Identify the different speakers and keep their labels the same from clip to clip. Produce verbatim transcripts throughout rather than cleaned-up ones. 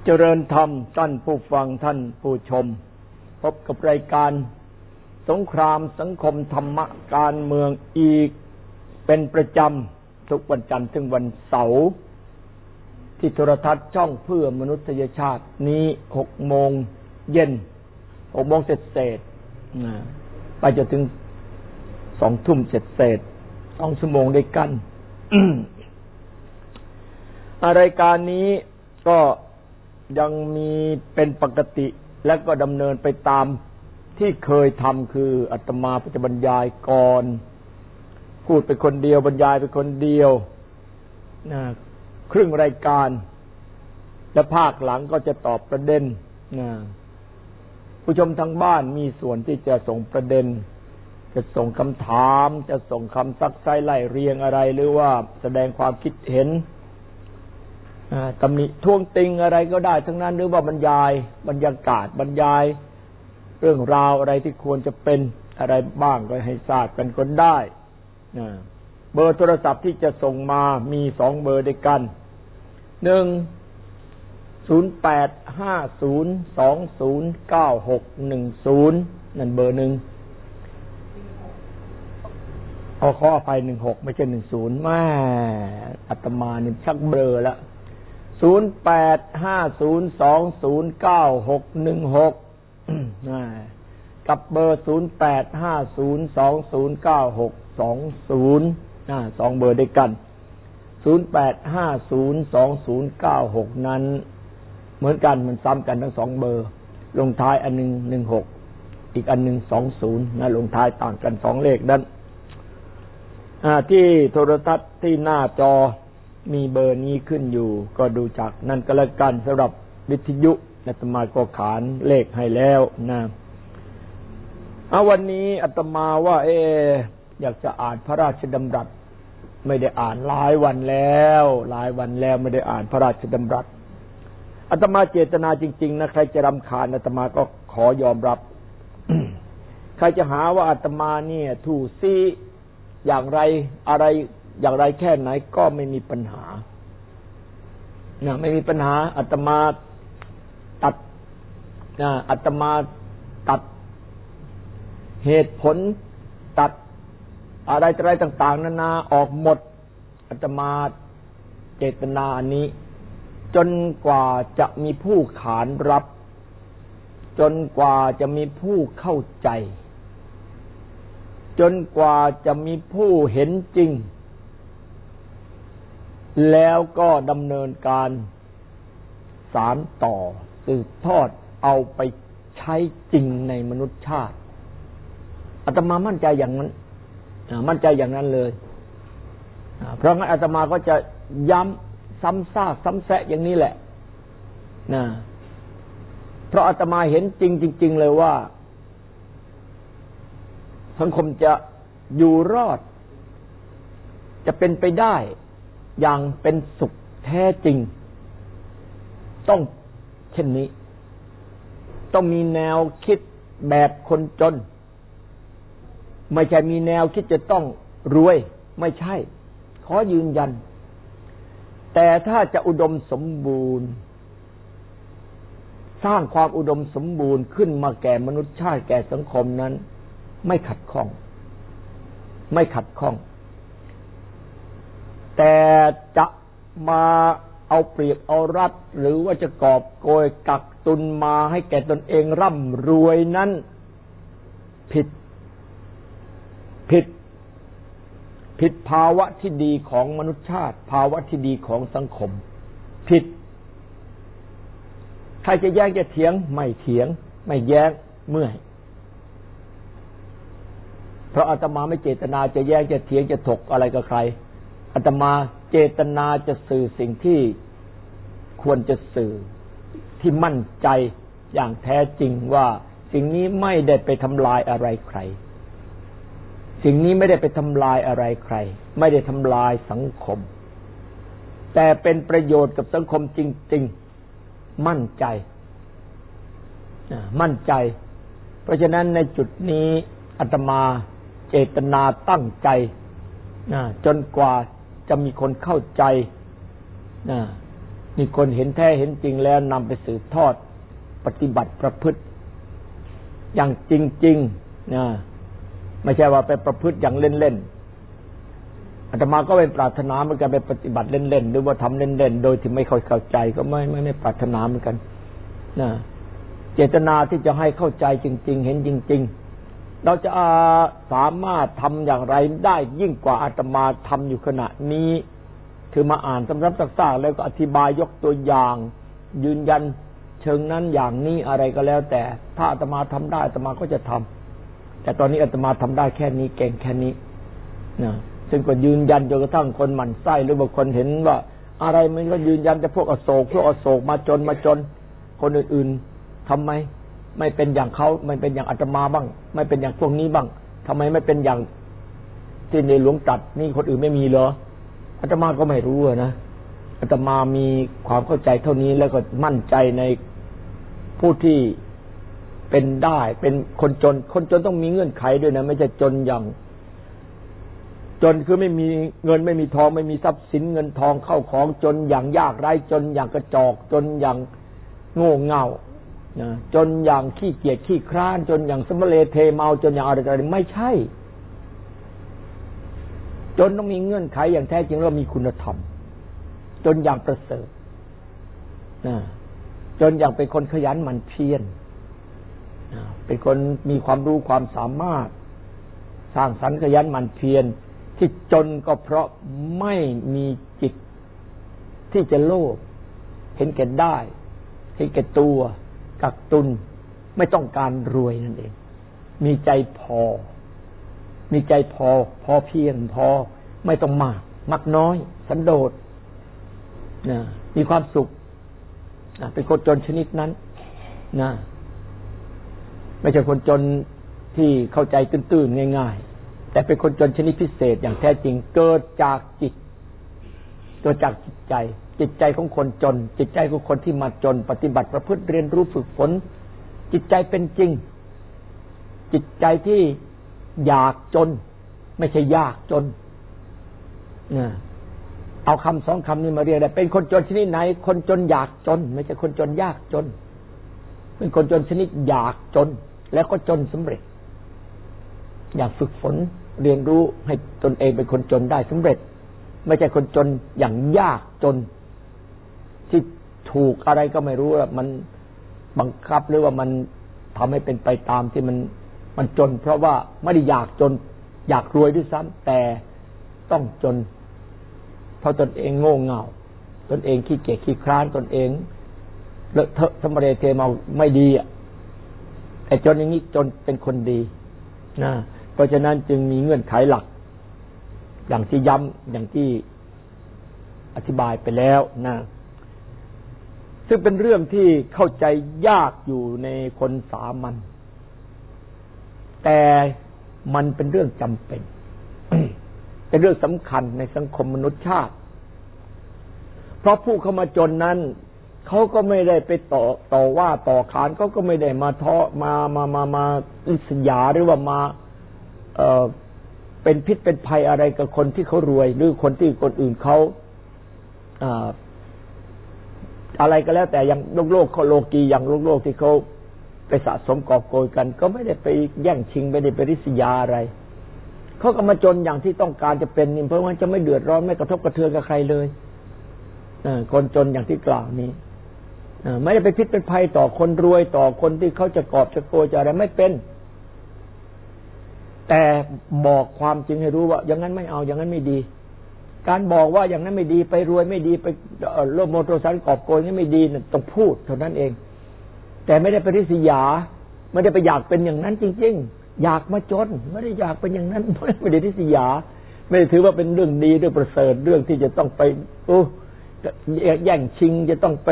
Speaker 1: เจริญธรรมท่านผู้ฟังท่านผู้ชมพบกับรายการสงครามสังคมธรรมะการเมืองอีกเป็นประจำทุกวันจันทร์ถึงวันเสาร์ที่โทรทัศน์ช่องเพื่อมนุษยชาตินี้หกโมงเย็นหกโมงเสร็จเสร็จไปจนถึงสองทุ่มเสร็จเสร็จสองชั่วโมงด้วยกัน รายการนี้ก็ยังมีเป็นปกติและก็ดำเนินไปตามที่เคยทำคืออาตมาจะบรรยายก่อนพูดเป็นคนเดียวบรรยายเป็นคนเดียวนะครึ่งรายการและภาคหลังก็จะตอบประเด็นนะผู้ชมทางบ้านมีส่วนที่จะส่งประเด็นจะส่งคำถามจะส่งคำซักไซ้ไล่เรียงอะไรหรือว่าแสดงความคิดเห็นตำหนิท้วงติงอะไรก็ได้ทั้งนั้นหรือว่าบรรยายบรรยากาศบรรยายเรื่องราวอะไรที่ควรจะเป็นอะไรบ้างก็ให้ทราบกันก็ได้เบอร์โทรศัพท์ที่จะส่งมามีสองเบอร์ด้วยกันหนึ่ง ศูนย์ แปด ห้า ศูนย์ สอง ศูนย์ เก้า หก หนึ่ง ศูนย์นั่นเบอร์หนึ่งขอขออภัยหนึ่งหกไม่ใช่หนึ่งศูนย์แม่อาตมานี่ชักเบลอแล้วศูนย์ แปด ห้า ศูนย์ สอง ศูนย์ เก้า หก หนึ่ง หกกับเบอร์ศูนย์ แปด ห้า ศูนย์ สอง ศูนย์ เก้า หก สอง ศูนย์อ่าสองเบอร์ด้วยกันศูนย์ แปด ห้า ศูนย์ สอง ศูนย์ เก้า หกนั้นเหมือนกันมันซ้ำกันทั้งสองเบอร์ลงท้ายอันนึงหนึ่งหกอีกอันนึงสองศูนย์นะลงท้ายต่างกันสองเลขนั้นอ่าที่โทรทัศน์ที่หน้าจอมีเบอร์นี้ขึ้นอยู่ก็ดูจากนั่นก็แล้วกันสำหรับวิทยุอาตมาก็ขานเลขให้แล้วนะเอาวันนี้อาตมาว่าเอออยากจะอ่านพระราชดำรัสไม่ได้อ่านหลายวันแล้วหลายวันแล้วไม่ได้อ่านพระราชดำรัสอาตมาเจตนาจริงๆนะใครจะรำคาญอาตมาก็ขอยอมรับ ใครจะหาว่าอาตมาเนี่ยถูซี่อย่างไรอะไรอย่างไรแค่ไหนก็ไม่มีปัญหานะไม่มีปัญหาอาตมาตัดนะอาตมาตัดเหตุผลตัดอะไรอะไรต่างๆนานาออกหมดอาตมาเจตนาอันนี้จนกว่าจะมีผู้ขานรับจนกว่าจะมีผู้เข้าใจจนกว่าจะมีผู้เห็นจริงแล้วก็ดำเนินการสานต่อสืบทอดเอาไปใช้จริงในมนุษยชาติอาตมามั่นใจอย่างนั้นมั่นใจอย่างนั้นเลยเพราะงั้นอาตมาก็จะย้ำซ้ำซากซ้ำแซะอย่างนี้แหละนะเพราะอาตมาเห็นจริงจริงๆเลยว่าสังคมจะอยู่รอดจะเป็นไปได้อย่างเป็นสุขแท้จริงต้องเช่นนี้ต้องมีแนวคิดแบบคนจนไม่ใช่มีแนวคิดจะต้องรวยไม่ใช่ขอยืนยันแต่ถ้าจะอุดมสมบูรณ์สร้างความอุดมสมบูรณ์ขึ้นมาแก่มนุษยชาติแก่สังคมนั้นไม่ขัดข้องไม่ขัดข้องแต่จะมาเอาเปรียบเอารัดหรือว่าจะกอบโกยกักตุนมาให้แก่ตนเองร่ำรวยนั้นผิดผิดผิดภาวะที่ดีของมนุษยชาติภาวะที่ดีของสังคมผิดใครจะแย้งจะเถียงไม่เถียงไม่แย้งเมื่อยเพราะอาตมาไม่เจตนาจะแย้งจะเถียงจะถกอะไรกับใครอาตมาเจตนาจะสื่อสิ่งที่ควรจะสื่อที่มั่นใจอย่างแท้จริงว่าสิ่งนี้ไม่ได้ไปทำลายอะไรใครสิ่งนี้ไม่ได้ไปทำลายอะไรใครไม่ได้ทำลายสังคมแต่เป็นประโยชน์กับสังคมจริงๆมั่นใจมั่นใจเพราะฉะนั้นในจุดนี้อาตมาเจตนาตั้งใจจนกว่าจะมีคนเข้าใจนี่คนเห็นแท้เห็นจริงแล้วนำไปสืบทอดปฏิบัติประพฤติอย่างจริงๆนะไม่ใช่ว่าไปประพฤติอย่างเล่นๆอาตมาก็ไม่ปรารถนาเหมือนกันไปปฏิบัติเล่นๆหรือว่าทำเล่นๆโดยที่ไม่ค่อยเข้าใจก็ไม่ไม่ไม่ปรารถนาเหมือนกันนะเจตนาที่จะให้เข้าใจจริงๆเห็นจริงๆเราจะสามารถทำอย่างไรได้ยิ่งกว่าอาตมาทำอยู่ขณะนี้คือมาอ่านซ้ำๆซากๆแล้วก็อธิบายยกตัวอย่างยืนยันเชิงนั้นอย่างนี้อะไรก็แล้วแต่ถ้าอาตมาทำได้อาตมาก็จะทำแต่ตอนนี้อาตมาทำได้แค่นี้เก่งแค่นี้นะซึ่งก็ยืนยันจนกระทั่งคนหมั่นไส้หรือบางคนเห็นว่าอะไรมันก็ยืนยันแต่พวกอโศกพวกอโศกมาจนมาจนคนอื่นๆทำไมไม่เป็นอย่างเขาไม่เป็นอย่างอาตมาบ้างไม่เป็นอย่างพวกนี้บ้างทำไมไม่เป็นอย่างที่ในหลวงตรัสนี่คนอื่นไม่มีเหรออาตมาก็ไม่รู้นะอาตมามีความเข้าใจเท่านี้แล้วก็มั่นใจในผู้ที่เป็นได้เป็นคนจนคนจนต้องมีเงื่อนไขด้วยนะไม่ใช่จนอย่างจนคือไม่มีเงินไม่มีทองไม่มีทรัพย์สินเงินทองเข้าของจนอย่างยากไร้จนอย่างกระจอกจนอย่างโง่เง่านะจนอย่างขี้เกียจขี้คร้านจนอย่างสมเลเทเมาจนอย่างอะไรอะไรไม่ใช่จนต้องมีเงื่อนไขอย่างแท้จริงแล้วมีคุณธรรมจนอย่างประเสริฐนะจนอย่างเป็นคนขยันหมั่นเพียรเป็นคนมีความรู้ความสามารถสร้างสรรค์ขยันหมั่นเพียรที่จนก็เพราะไม่มีจิตที่จะโลภเห็นแก่ได้เห็นแก่ตัวกักตุนไม่ต้องการรวยนั่นเองมีใจพอมีใจพอพอเพียงพอไม่ต้องมากมักน้อยสันโดษนะมีความสุขเป็นคนจนชนิดนั้นนะไม่ใช่คนจนที่เข้าใจตื้นๆง่ายๆแต่เป็นคนจนชนิดพิเศษอย่างแท้จริงเกิดจากจิตเกิดจากจิตใจจิตใจของคนจนจิตใจของคนที่มาจนปฏิบัติประพฤติเรียนรู้ฝึกฝนจิตใจเป็นจริงจิตใจที่อยากจนไม่ใช่ยากจนนะเอาคำสองคำนี้มาเรียกได้เป็นคนจนชนิดไหนคนจนอยากจนไม่ใช่คนจนยากจนเป็นคนจนชนิดอยากจนแล้วก็จนสำเร็จอยากฝึกฝนเรียนรู้ให้ตนเองเป็นคนจนได้สำเร็จไม่ใช่คนจนอย่างยากจนที่ถูกอะไรก็ไม่รู้ว่ามันบังคับหรือว่ามันทำให้เป็นไปตามที่มันมันจนเพราะว่าไม่ได้อยากจนอยากรวยด้วยซ้ำแต่ต้องจนเพราะตนเองโง่เง่าตนเองขี้เกียจขี้คร้านตนเองเลอะเทอะสมเรเทเมาไม่ดีอ่ะไอ้จนอย่างนี้จนเป็นคนดีนะเพราะฉะนั้นจึงมีเงื่อนไขหลักอย่างที่ย้ำอย่างที่อธิบายไปแล้วนะซึ่งเป็นเรื่องที่เข้าใจยากอยู่ในคนสามัญแต่มันเป็นเรื่องจำเป็น เป็นเรื่องสำคัญในสังคมมนุษยชาติเพราะผู้เข้ามาจนนั้นเขาก็ไม่ได้ไปต่อต่อว่าต่อขานเขาก็ไม่ได้มาท้อมามามามาอิสยาหรือว่ามาเอ่อเป็นพิษเป็นภัยอะไรกับคนที่เขารวยหรือคนที่คนอื่นเขาอ่าอะไรก็แล้วแต่อย่างโลกโลกเขาโลกีอย่างโลกโลกที่เขาไปสะสมกอบโกยกันก็ไม่ได้ไปแย่งชิงไม่ได้ไปริษยาอะไรเขาก็มาจนอย่างที่ต้องการจะเป็นนี่เพราะว่าจะไม่เดือดร้อนไม่กระทบกระเทือนกับใครเลยคนจนอย่างที่กล่าวนี้ไม่ได้ไปพิษเป็นภัยต่อคนรวยต่อคนที่เขาจะกอบจะโกยจะอะไรไม่เป็นแต่บอกความจริงให้รู้ว่าอย่างนั้นไม่เอาอย่างนั้นไม่ดีการบอกว่าอย่างนั้นไม่ดีไปรวยไม่ดีไปโลภโมโทสันกอบโกยนี่ไม่ดีนั่นต้องพูดเท่านั้นเองแต่ไม่ได้ไปริษยาไม่ได้ไปอยากเป็นอย่างนั้นจริงๆอยากมาจนไม่ได้อยากเป็นอย่างนั้นไม่ได้ริษยาไม่ได้ถือว่าเป็นเรื่องดีเรื่องประเสริฐเรื่องที่จะต้องไปโอ้แย่งชิงจะต้องไป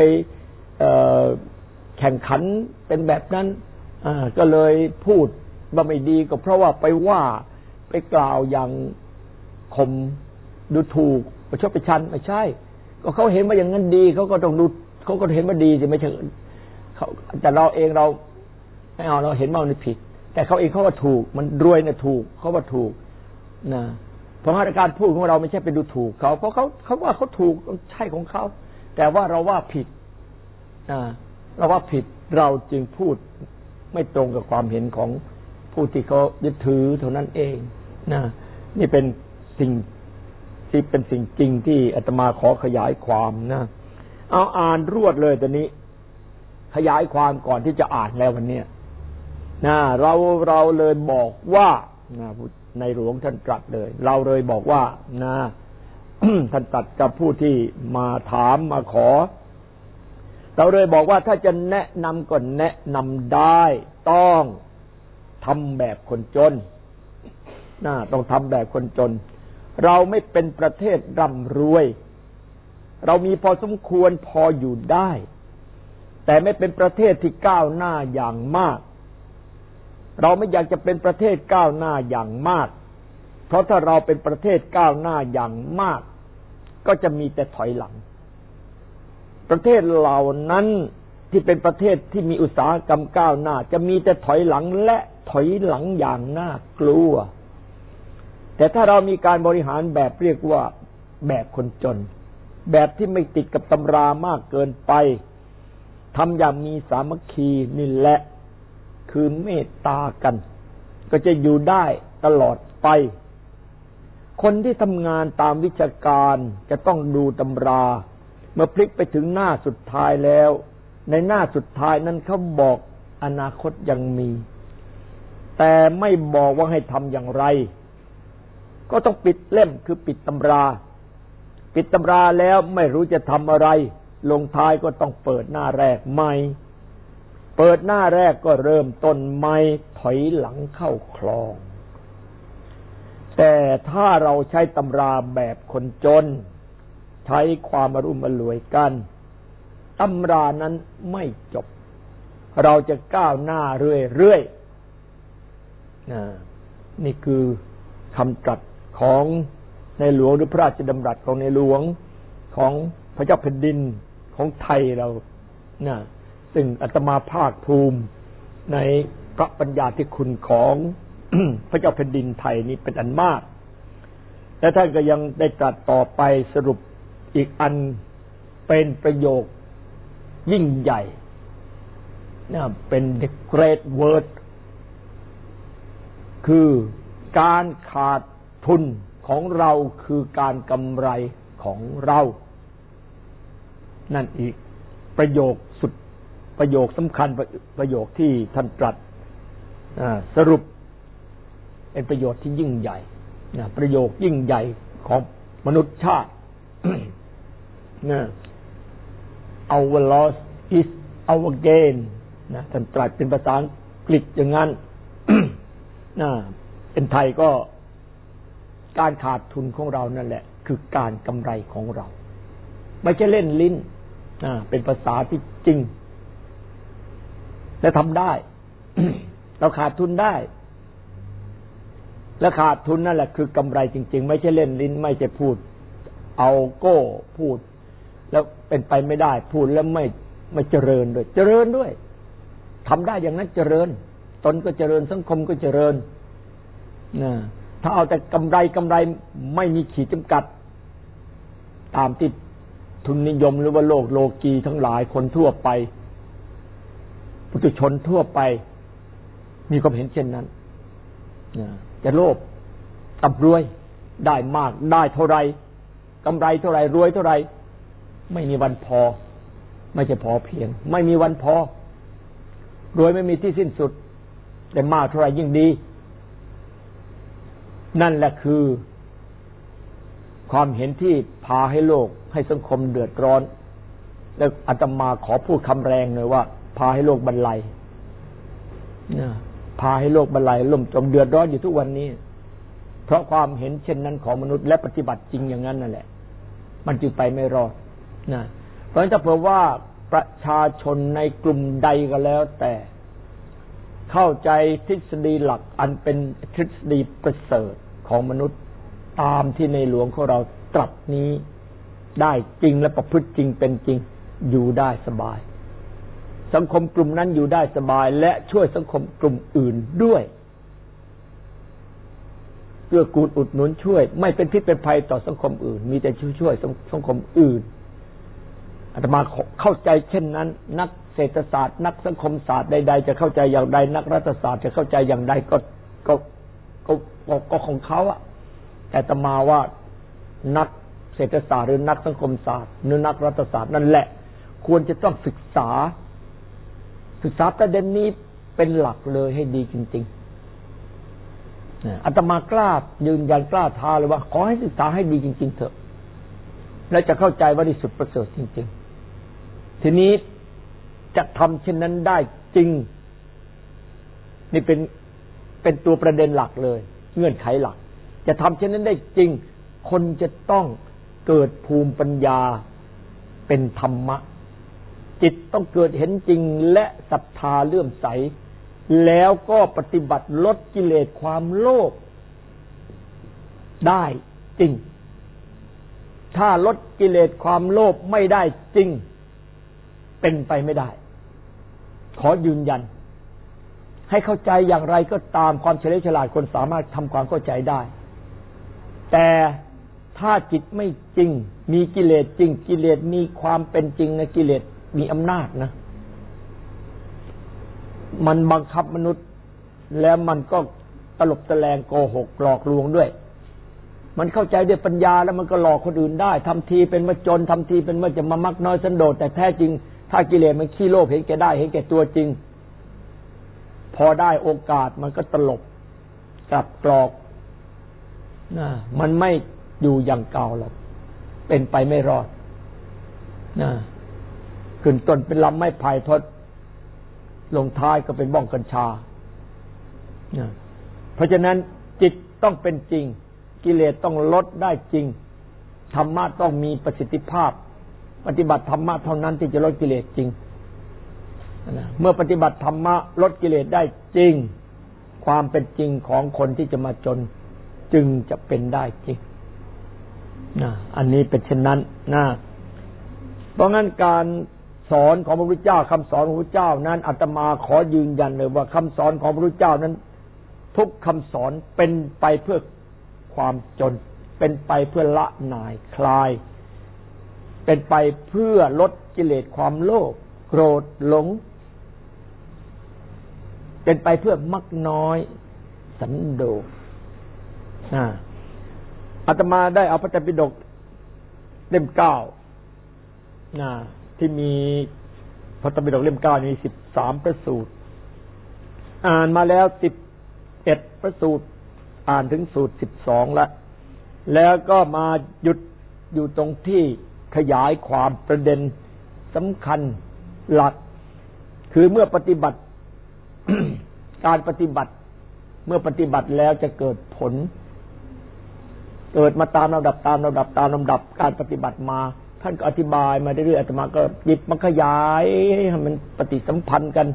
Speaker 1: แข่งขันเป็นแบบนั้นก็เลยพูดว่าไม่ดีก็เพราะว่าไปว่าไปกล่าวอย่างข่มดูถูกประชดประชันไม่ใช่ก็เขาเห็นว่าอย่างนั้นดีเขาก็ต้องดูเขาก็เห็นว่าดีสิไม่ใช่เขาแต่เราเองเราไม่เอาเราเห็นว่ามันผิดแต่เขาเองเขาว่าถูกมันรวยเนี่ยถูกเขาว่าถูกนะเพราะการพูดของเราไม่ใช่เป็นดูถูกเขาเพราะเขาเขาว่าเขาถูกใช่ของเขาแต่ว่าเราว่าผิดเราว่าผิดเราจึงพูดไม่ตรงกับความเห็นของผู้ที่เขายึดถือเท่านั้นเองนะนี่เป็นสิ่งที่เป็นสิ่งจริงที่อาตมาขอขยายความนะเอาอ่านรวดเลยตอนนี้ขยายความก่อนที่จะอ่านแล้ววันนี้นะเราเราเลยบอกว่านะในหลวงท่านตรัสเลยเราเลยบอกว่านะ ท่านตรัสกับผู้ที่มาถามมาขอเราเลยบอกว่าถ้าจะแนะนำก็แนะนำได้ต้องทำแบบคนจนนะต้องทำแบบคนจนเราไม่เป็นประเทศร่ำรวยเรามีพอสมควรพออยู่ได้แต่ไม่เป็นประเทศที่ก้าวหน้าอย่างมากเราไม่อยากจะเป็นประเทศก้าวหน้าอย่างมากเพราะถ้าเราเป็นประเทศก้าวหน้าอย่างมากก็จะมีแต่ถอยหลังประเทศเหล่านั้นที่เป็นประเทศที่มีอุตสาหกรรมก้าวหน้าจะมีแต่ถอยหลังและถอยหลังอย่างน่ากลัวแต่ถ้าเรามีการบริหารแบบเรียกว่าแบบคนจนแบบที่ไม่ติดกับตำรามากเกินไปทำอย่างมีสามัคคีนี่แหละคือเมตตากันก็จะอยู่ได้ตลอดไปคนที่ทำงานตามวิชาการจะต้องดูตำราเมื่อพลิกไปถึงหน้าสุดท้ายแล้วในหน้าสุดท้ายนั้นเขาบอกอนาคตยังมีแต่ไม่บอกว่าให้ทำอย่างไรก็ต้องปิดเล่มคือปิดตำราปิดตำราแล้วไม่รู้จะทำอะไรลงท้ายก็ต้องเปิดหน้าแรกใหม่เปิดหน้าแรกก็เริ่มต้นใหม่ถอยหลังเข้าคลองแต่ถ้าเราใช้ตำราแบบคนจนใช้ความอรุ่มอร่วยกันตำรานั้นไม่จบเราจะก้าวหน้าเรื่อยๆนี่คือคำตรัสของในหลวงหรือพระราชดำรัสของในหลวงของพระเจ้าแผ่นดินของไทยเรานะซึ่งอาตมาภาคภูมิในพระปัญญาธิคุณของ พระเจ้าแผ่นดินไทยนี้เป็นอันมากและท่านก็ยังได้ตรัสต่อไปสรุปอีกอันเป็นประโยคยิ่งใหญ่นะเป็น the great word คือการขาดทุนของเราคือการกำไรของเรานั่นอีกประโยคสุดประโยคสำคัญประโยคที่ท่านตรัสสรุปเป็นประโยชน์ที่ยิ่งใหญ่นะประโยคยิ่งใหญ่ของมนุษยชาติ นะ our loss is our gain นะท่านตรัสเป็นภาษาอังกฤษอย่างนั้น นะเป็นไทยก็การขาดทุนของเรานั่นแหละคือการกำไรของเราไม่ใช่เล่นลิ้นนะเป็นภาษาที่จริงและทำได้ เราขาดทุนได้และขาดทุนนั่นแหละคือกำไรจริงๆไม่ใช่เล่นลิ้นไม่ใช่พูดเอาโก้พูดแล้วเป็นไปไม่ได้พูดแล้วไม่ไม่เจริญด้วยเจริญด้วยทำได้อย่างนั้นเจริญตนก็เจริญสังคมก็เจริญนะถ้าเอาแต่กำไรกำไรไม่มีขีดจำกัดตามที่ทุนนิยมหรือว่าโลกโลกีทั้งหลายคนทั่วไปปุถุชนทั่วไปมีความเห็นเช่นนั้นนะจะโลภร่ำรวยได้มากได้เท่าไรกำไรเท่าไรรวยเท่าไรไม่มีวันพอไม่ใช่พอเพียงไม่มีวันพอรวยไม่มีที่สิ้นสุดแต่มากเท่าไรยิ่งดีนั่นแหละคือความเห็นที่พาให้โลกให้สังคมเดือดร้อนแล้วอาตมาขอพูดคำแรงเลยว่าพาให้โลกบรรลัยนะพาให้โลกบรรลัยล่มจมเดือดร้อนอยู่ทุกวันนี้เพราะความเห็นเช่นนั้นของมนุษย์และปฏิบัติจริงอย่างนั้นนั่นแหละมันจึงไปไม่รอดนะเพราะฉะนั้นถ้าเผื่อว่าประชาชนในกลุ่มใดก็แล้วแต่เข้าใจทฤษฎีหลักอันเป็นทฤษฎีประเสริฐของมนุษย์ตามที่ในหลวงของเราตรัสนี้ได้จริงและประพฤติจริงเป็นจริงอยู่ได้สบายสังคมกลุ่มนั้นอยู่ได้สบายและช่วยสังคมกลุ่มอื่นด้วยเพื่อกูลอุดหนุนช่วยไม่เป็นพิษเป็นภัยต่อสังคมอื่นมีแต่ช่วยช่วยสังคมอื่นอาตมาเข้าใจเช่นนั้นนักเศรษฐศาสตร์นักสังคมศาสตร์ใดๆจะเข้าใจอย่างใดนักรัฐศาสตร์จะเข้าใจอย่างใดก็ก็ก็ก็ของเขาอะแต่อาตมาว่านักเศรษฐศาสตร์หรือนักสังคมศาสตร์หรือนักรัฐศาสตร์นั่นแหละควรจะต้องศึกษาศึกษาประเด็นนี้เป็นหลักเลยให้ดีจริงๆอาตมากล้ายืนยันกล้าท้าเลยว่าขอให้ศึกษาให้ดีจริงๆเถอะและจะเข้าใจว่าที่สุดประเสริฐจริงๆทีนี้จะทำเช่นนั้นได้จริงนี่เป็นเป็นตัวประเด็นหลักเลยเงื่อนไขหลักจะทำเช่นนั้นได้จริงคนจะต้องเกิดภูมิปัญญาเป็นธรรมะจิตต้องเกิดเห็นจริงและศรัทธาเลื่อมใสแล้วก็ปฏิบัติลดกิเลสความโลภได้จริงถ้าลดกิเลสความโลภไม่ได้จริงเป็นไปไม่ได้ขอยืนยันให้เข้าใจอย่างไรก็ตามความเฉลียวฉลาดคนสามารถทำความเข้าใจได้แต่ถ้าจิตไม่จริงมีกิเลสจริงกิเลสมีความเป็นจริงนะกิเลสมีอำนาจนะมันบังคับมนุษย์แล้วมันก็ตลบตะแลงโกหกหลอกลวงด้วยมันเข้าใจด้วยปัญญาแล้วมันก็หลอกคนอื่นได้ทำทีเป็นมาจนทำทีเป็นว่าจะมามักน้อยสันโดษแต่แท้จริงถ้ากิเลสมันขี้โลภเห็นแก่ได้เห็นแก่ตัวจริงพอได้โอกาสมันก็ตลบกลับกรอกนะมันไม่อยู่อย่างเก่าหรอกเป็นไปไม่รอดนะขึ้นต้นเป็นลำไม้ไผ่ทดลงท้ายก็เป็นบ้องกัญชานะเพราะฉะนั้นจิตต้องเป็นจริงกิเลสต้องลดได้จริงธรรมะต้องมีประสิทธิภาพปฏิบัติธรรมะเท่านั้นที่จะลดกิเลสจริงนะเมื่อปฏิบัติธรรมะลดกิเลสได้จริงความเป็นจริงของคนที่จะมาจนจึงจะเป็นได้จริงนะอันนี้เป็นเช่นนั้นนะเพราะงั้นการสอนของพระพุทธเจ้าคำสอนของพระพุทธเจ้านั้นอาตมาขอยืนยันเลยว่าคำสอนของพระพุทธเจ้านั้นทุกคำสอนเป็นไปเพื่อความจนเป็นไปเพื่อละหน่ายคลายเป็นไปเพื่อลดกิเลสความโลภโกรธหลงเป็นไปเพื่อมักน้อยสันโดษอาตมาได้เอาพระไตรปิฎกเล่มเก้าที่มีพระไตรปิฎกเล่มเก้ามีสิบสามพระสูตรอ่านมาแล้วสิบเอ็ดพระสูตรอ่านถึงสูตรสิบสองแล้วแล้วก็มาหยุดอยู่ตรงที่ขยายความประเด็นสำคัญหลักคือเมื่อปฏิบัติ การปฏิบัติเมื่อปฏิบัติแล้วจะเกิดผลเกิดมาตามลำดับตามลำดับตามลำดับการปฏิบัติมาท่านก็อธิบายมาเรื่อยๆอาตมาก็หยิบมาขยายให้มันปฏิสัมพันธ์กัน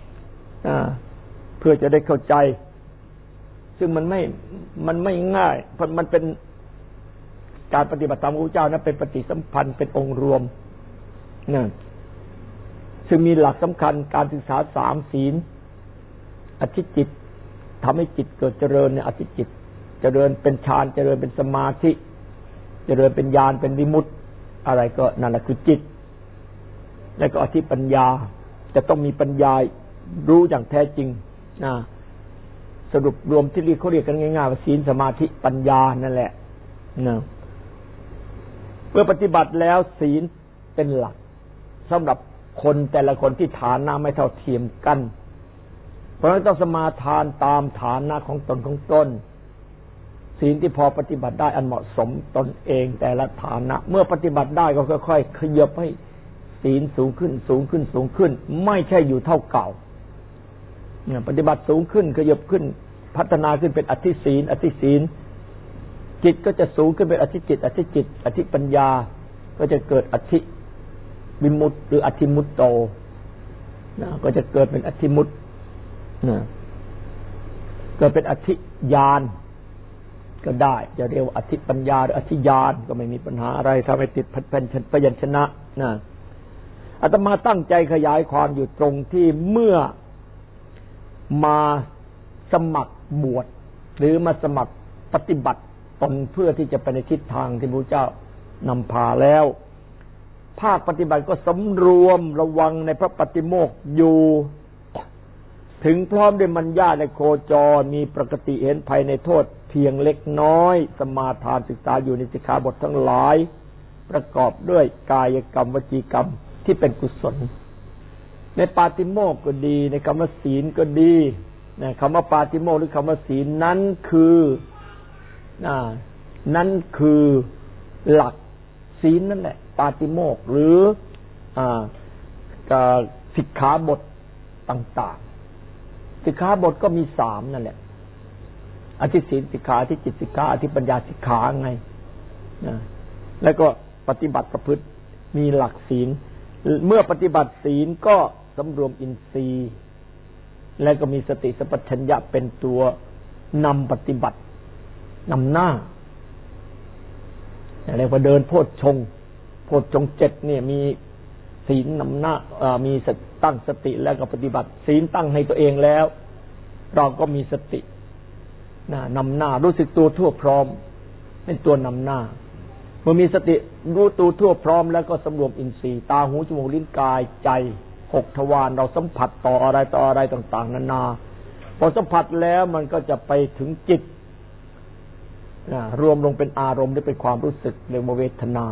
Speaker 1: เพื่อจะได้เข้าใจซึ่งมันไม่มันไม่ง่ายเพราะมันเป็นการปฏิบัติตามพระพุทธเจ้านั้นเป็นปฏิสัมพันธ์เป็นองค์รวมนะซึ่งมีหลักสำคัญการศึกษาสามศีลอธิจิตทำให้จิตเกิดเจริญในอธิจิตเจริญเป็นฌานเจริญเป็นสมาธิเจริญเป็นญาณเป็นวิมุตติอะไรก็นั่นแหละคือจิตแล้วก็อธิปัญญาจะต้องมีปัญญารู้อย่างแท้จริงนะสรุปรวมที่เรียกเขาเรียกกันง่ายๆว่าศีลสมาธิปัญญานั่นแหละนะเมื่อปฏิบัติแล้วศีลเป็นหลักสำหรับคนแต่ละคนที่ฐานะไม่เท่าเทียมกันเพราะฉะนั้นต้องสมาทานตามฐานะของตนของตนศีลที่พอปฏิบัติได้อันเหมาะสมตนเองแต่ละฐานะเมื่อปฏิบัติได้ก็ค่อยๆขยับให้ศีลสูงขึ้นสูงขึ้นสูงขึ้นไม่ใช่อยู่เท่าเก่าเนี่ยปฏิบัติสูงขึ้นขยับขึ้นพัฒนาขึ้นเป็นอธิศีลอธิศีลจิตก็จะสูงขึ้นเป็นอธิจิตอธิจิตอธิปัญญาก็จะเกิดอธิวิมุตติหรืออธิมุตโตนะก็จะเกิดเป็นอธิมุตตินะเกิดเป็นอธิญาณก็ได้จะเรียกว่าอธิปัญญาหรืออธิญาณก็ไม่มีปัญหาอะไรถ้าไม่ติดเป็นพยัญชนะนะอาตมาตั้งใจขยายความอยู่ตรงที่เมื่อมาสมัครบวชหรือมาสมัครปฏิบัติตนเพื่อที่จะไปในทิศทางที่พระพุทธเจ้านำพาแล้วภาคปฏิบัติก็สำรวมระวังในพระปฏิโมกข์อยู่ถึงพร้อมด้วยมัญญาในโคจรมีปกติเห็นภัยในโทษเพียงเล็กน้อยสมาทานศึกษาอยู่ในสิกขาบททั้งหลายประกอบด้วยกายกรรมวจีกรรมที่เป็นกุศลในปาติโมกข์ก็ดีในคำว่าศีลก็ดีนะคำว่าปาติโมกข์หรือคำว่าศีลนั้นคือนะนั่นคือหลักศีลนั่นแหละปาติโมกข์หรืออ่าสิกขาบทต่างๆสิกขาบทก็มีสามนั่นแหละอธิศีลสิกขาอธิจิตสิกขาอธิปัญญาสิกขาไงนะแล้วก็ปฏิบัติประพฤติมีหลักศีลเมื่อปฏิบัติศีลก็สำรวมอินทรีย์และก็มีสติสัมปชัญญะเป็นตัวนำปฏิบัตินำหน้าเรียกว่าเดินโพชฌงค์โพชฌงค์เจ็ดเนี่ยมีศีลนำหน้ามีตั้งสติแล้วก็ปฏิบัติศีลตั้งให้ตัวเองแล้วเราก็มีสตินำหน้ารู้สึกตัวทั่วพร้อมเป็นตัวนำหน้าเมื่อมีสติรู้ตัวทั่วพร้อมแล้วก็สำรวมอินทรีย์ตาหูจมูกลิ้นกายใจหกทวารเราสัมผัสต่ออะไรต่ออะไรต่างๆนานาพอสัมผัสแล้วมันก็จะไปถึงจิตรวมลงเป็นอารมณ์หรือเป็นความรู้สึกเรียกว่าเวทนา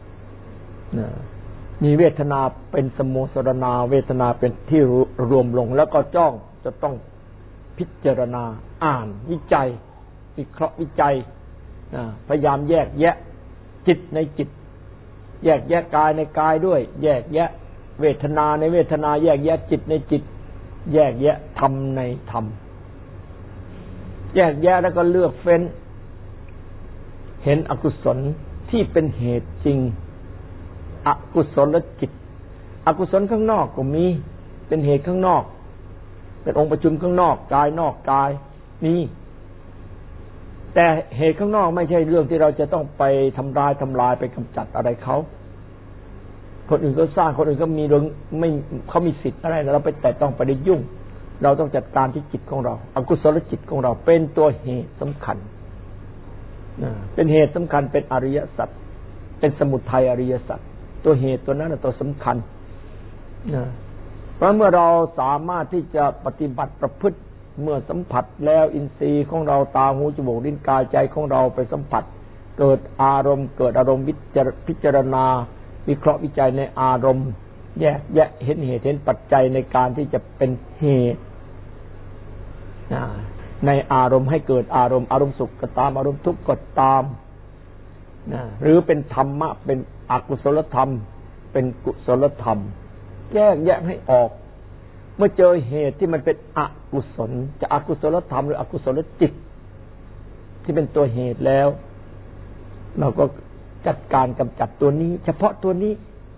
Speaker 1: มีเวทนาเป็นสมุสรณาเวทนาเป็นที่รวมลงแล้วก็จ้องจะต้องพิจารณาอ่านวิจัยวิเคราะห์วิจัยพยายามแยกแยะจิตในจิตแยกแยะกายในกายด้วยแยกแยะเวทนาในเวทนาแยกแยะจิตในจิตแยกแยะธรรมในธรรมแยกแยะแล้วก็เลือกเฟ้นเห็นอกุศลที่เป็นเหตุจริงอกุศลจิตอกุศลข้างนอกก็มีเป็นเหตุข้างนอกเป็นองค์ประชุมข้างนอกกายนอกกายมีแต่เหตุข้างนอกไม่ใช่เรื่องที่เราจะต้องไปทำลายทำลายไปกำจัดอะไรเขาคนอื่นก็สร้างคนอื่นก็มีเรื่องไม่เขามีสิทธิ์อะไรเราไปแต่ต้องไปได้ยุ่งเราต้องจัดการที่จิตของเราอกุศลจิตของเราเป็นตัวเหตุสำคัญเป็นเหตุสำคัญเป็นอริยสัจเป็นสมุทัยอริยสัจตัวเหตุตัวนั้นตัวสำคัญเพราะเมื่อเราสามารถที่จะปฏิบัติประพฤติเมื่อสัมผัสแล้วอินทรีย์ของเราตาหูจมูกลิ้นกายใจของเราไปสัมผัสเกิดอารมณ์เกิดอารมณ์พิจารณาวิเคราะห์วิจัยในอารมณ์แยกแยะเห็นเหตุเห็นปัจจัยในการที่จะเป็นเหตุในอารมณ์ให้เกิดอารมณ์อารมณ์สุขก็ตามอารมณ์ทุกข์ก็ตามหรือเป็นธรรมะเป็นอกุศลธรรมเป็นกุศลธรรมแยกแยะให้ออกเมื่อเจอเหตุที่มันเป็นอกุศลจะอกุศลธรรมหรืออกุศลจิตที่เป็นตัวเหตุแล้วเราก็จัดการกำจัดตัวนี้เฉพาะตัวนี้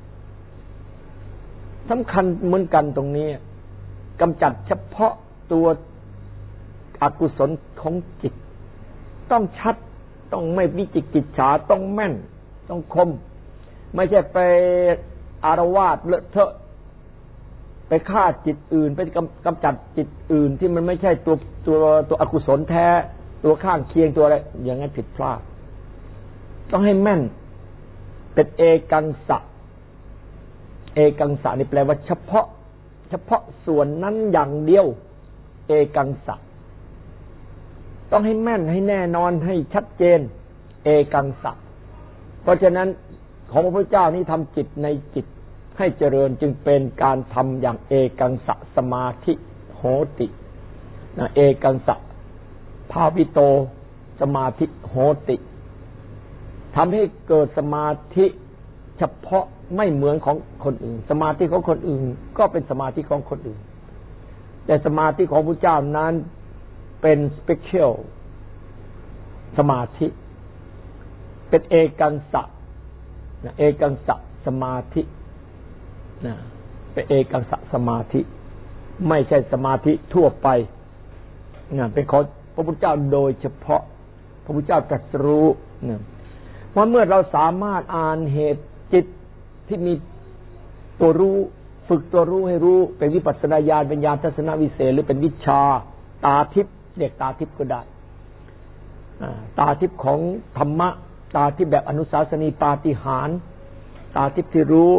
Speaker 1: สำคัญเหมือนกันตรงนี้กำจัดเฉพาะตัวอกุศลของจิตต้องชัดต้องไม่วิจิกิจฉาต้องแม่นต้องคมไม่ใช่ไปอารวาสเลอะเทอะไปฆ่าจิตอื่นไปกำจัดจิตอื่นที่มันไม่ใช่ตัวตัวตัวอกุศลแท้ตัวข้างเคียงตัวอะไรอย่างนั้นผิดพลาดต้องให้แม่นเป็นเอกังสะเอกังสะนี่แปลว่าเฉพาะเฉพาะส่วนนั้นอย่างเดียวเอกังสะต้องให้แม่นให้แน่นอนให้ชัดเจนเอกังสะเพราะฉะนั้นของพระพุทธเจ้านี้ทำจิตในจิตให้เจริญจึงเป็นการทำอย่างเอกังสะสมาธิโหตินะเอกังสะภาวิโตสมาธิโหติทำให้เกิดสมาธิเฉพาะไม่เหมือนของคนอื่นสมาธิของคนอื่นก็เป็นสมาธิของคนอื่นแต่สมาธิของพระเจ้านั้นเป็นสเปเชียลสมาธิเป็นเอกังสะเอกังสะสมาธิเป็นเอกังสะสมาธิไม่ใช่สมาธิทั่วไปเป็นของพระพุทธเจ้าโดยเฉพาะพระพุทธเจ้าตรัสรู้ว่าเมื่อเราสามารถอ่านเหตุจิตที่มีตัวรู้ฝึกตัวรู้ให้รู้เป็นวิปัสสนาญาณเป็นญาณทัศนวิเศษหรือเป็นวิชาตาทิพย์เรียกตาทิพย์ก็ได้ตาทิพย์ของธรรมะตาทิพย์แบบอนุสาสนีปาฏิหาริย์ตาทิพย์ที่รู้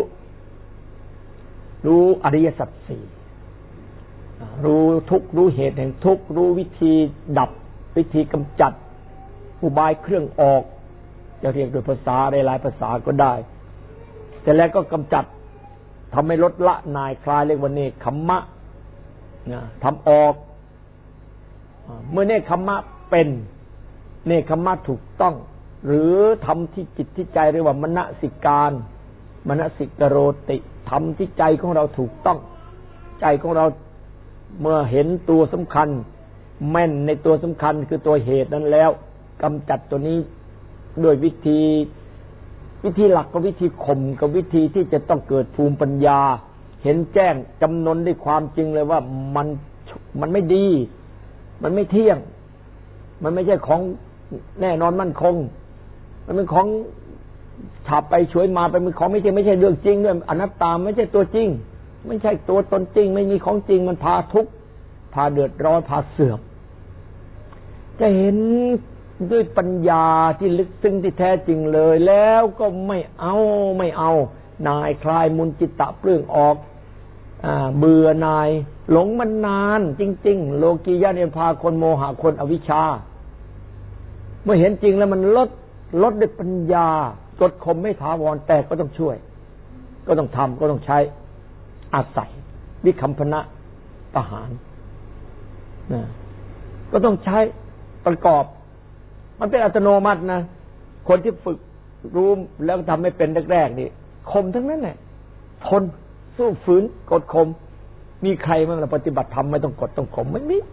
Speaker 1: รู้อริยสัจสี่รู้ทุกข์รู้เหตุแห่งทุกข์รู้วิธีดับวิธีกำจัดอุบายเครื่องออกจะเรียกโดยภาษาหลายๆภาษาก็ได้แต่แล้วก็กำจัดทำให้ลดละนายคลายเรียกว่าเนคขมมะนะทำออกเมื่อเนคขมมะเป็นเนคขมมะถูกต้องหรือทำที่จิตที่ใจเรียกว่ามนสิการมนสิกโรติทำที่ใจของเราถูกต้องใจของเราเมื่อเห็นตัวสำคัญแม่นในตัวสำคัญคือตัวเหตุนั้นแล้วกำจัดตัวนี้ด้วยวิธีวิธีหลักกับวิธีข่มกับวิธีที่จะต้องเกิดภูมิปัญญาเห็นแจ้งจำนนด้วยความจริงเลยว่ามันมันไม่ดีมันไม่เที่ยงมันไม่ใช่ของแน่นอนมั่นคงมันเป็นของฉาบไปช่วยมาเป็นของไม่ใช่ไม่ใช่เรื่องจริงด้วยอนัตตาไม่ใช่ตัวจริงไม่ใช่ตัวตนจริงไม่มีของจริงมันพาทุกข์พาเดือดร้อนพาเสื่อมจะเห็นด้วยปัญญาที่ลึกซึ้งที่แท้จริงเลยแล้วก็ไม่เอาไม่เอานายคลายมุนจิตตะเปลื้องออกอ่าเบื่อนายหลงมันนานจริงๆโลกียะเนี่ยพาคนโมหะคนอวิชชาเมื่อเห็นจริงแล้วมันลดลดด้วยปัญญากดข่มไม่ถาวรแต่ก็ต้องช่วยก็ต้องทำก็ต้องใช้อาศัยวิคัมพนะประหารนะก็ต้องใช้ประกอบมันเป็นอัตโนมัตินะคนที่ฝึกรู้แล้วทำไม่เป็นแรกๆนี่ข่มทั้งนั้นแหละทนสู้ฝืนกดข่มมีใครบ้างล่ะปฏิบัติธรรมไม่ต้องกดต้องข่มไม่มี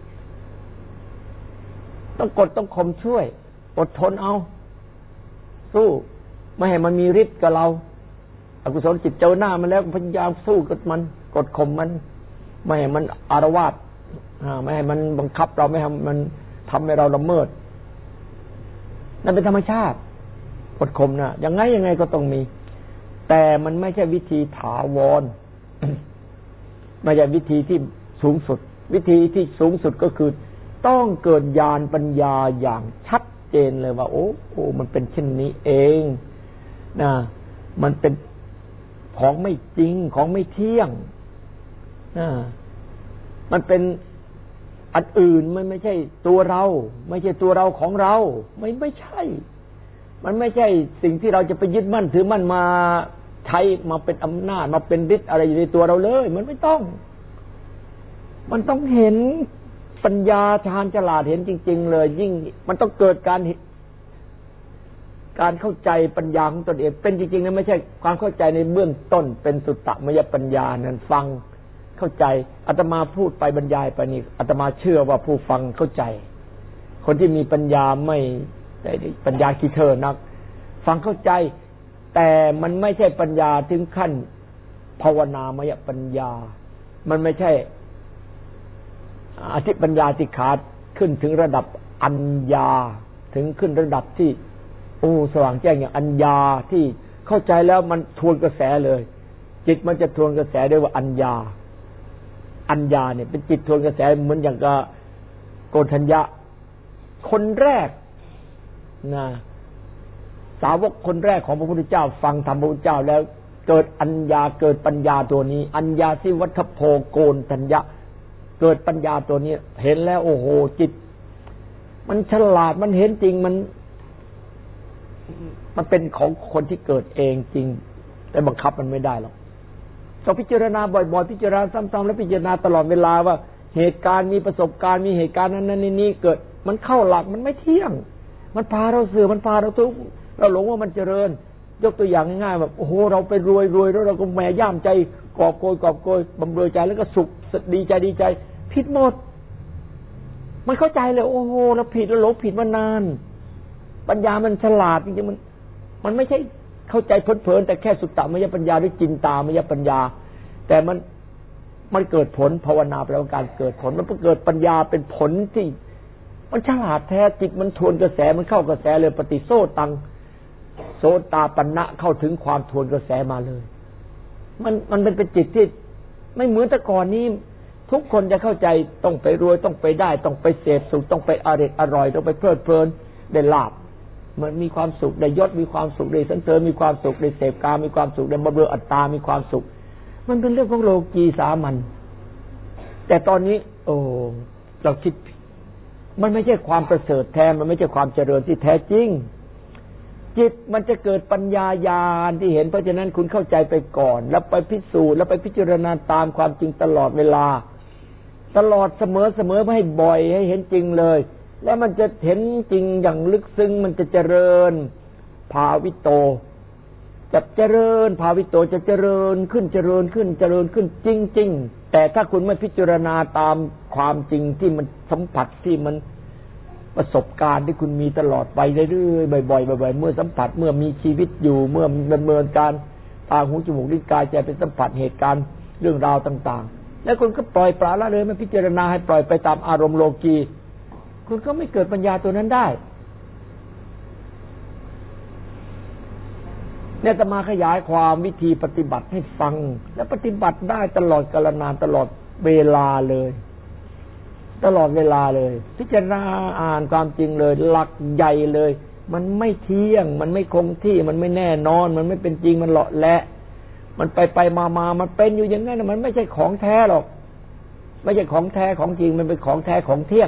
Speaker 1: ต้องกดต้องข่มช่วยอดทนเอาสู้ไม่ให้มันมีฤทธิ์กับเราอกุศลจิตเจ้าหน้ามันแล้วพยายามสู้กับมันกดข่มมันไม่ให้มันอารวาสไม่ให้มันบังคับเราไม่ให้มันทำให้เราละเมิดนั่นเป็นธรรมชาติกดข่มนะยังไงยังไงก็ต้องมีแต่มันไม่ใช่วิธีถาวร ไม่ใช่วิธีที่สูงสุดวิธีที่สูงสุดก็คือต้องเกิดญาณปัญญาอย่างชัดเจนเลยว่าโอ้โอ้มันเป็นเช่นนี้เองนะมันเป็นของไม่จริงของไม่เที่ยงนะมันเป็นอันอื่นมันไม่ใช่ตัวเราไม่ใช่ตัวเราของเราไม่ไม่ใช่มันไม่ใช่สิ่งที่เราจะไปยึดมั่นถือมั่นมาใช้มาเป็นอำนาจมาเป็นฤทธิ์อะไรอยู่ในตัวเราเลยมันไม่ต้องมันต้องเห็นปัญญาชาญฉลาดเห็นจริงๆเลยยิ่งมันต้องเกิดการการเข้าใจปัญญาของตนเองเป็นจริงๆนะไม่ใช่ความเข้าใจในเบื้องต้นเป็นสุตตมยปัญญานั้นฟังเข้าใจอาตมาพูดไปบรรยายไปนี่อาตมาเชื่อว่าผู้ฟังเข้าใจคนที่มีปัญญาไม่ได้ปัญญาขี้เถอะนักฟังเข้าใจแต่มันไม่ใช่ปัญญาถึงขั้นภาวนามยปัญญามันไม่ใช่อธิปัญญาที่ขาดขึ้นถึงระดับอัญญาถึงขึ้นระดับที่โอ้สว่างแจ้งอย่างอัญญาที่เข้าใจแล้วมันทวนกระแสเลยจิตมันจะทวนกระแสได้ว่าอัญญาอัญญาเนี่ยเป็นจิตทวนกระแสเหมือนอย่างกับโกณฑัญญะคนแรกนะสาวกคนแรกของพระพุทธเจ้าฟังธรรมพระพุทธเจ้าแล้วเกิดอัญญาเกิดปัญญาตัวนี้อัญญาสิวัฏโพโกณฑัญญะเกิดปัญญาตัวนี้เห็นแล้วโอ้โหจิตมันฉลาดมันเห็นจริงมันมันเป็นของคนที่เกิดเองจริงแต่บังคับมันไม่ได้หรอกต้องพิจารณาบ่อยๆพิจารณาซ้ำๆแล้วพิจารณาตลอดเวลาว่าเหตุการณ์มีประสบการณ์มีเหตุการณ์นั้นๆนี่เกิดมันเข้าหลักมันไม่เที่ยงมันพาเราเสื่อมมันพาเราทุกข์เราหลงว่ามันเจริญยกตัวอย่างง่ายๆแบบโอ้โหเราไปรวยรวยแล้วเราก็แม่ย่ามใจกอบโกยกอบโกยบำเรอใจแล้วก็สุขดีใจดีใจผิดหมดมันเข้าใจเลยโอ้โหเราผิดเราหลงผิดมานานปัญญามันฉลาดจริงๆมันมันไม่ใช่เข้าใจเพลินๆแต่แค่สุตตมยปัญญาหรือจินตามยปัญญาแต่มันมันเกิดผลภาวนาแปลว่าการเกิดผลมันเกิดปัญญาเป็นผลที่มันฉลาดแท้จิตมันทวนกระแสมันเข้ากระแสเลยปฏิโซตังโสตาปันนะเข้าถึงความทวนกระแสมาเลยมันมันเป็นเป็นจิตที่ไม่เหมือนแต่ก่อนนี้ทุกคนจะเข้าใจต้องไปรวยต้องไปได้ต้องไปเสพสุขต้องไปอร่อยอร่อยต้องไปเพลิดเพลินได้ลาภมันมีความสุขได้ยศมีความสุขได้สันเสริญมีความสุขได้เสพกามมีความสุขได้บำเรออัตตามีความสุขมันเป็นเรื่องของโลกีสามัญแต่ตอนนี้โอ้เราคิดมันไม่ใช่ความประเสริฐแท้มันไม่ใช่ความเจริญที่แท้จริงจิตมันจะเกิดปัญญาญาณที่เห็นเพราะฉะนั้นคุณเข้าใจไปก่อนแล้วไปพิสูจน์แล้วไปพิจารณาตามความจริงตลอดเวลาตลอดเสมอเสมอไม่ให้บ่อยให้เห็นจริงเลยแล้วมันจะเห็นจริงอย่างลึกซึ้งมันจะเจริญภาวิโตจะเจริญภาวิโตจะเจริญขึ้นเจริญขึ้นเจริญขึ้นจริงๆแต่ถ้าคุณไม่พิจารณาตามความจริงที่มันสัมผัสที่มันประสบการณ์ที่คุณมีตลอดไปเรื่อยๆบ่อยๆบ่อยๆเมื่อสัมผัสเมื่อมีชีวิตอยู่เมื่อดำเนินการตาหูจมูกลิ้นกายใจเป็นสัมผัสเหตุการณ์เรื่องราวต่างๆแล้วคุณก็ปล่อยปละละเลยไม่พิจารณาให้ปล่อยไปตามอารมณ์โลกีคุณก็ไม่เกิดปัญญาตัวนั้นได้เนี่ยอาตมาขยายความวิธีปฏิบัติให้ฟังและปฏิบัติได้ตลอดกาลนานตลอดเวลาเลยตลอดเวลาเลยพิจารณาอ่านความจริงเลยหลักใหญ่เลยมันไม่เที่ยงมันไม่คงที่มันไม่แน่นอนมันไม่เป็นจริงมันเลาะแหละมันไปไปมามามันเป็นอยู่อย่างนั้นมันไม่ใช่ของแท้หรอกไม่ใช่ของแท้ของจริงมันเป็นของแท้ของเที่ยง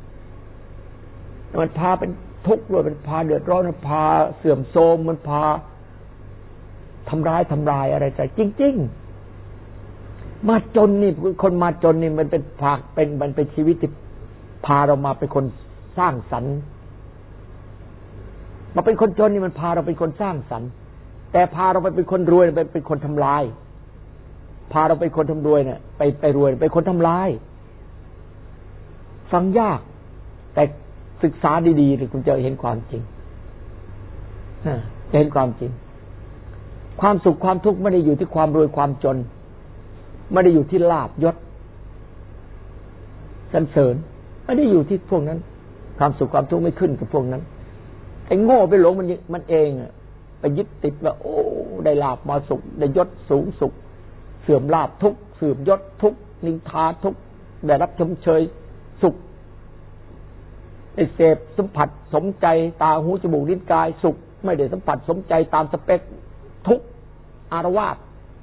Speaker 1: มันพาเป็นทุกข์ด้วยมันพาเดือดร้อนมันพาเสื่อมโทรมมันพาทำร้ายทำลายอะไรใจจริงๆมาจนนี่คนมาจนนี่มันเป็นพาเป็นมันเป็นชีวิตที่พาเรามาเป็นคนสร้างสรรค์มาเป็นคนจนนี่มันพาเราเป็นคนสร้างสรรค์แต่พาเราไปเป็นคนรวยไปเป็นคนทำลายพาเราเป็นคนทำรวยเนี่ยไปไปรวยเป็นคนทำลายฟังยากแต่ศึกษาดีๆคุณจะเห็นความจริงจะเห็นความจริงความสุขความทุกข์ไม่ได้อยู่ที่ความรวยความจนไม่ได้อยู่ที่ลาภยศสรรเสริญไม่ได้อยู่ที่พวกนั้นความสุขความทุกข์ไม่ขึ้นกับพวกนั้นไอ้โง่ไปหลงมันมันเองอ่ะไปยึดติดว่าโอ้ได้ลาภมาสุขได้ยศสูงสุขเสื่อมลาภทุกข์เสื่อมยศทุกข์นินทาทุกข์ได้รับชมเชยสุขได้เสพสัมผัสสมใจตาหูจมูกลิ้นกายสุขไม่ได้สัมผัสสมใจตามสเปคทุกข์อารวาส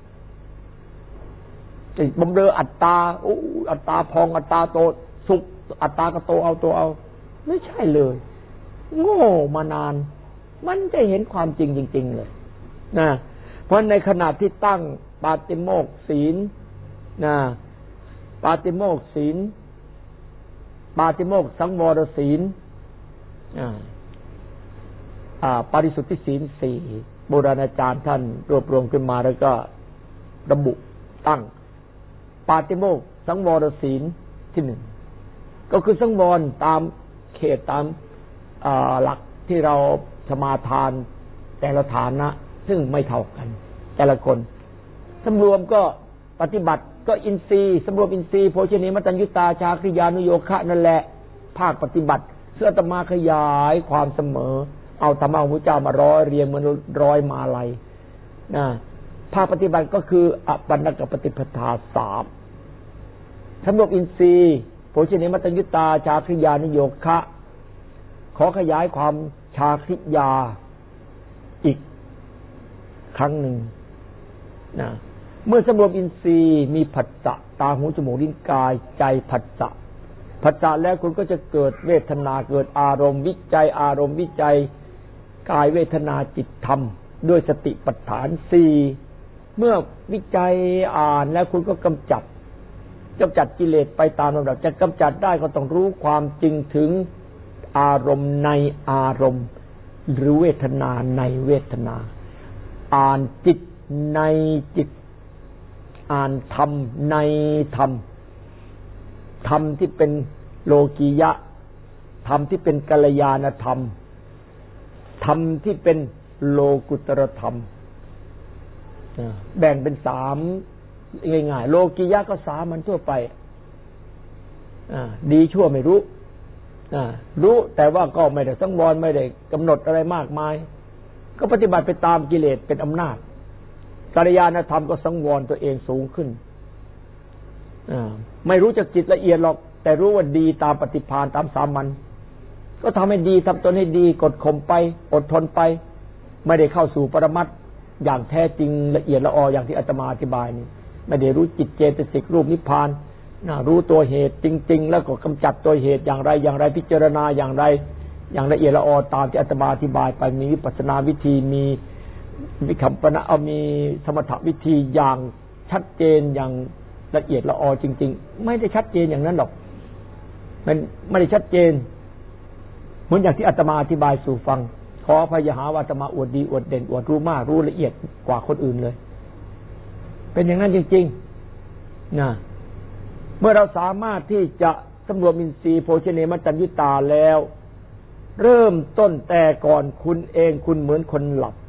Speaker 1: จะบำเรออัตตาโอ้อัตตาพองอัตตาโตสุขอัตตาก็โตเอาตัวเอาไม่ใช่เลยโง่มานานมันจะเห็นความจริงจริงๆเลยนะเพราะในขณะที่ตั้งปาติโมกข์ศีลนะปาติโมกข์ศีลปาติโมกข์สังวรศีลอ่าอ่าปาริสุทธิศีลสี่โบราณอาจารย์ท่านรวบรวมขึ้นมาแล้วก็ระบุตั้งปาติโมกข์สังวรศีลที่หนึ่งก็คือสังวรตามเขตตามหลักที่เราสมาทานแต่ละฐานะซึ่งไม่เท่ากันแต่ละคนสำรวมก็ปฏิบัติก็อินทรีย์สำรวมอินทรีย์โภชเนมัตตัญญุตาชาคริยานุโยคะนั่นแหละภาคปฏิบัติเพื่ออาตมาขยายความเสมอเอาธรรมะของพระเจ้ามาร้อยเรียงเหมือนร้อยมาลัยนะภาคปฏิบัติก็คืออปันนกปฏิปทาสามสำรวมอินทรีย์โภชเนมัตตัญญุตาชาคริยานุโยคะขอขยายความชาคริยาอีกครั้งหนึ่งนะเมื่อสำรวมอินทรีย์มีผัสสะตาหูจมูกลิ้นกายใจผัสสะผัสสะแล้วคุณก็จะเกิดเวทนาเกิดอารมณ์วิจัยอารมณ์วิจัยกายเวทนาจิตธรรมด้วยสติปัฏฐานสี่เมื่อวิจัยอ่านแล้วคุณก็กำจัดกำจัดกิเลสไปตามลำดับจะกำจัดได้ก็ต้องรู้ความจริงถึงอารมณ์ในอารมณ์หรือเวทนาในเวทนาอ่านจิตในจิตอ่านธรรมในธรรมธรรมที่เป็นโลกียะธรรมที่เป็นกัลยาณธรรมธรรมที่เป็นโลกุตรธรรมแบ่งเป็นสามง่ายๆโลกียะก็สามัญทั่วไปดีชั่วไม่รู้รู้แต่ว่าก็ไม่ได้สังวรไม่ได้กำหนดอะไรมากมายก็ปฏิบัติไปตามกิเลสเป็นอำนาจกัลยาณธรรมก็สังวรตัวเองสูงขึ้นไม่รู้จักจิตละเอียดหรอกแต่รู้ว่าดีตามปฏิภาณตามสามัญก็ทำให้ดีทำตนให้ดีกดข่มไปอดทนไปไม่ได้เข้าสู่ปรมัตถ์อย่างแท้จริงละเอียดละอออย่างที่อาตมาอธิบายนี่ไม่ได้รู้จิตเจตสิกรูปนิพพานนะรู้ตัวเหตุจริงๆแล้วก็กำจัดตัวเหตุอย่างไรอย่างไรพิจารณาอย่างไรอย่างละเอียดละออตามที่อาตมาอธิบายไปมีวิปัสสนาวิธีมีวิคัมปนะเอามีสมถะวิธีอย่างชัดเจนอย่างละเอียดละออจริงๆไม่ได้ชัดเจนอย่างนั้นหรอกมันไม่ได้ชัดเจนเหมือนอย่างที่อาตมาอธิบายสู่ฟังขออภัยหาว่าอาตมาอวดดีอวดเด่นอวดรู้มากรู้ละเอียดกว่าคนอื่นเลยเป็นอย่างนั้นจริงๆนะเมื่อเราสามารถที่จะสำรวมอินทรีย์โภชเนมัจจัญญุตาแล้วเริ่มต้นแต่ก่อนคุณเองคุณเหมือนคนหลับ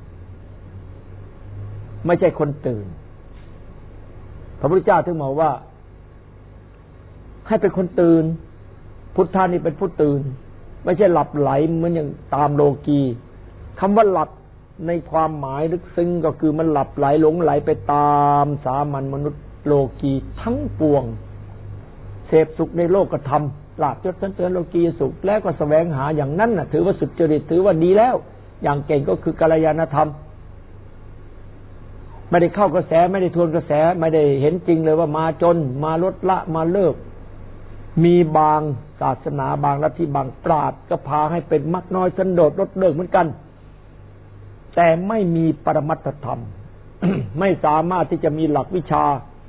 Speaker 1: ไม่ใช่คนตื่นพระพุทธเจ้าถึงบอกว่าให้เป็นคนตื่นพุทธานี่เป็นผู้ตื่นไม่ใช่หลับไหลเหมือนอย่างตามโลกีคำว่าหลับในความหมายลึกซึ้งก็คือมันหลับไหลหลงไหลไปตามสามัญมนุษย์โลกีทั้งปวงเสพสุขในโลกธรรมลาภยศสรรเสริญโลกีสุขแล้วก็แสวงหาอย่างนั้นน่ะถือว่าสุจริตถือว่าดีแล้วอย่างเก่งก็คือกัลยาณธรรมไม่ได้เข้ากระแสไม่ได้ทวนกระแสไม่ได้เห็นจริงเลยว่ามาจนมาลดละมาเลิกมีบางศาสนาบางลัทธิบางปราชญ์ก็พาให้เป็นมักน้อยสันโดษลดเลิกเหมือนกันแต่ไม่มีปรมัตถธรรม ไม่สามารถที่จะมีหลักวิชา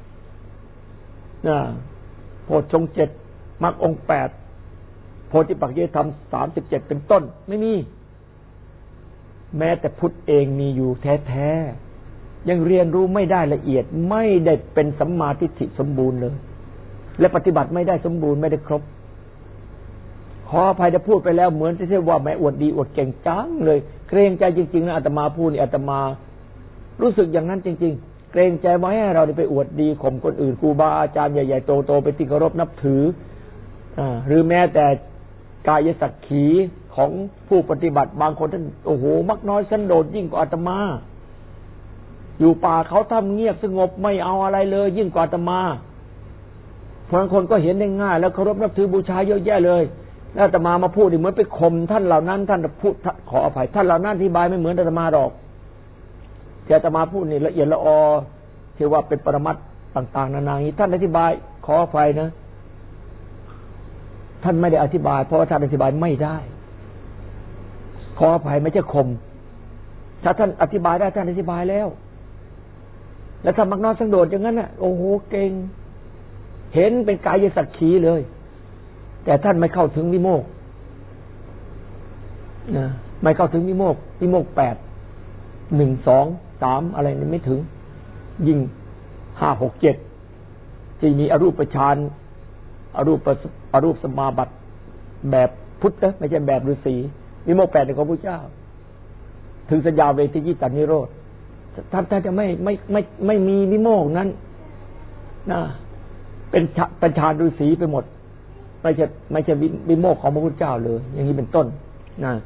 Speaker 1: โพชฌงค์เจ็ดมรรคองค์แปดโพธิปักขิยธรรมสามสิบเจ็ดเป็นต้นไม่มีแม้แต่พุทธเองมีอยู่แท้ๆยังเรียนรู้ไม่ได้ละเอียดไม่ได้เป็นสัมมาทิฏฐิสมบูรณ์เลยและปฏิบัติไม่ได้สมบูรณ์ไม่ได้ครบขออภัยจะพูดไปแล้วเหมือนที่เรียกว่าแม่อวดดีอวดเก่งจังเลยเกรงใจจริงๆนะอาตมาพูดนี่อาตมารู้สึกอย่างนั้นจริงๆเกรงใจไว้ให้เราได้ไปอวดดีข่มคนอื่นครูบาอาจารย์ใหญ่ๆโตๆไปที่เคารพนับถืออ่าหรือแม้แต่กายสักขีของผู้ปฏิบัติบางคนท่านโอ้โหมักน้อยสันโดษยิ่งกว่าอาตมาอยู่ป่าเขาทำเงียบสงบไม่เอาอะไรเลยยิ่งกว่าอาตมาบางคนก็เห็นได้ง่ายแล้วเคารพนับถือบูชาเยอะแยะเลยแล้วอาตมามาพูดนี่เหมือนไปข่มท่านเหล่านั้นท่านพูดขออภัยท่านเหล่านั้นอธิบายไม่เหมือนอาตมาหรอกที่อาตมาพูดนี่ละเอียดละออที่ว่าเป็นปรมัตถ์ต่างๆนานานี้ท่านอธิบายขออภัยนะท่านไม่ได้อธิบายเพราะว่าท่านอธิบายไม่ได้ขออภัยไม่ใช่ข่มถ้าท่านอธิบายได้ท่านอธิบายแล้วแล้วถ้ามักน้อยสังโดษอย่างนั้นน่ะโอ้โหเก่งเห็นเป็นกายสักขีเลยแต่ท่านไม่เข้าถึงวิโมกข์นะไม่เข้าถึงวิโมกข์วิโมกข์แปดหนึ่งสองสามอะไรนี่ไม่ถึงยิ่งห้าหกเจ็ดที่มีอรูปฌานอรูปอรูปสมาบัติแบบพุทธนะไม่ใช่แบบฤาษีวิโมกข์แปดของพระเจ้าถึงสัญญาเวทียิตานิโรธท่านท่านจะไม่ไม่ไม่ไม่มีวิโมกข์นั้นนะเป็นเป็นฌานฤาษีไปหมดไม่ใช่ไม่ใช่วิโมกข์ของพระพุทธเจ้าเลยอย่างนี้เป็นต้นนะ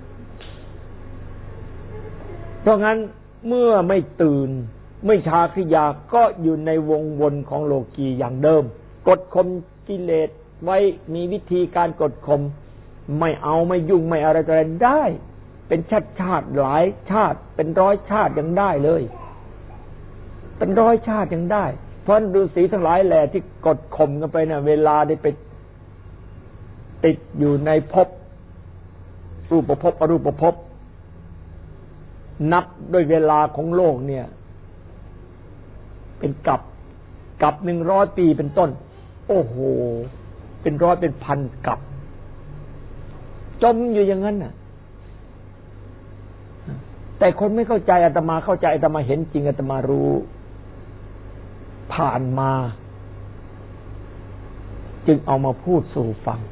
Speaker 1: เพราะงั้นเมื่อไม่ตื่นไม่ชาคริยาก็อยู่ในวงวนของโลกีอย่างเดิมกดข่มกิเลสไว้มีวิธีการกดข่มไม่เอาไม่ยุ่งไม่อะไรอะไรได้เป็นชาติชาติหลายชาติเป็นร้อยชาติยังได้เลยเป็นร้อยชาติยังได้เพราะฤาษีทั้งหลายแหละที่กดข่มกันไปน่ะเวลาได้ไปติดอยู่ในภพรูปภพอรูปภพนับด้วยเวลาของโลกเนี่ยเป็นกับกับหนึ่งร้อยปีเป็นต้นโอ้โหเป็นร้อยเป็นพันกับจมอยู่อย่างนั้นน่ะแต่คนไม่เข้าใจอาตมาเข้าใจอาตมาเห็นจริงอาตมารู้ผ่านมาจึงเอามาพูดสู่ฟัง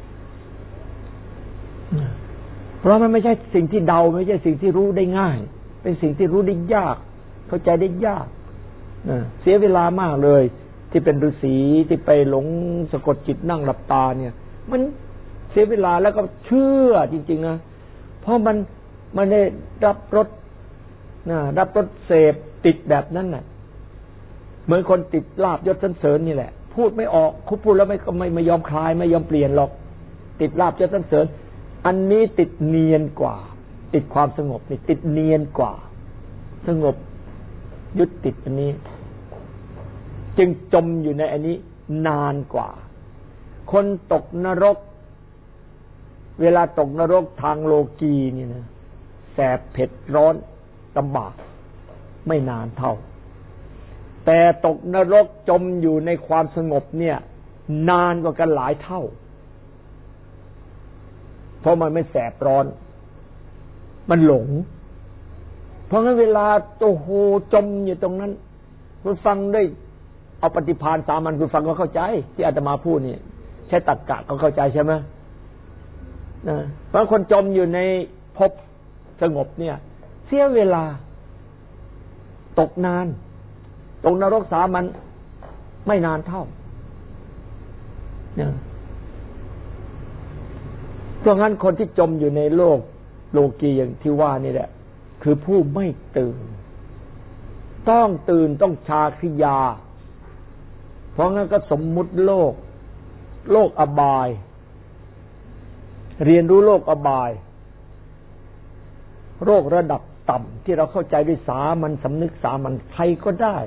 Speaker 1: เพราะมันไม่ใช่สิ่งที่เดาไม่ใช่สิ่งที่รู้ได้ง่ายเป็นสิ่งที่รู้ได้ยากเข้าใจได้ยากเสียเวลามากเลยที่เป็นฤาษีที่ไปหลงสะกดจิตนั่งหลับตาเนี่ยมันเสียเวลาแล้วก็เชื่อจริงๆนะเพราะมันมันได้รับรสนะรับรสเสพติดแบบนั้นน่ะเหมือนคนติดลาภยศสรรเสริญนี่แหละพูดไม่ออกคุพูดแล้วไม่ไม่ไม่ยอมคลายไม่ยอมเปลี่ยนหรอกติดลาภยศสรรเสริญอันนี้ติดเนียนกว่าติดความสงบนี่ติดเนียนกว่าสงบยึดติดอันนี้จึงจมอยู่ในอันนี้นานกว่าคนตกนรกเวลาตกนรกทางโลกีนี่นะแสบเผ็ดร้อนลำบากไม่นานเท่าแต่ตกนรกจมอยู่ในความสงบเนี่ยนานกว่ากันหลายเท่าเพราะมันไม่แสบร้อนมันหลงเพราะงั้นเวลาโอ้โหจมอยู่ตรงนั้นคุณฟังได้เอาปฏิภาณสามัญคุณฟังก็เข้าใจที่อาตมาพูดนี่ใช้ตรรกะก็เข้าใจใช่ไหมนะเพราะคนจมอยู่ในภพสงบเนี่ยเสียเวลาตกนานตกนรกสามัญไม่นานเท่าเนี่ยเพราะงั้นคนที่จมอยู่ในโลกโลกีอย่างที่ว่านี่แหละคือผู้ไม่ตื่นต้องตื่นต้องชาคริยาเพราะงั้นก็สมมุติโลกโลกอบายเรียนรู้โลกอบายโลกระดับต่ำที่เราเข้าใจด้วยสามัญสำนึกสามัญใครก็ได้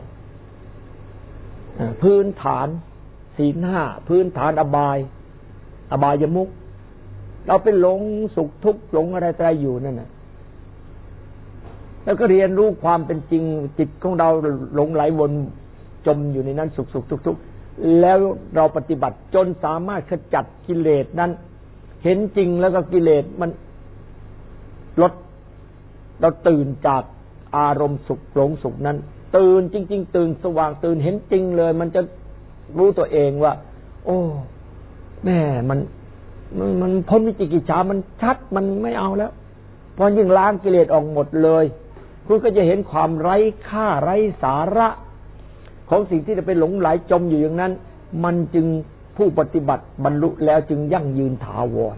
Speaker 1: พื้นฐานศีลห้าพื้นฐานอบายอบายมุขเราไปหลงสุขทุกข์หลงอะไรอะไรอยู่นั่นน่ะแล้วก็เรียนรู้ความเป็นจริงจิตของเราหลงไหลวนจมอยู่ในนั้นสุขสุขทุกข์ทุกข์แล้วเราปฏิบัติจนสามารถขจัดกิเลสนั้นเห็นจริงแล้วก็กิเลสมันลดเราตื่นจากอารมณ์สุขหลงสุขนั้นตื่นจริงๆตื่นสว่างตื่นเห็นจริงเลยมันจะรู้ตัวเองว่าโอ้แม่มันมันมันพ้นวิจิกิจฉามันชัดมันไม่เอาแล้วพอยิ่งล้างกิเลสออกหมดเลยคุณก็จะเห็นความไร้ค่าไร้สาระของสิ่งที่จะไปหลงไหลจมอยู่อย่างนั้นมันจึงผู้ปฏิบัติบรรลุแล้วจึงยั่งยืนถาวร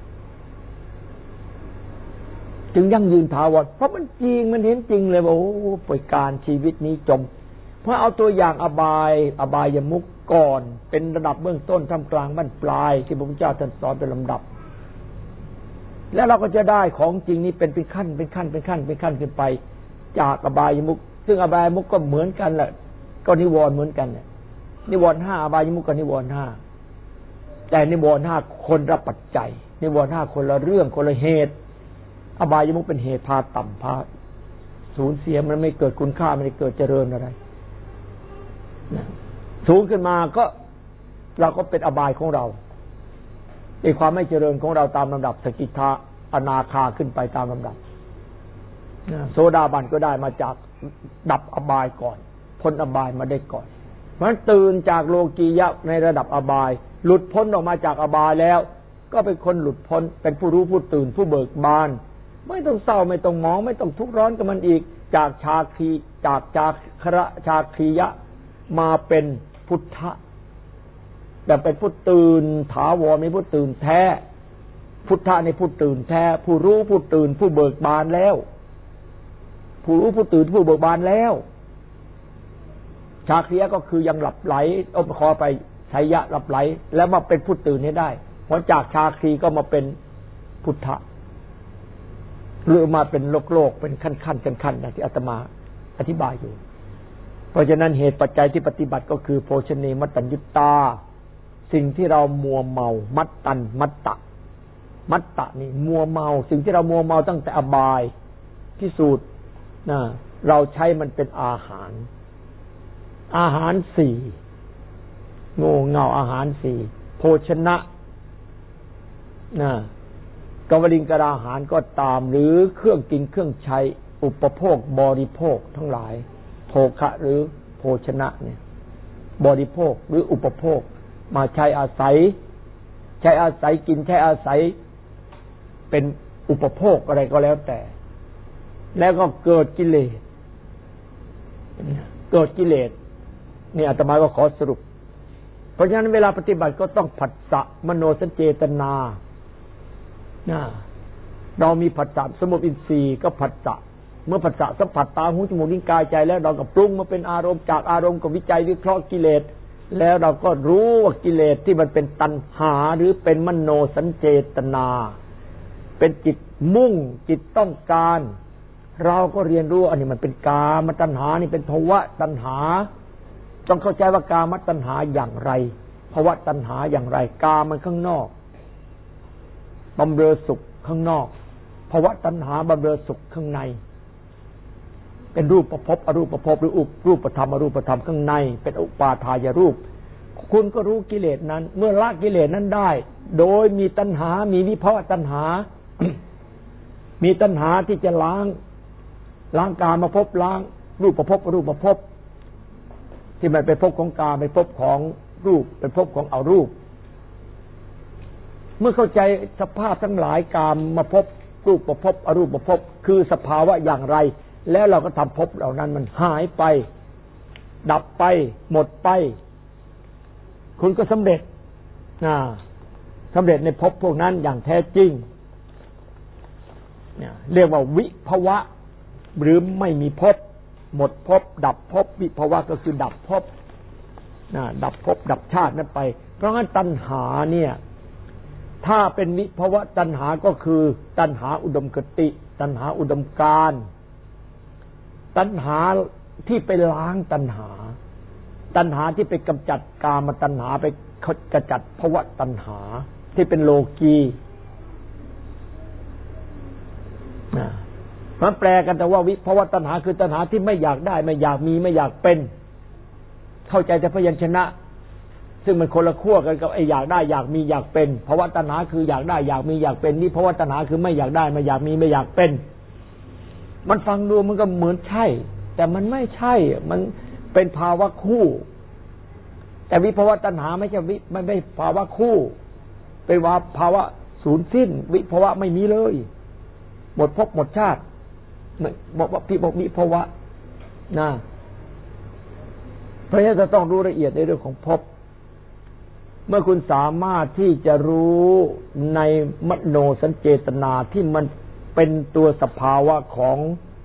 Speaker 1: จึงยั่งยืนถาวรเพราะมันจริงมันเห็นจริงเลยว่าโอ้ปล่อยการชีวิตนี้จมเพราะเอาตัวอย่างอบายอบายมุขก่อนเป็นระดับเบื้องต้นท่ามกลางบั้นปลายที่พระพุทธเจ้าท่านสอนเป็นลำดับแล้วเราก็จะได้ของจริงนี้เป็นเป็นขั้นเป็นขั้นเป็นขั้นเป็นขั้นขึ้นไปจากอบายมุขซึ่งอบายมุขก็เหมือนกันแหละก็นิวรณ์เหมือนกันเนี่ยนิวรณ์ห้าอบายมุขกับนิวรณ์ห้าแต่นิวรณ์ห้าคนละปัจจัยนิวรณ์ห้าคนละเรื่องคนละเหตุอบายมุขเป็นเหตุพาต่ำพาสูญเสียมันไม่เกิดคุณค่าไม่ได้เกิดเจริญอะไรสูงขึ้นมาก็เราก็เป็นอบายของเราไอ้ความไม่เจริญของเราตามลำดับสกิทาอนาคาขึ้นไปตามลำดับโสดาบันก็ได้มาจากดับอบายก่อนพ้นอบายมาได้ก่อนเพราะฉะนั้นตื่นจากโลกียะในระดับอบายหลุดพ้นออกมาจากอบายแล้วก็เป็นคนหลุดพ้นเป็นผู้รู้ผู้ตื่นผู้เบิกบานไม่ต้องเศร้าไม่ต้องมองไม่ต้องทุกข์ร้อนกับมันอีกจากชาคีจากชาคระชาคียะมาเป็นพุทธะแต่เป็นผู้ตื่นถาวรไม่ผู้ตื่นแท้พุทธะในผู้ตื่นแท้ผู้รู้ผู้ตื่นผู้เบิกบานแล้วผู้รู้ผู้ตื่นผู้เบิกบานแล้วชาคียะก็คือยังหลับไหลเอาขอไปชัยยะหลับไหลแล้วมาเป็นผู้ตื่นให้ได้เพราะจากชาคีก็มาเป็นพุทธะหรือมาเป็นโลกโลกเป็นขั้นขั้นขั้นขั้นนะที่อาตมาอธิบายอยู่เพราะฉะนั้นเหตุปัจจัยที่ปฏิบัติก็คือโภชเนมัตตัญญุตาสิ่งที่เรามัวเมามัตตันมัตตะมัตตะนี่มัวเมาสิ่งที่เรามัวเมาตั้งแต่อบายที่สุดนะเราใช้มันเป็นอาหารอาหารสี่โง่เง่าอาหารสี่โภชนะนะกวลิงกราอาหารก็ตามหรือเครื่องกินเครื่องใช้อุปโภคบริโภคทั้งหลายโภคะหรือโภชนะเนี่ยบริโภคหรืออุปโภคมาใช้อาศัยใช้อาศัยกินใช้อาศัยเป็นอุปโภคอะไรก็แล้วแต่แล้วก็เกิดกิเลสเกิดกิเลสนี่อาตมาก็ขอสรุปเพราะฉะนั้นเวลาปฏิบัติก็ต้องผัสสะมโนสัญเจตนาเรามีผัสสะสมุทอินทรีย์ก็ผัสสะเมื่อผัสสะสัมผัสตาหูจมูกลิ้นกายใจแล้วเราก็ปรุงมาเป็นอารมณ์จากอารมณ์ก็วิจัยวิเคราะห์กิเลสแล้วเราก็รู้ว่ากิเลสที่มันเป็นตัณหาหรือเป็นมโนสัญเจตนาเป็นจิตมุ่งจิตต้องการเราก็เรียนรู้อันนี้มันเป็นกามตัณหานี่เป็นภวะตัณหาต้องเข้าใจว่ากามตัณหาอย่างไรภวะตัณหาอย่างไรกามมันข้างนอกบำเรอสุขข้างนอกภวะตัณหาบำเรอสุขข้างในเป็นรูปประพบอรูปประพบหรืออุปรูปธรรมอรูปธรรมข้างในเป็นอุปาทายรูปคุณก็รู้กิเลสนั้นเมื่อละกิเลสนั้นได้โดยมีตัณหามีวิภวตัณหา มีตัณหาที่จะล้างล้างกามมาพบล้างรูปประพบอรูปประพบที่มันเป็นภพของกามเป็นภพของรูปเป็นภพของอรูปเมื่อเข้าใจสภาพทั้งหลายกามมาพบรูปประพบอรูปประพบคือสภาวะอย่างไรแล้วเราก็ทำภพเหล่านั้นมันหายไปดับไปหมดไปคุณก็สำเร็จนะสำเร็จในภพพวกนั้นอย่างแท้จริงเนี่ยเรียกว่าวิภวะหรือไม่มีภพหมดภพดับภพวิภวะก็คือดับภพนะดับภพดับชาตินั้นไปเพราะงั้นตัณหาเนี่ยถ้าเป็นวิภวะตัณหาก็คือตัณหาอุดมคติตัณหาอุดมการณ์ตัณหาที่ไปล้างตัณหาตัณหาที่ไปกำจัดกามตัณหาไปกำจัดภวะตัณหาที่เป็นโลกีนะมันแปลกันแต่ว่าวิภวะตัณหาคือตัณหาที่ไม่อยากได้ไม่อยากมีไม่อยากเป็นเข้าใจแต่พยัญชนะซึ่งมันคนละขั้วกันกับไอ้อยากได้อยากมีอยากเป็นภวะตัณหาคืออยากได้อยากมีอยากเป็นนี่ภวะตัณหาคือไม่อยากได้ไม่อยากมีไม่อยากเป็นมันฟังดูมันก็เหมือนใช่แต่มันไม่ใช่มันเป็นภาวะคู่แต่วิภวะตัณหาไม่ใช่วิไม่ไม่ภาวะคู่เป็นว่าภาวะสูญสิ้นวิภวะไม่มีเลยหมดภพหมดชาติบอกว่าพี่บอกวิภวะนะเพราะฉะนั้นจะต้องรู้ละเอียดในเรื่องของภพเมื่อคุณสามารถที่จะรู้ในมโนสัญเจตนาที่มันเป็นตัวสภาวะของ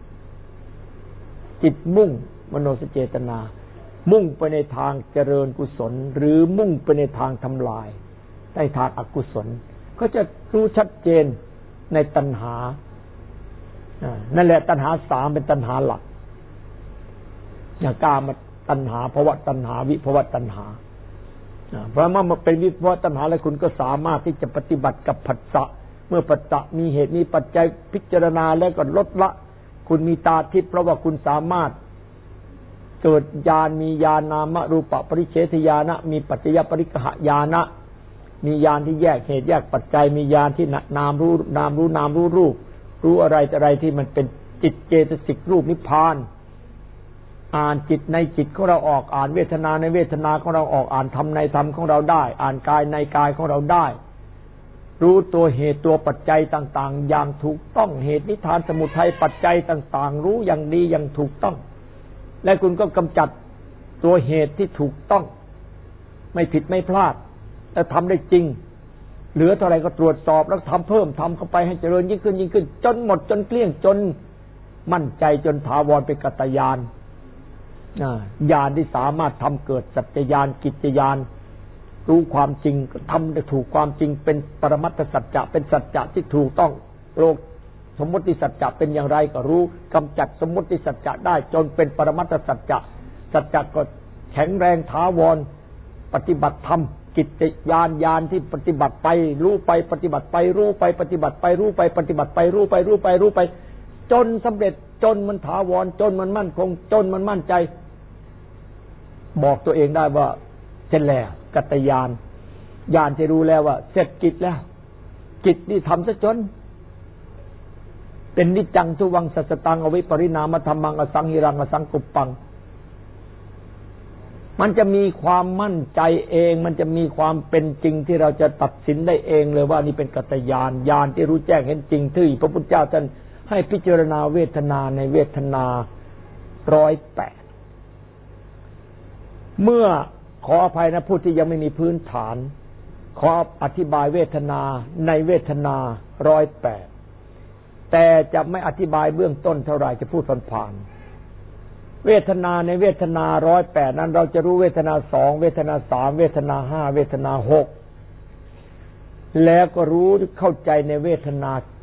Speaker 1: จิตมุ่งมโนสัญเจตนามุ่งไปในทางเจริญกุศลหรือมุ่งไปในทางทำลายในทางอกุศลก็จะรู้ชัดเจนในตัณหานั่นแหละตัณหาสามเป็นตัณหาหลักอย่างกามตัณหาภวะตัณหาวิภวะตัณหาเพราะเมื่อเป็นวิภวะตัณหาแล้วคุณก็สามารถที่จะปฏิบัติกับผัสสะเมื่อปัจจะมีเหตุมีปัจจัยพิจารณาแล้วก็ลดละคุณมีตาทิพย์เพราะว่าคุณสามารถเกิดญาณมีญาณนามรูปปริเฉทญาณมีปัจจยปริกหญาณมีญาณที่แยกเหตุแยกปัจจัยมีญาณที่นามรู้นามรู้นามรู้รูปรู้อะไรแต่อะไรที่มันเป็นจิตเจตสิกรูปนิพพานอ่านจิตในจิตของเราออกอ่านเวทนาในเวทนาของเราออกอ่านธรรมในธรรมของเราได้อ่านกายในกายของเราได้รู้ตัวเหตุตัวปัจจัยต่างๆอย่างถูกต้องเหตุนิทานสมุทัยปัจจัยต่างๆรู้อย่างดีอย่างถูกต้องและคุณก็กำจัดตัวเหตุที่ถูกต้องไม่ผิดไม่พลาดและทำได้จริงเหลือเท่าไรก็ตรวจสอบแล้วทำเพิ่มทำเข้าไปให้เจริญยิ่งขึ้นยิ่งขึ้นจนหมดจนเกลี้ยงจนมั่นใจจนถาวรเป็นกัตตญาณญาณที่สามารถทำเกิดสัจจญาณกิจญาณรู้ความจริงทำได้ถูกความจริงเป็นปรมัตถสัจจะเป็นสัจจะที่ถูกต้องโลกสมมติสัจจะเป็นอย่างไรก็รู้กำจัดสมมติสัจจะได้จนเป็นปรมัตถสัจจะสัจจะก็แข็งแรงถาวรปฏิบัติธรรมกิจญาณญาณที่ปฏิบัติไปรู้ไปปฏิบัติไปรู้ไปปฏิบัติไปรู้ไปปฏิบัติไปรู้ไปรู้ไปรู้ไปจนสำเร็จจนมันถาวรจนมันมั่นคงจนมันมั่นใจบอกตัวเองได้ว่าเสร็จแล้วกัตตญาณญาณที่รู้แล้วว่าเสร็จกิจแล้วกิจนี่ทำซะจนเป็นนิจจังทุวังสัสตังอวิปริณามธรรมังอสังหิรังอสังกุปปังมันจะมีความมั่นใจเองมันจะมีความเป็นจริงที่เราจะตัดสินได้เองเลยว่านี่เป็นกัตตญาณญาณที่รู้แจ้งเห็นจริงที่พระพุทธเจ้าท่านให้พิจารณาเวทนาในเวทนาร้อยแปดเมื่อขออภัยนะผู้ที่ยังไม่มีพื้นฐานขออธิบายเวทนาในเวทนาร้อยแปดแต่จะไม่อธิบายเบื้องต้นเท่าไหร่จะพูดผ่านๆเวทนาในเวทนาร้อยแปดนั้นเราจะรู้เวทนาสองเวทนาสามเวทนาห้าเวทนาหกแล้วก็รู้เข้าใจในเวทนา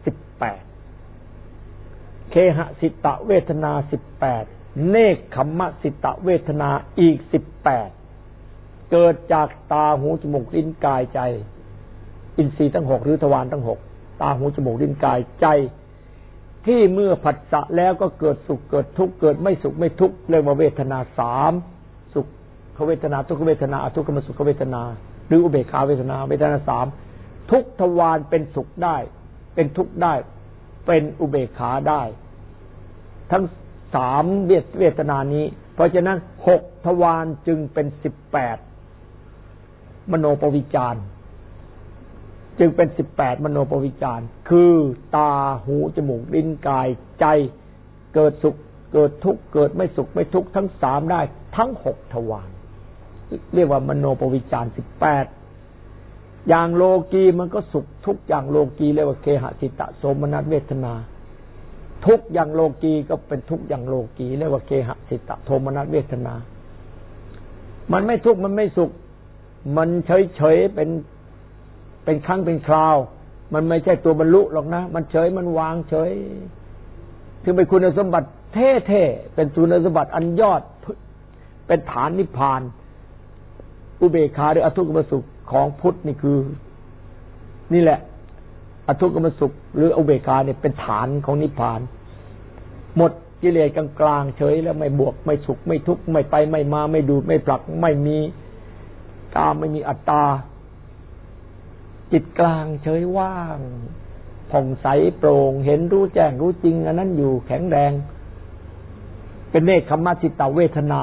Speaker 1: สิบแปดเคหสิตเวทนาสิบแปดเนกขัมมสิตเวทนาอีกสิบแปดเกิดจากตาหูจมูกลิ้นกายใจอินทรีย์ทั้งหกหรือทวารทั้งหกตาหูจมูกลิ้นกายใจที่เมื่อผัสสะแล้วก็เกิดสุขเกิดทุกข์เกิดไม่สุขไม่ทุกข์เรียกว่าเวทนาสามสุขเวทนาทุกขเวทนาอทุกขมสุขเวทนาหรืออุเบกขาเวทนาเวทนาสามทุกทวารเป็นสุขได้เป็นทุกข์ได้เป็นอุเบกขาได้ทั้งสามเวทนานี้เพราะฉะนั้นหกทวารจึงเป็นสิบแปดมโนปวิจารจึงเป็นสิบแปดมโนปวิจารคือตาหูจมูกลิ้นกายใจเกิดสุขเกิดทุกข์เกิดไม่สุขไม่ทุกข์ทั้งสามได้ทั้งหกทวารเรียกว่ามโนปวิจารสิบแปดอย่างโลกีมันก็สุขทุกอย่างโลกีเรียกว่าเคหสิตโสมนัสเวทนาทุกอย่างโลกีก็เป็นทุกอย่างโลกีเรียกว่าเคหสิตโทมนัสเวทนามันไม่ทุกข์มันไม่สุขมันเฉยๆเป็นเป็นครั้งเป็นคราวมันไม่ใช่ตัวบรรลุหรอกนะมันเฉยมันวางเฉยถึงเป็นคุณสมบัติเท่ๆเป็นคุณสมบัติอันยอดเป็นฐานนิพพานอุเบกขาหรืออทุกขมสุขของพุทธนี่คือนี่แหละอทุกขมสุขหรืออุเบกขาเนี่ยเป็นฐานของนิพพานหมดกิเลสกลางๆเฉยแล้วไม่บวกไม่สุขไม่ทุกข์ไม่ไปไม่มาไม่ดูไม่ผลักไม่มีกามไม่มีอัตตาจิตกลางเฉยว่างผ่องใสโปร่งเห็นรู้แจ้งรู้จริงอันนั้นอยู่แข็งแรงเป็นเนกขัมมสิตเวทนา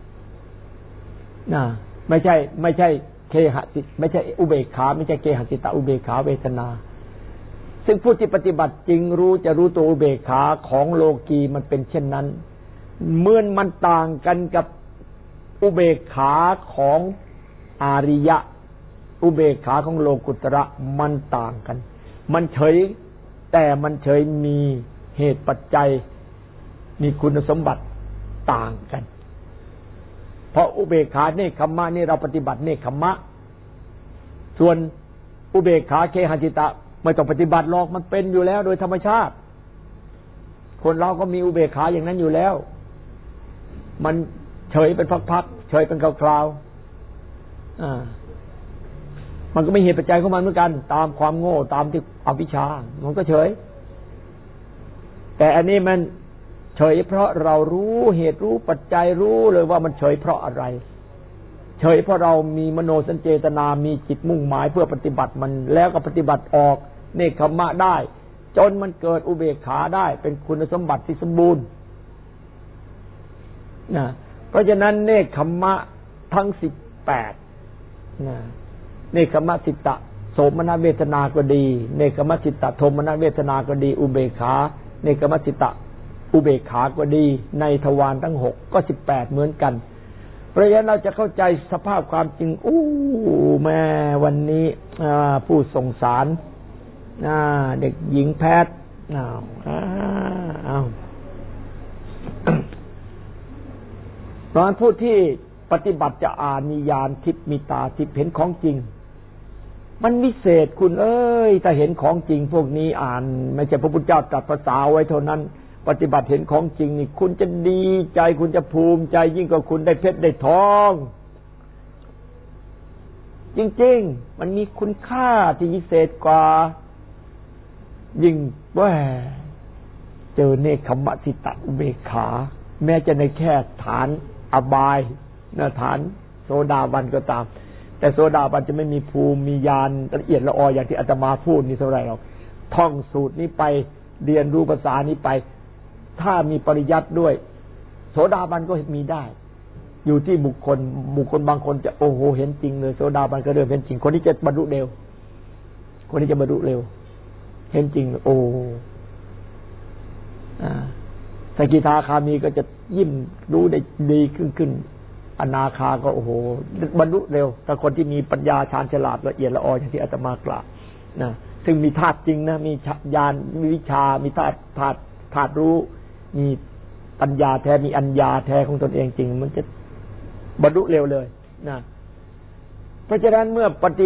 Speaker 1: นะไม่ใช่ไม่ใช่เคหสิไม่ใช่อุเบกขาไม่ใช่เคหสิตอุเบกขาเวทนาซึ่งผู้ที่ปฏิบัติจริงรู้จะรู้ตัวอุเบกขาของโลกีมันเป็นเช่นนั้นเมื่อมันต่างกันกับอุเบกขาของอาริยะอุเบกขาของโลกุตระมันต่างกันมันเฉยแต่มันเฉยมีเหตุปัจจัยมีคุณสมบัติต่างกันเพราะอุเบกขาเนกขัมมะนี่เราปฏิบัติเนกขัมมะส่วนอุเบกขาเคหสิตะไม่ต้องปฏิบัติหรอกมันเป็นอยู่แล้วโดยธรรมชาติคนเราก็มีอุเบกขาอย่างนั้นอยู่แล้วมันเฉยเป็นพักๆเฉยเป็นคราวๆอ่ามันก็ไม่เหตุปัจจัยของมันเหมือนกันตามความโง่ตามที่อวิชชามันก็เฉยแต่อันนี้มันเฉยเพราะเรารู้เหตุรู้ปัจจัยรู้เลยว่ามันเฉยเพราะอะไรเฉยเพราะเรามีมโนสัญเจตนามีจิตมุ่งหมายเพื่อปฏิบัติมันแล้วก็ปฏิบัติออกเนกขัมมะได้จนมันเกิดอุเบกขาได้เป็นคุณสมบัติที่สมบูรณ์นะเพราะฉะนั้นเนกขัมมะทั้งสิบแปดนะเนกขัมมสิตโสมนัสเวทนาก็ดีเนกขัมมสิตโทมนัสเวทนาก็ดีอุเบกขาเนกขัมมสิตอุเบกขาก็ดีในทวารทั้งหกก็สิบแปดเหมือนกันเพราะฉะนั้นเราจะเข้าใจสภาพความจริงอู้แม่วันนี้ผู้ส่งสารเด็กหญิงแพทย์อ้าวอ้าวตอนผู้ที่ปฏิบัติจะอ่านมีญาณทิพย์มีตาทิพย์เห็นของจริงมันวิเศษคุณเอ้ยถ้าเห็นของจริงพวกนี้อ่านไม่ใช่พระพุทธเจ้าตรัสภาษาไว้เท่านั้นปฏิบัติเห็นของจริงนี่คุณจะดีใจคุณจะภูมิใจยิ่งกว่าคุณได้เพชรได้ทองจริงๆมันมีคุณค่าที่วิเศษกว่ายิ่งว่าเจอเนกขัมมสิตอุเบกขาแม้จะในแค่ฐานอบายนะฐานโสดาบันก็ตามแต่โสดาบันจะไม่มีภูมิมีญาณละเอียดละอออย่างที่อาตมาพูดนี่เท่าไหร่หรอกท่องสูตรนี้ไปเรียนรู้ภาษานี้ไปถ้ามีปริยัติด้วยโสดาบันก็มีได้อยู่ที่บุคคลบุคคลบางคนจะโอ้โหเห็นจริงเลยโสดาบันก็เริ่มเห็นจริงคนที่จะบรรลุเร็วคนที่จะบรรลุเร็วเห็นจริงโอ้อ่าสกิทาคามีก็จะยิ่มรู้ได้ดีขึ้นขึ้นอนาคาก็โอ้โหบรรลุเร็วแต่คนที่มีปัญญาชาญฉลาดละเอียดละอออย่างที่อาตมากล่าวนะซึ่งมีธาตุจริงนะมีญาณมีวิชามีธาตุธาตุธาตุรู้มีปัญญาแท้มีอัญญาแท้ของตนเองจริงมันจะบรรลุเร็วเลยนะเพราะฉะนั้นเมื่อปฏิบัติ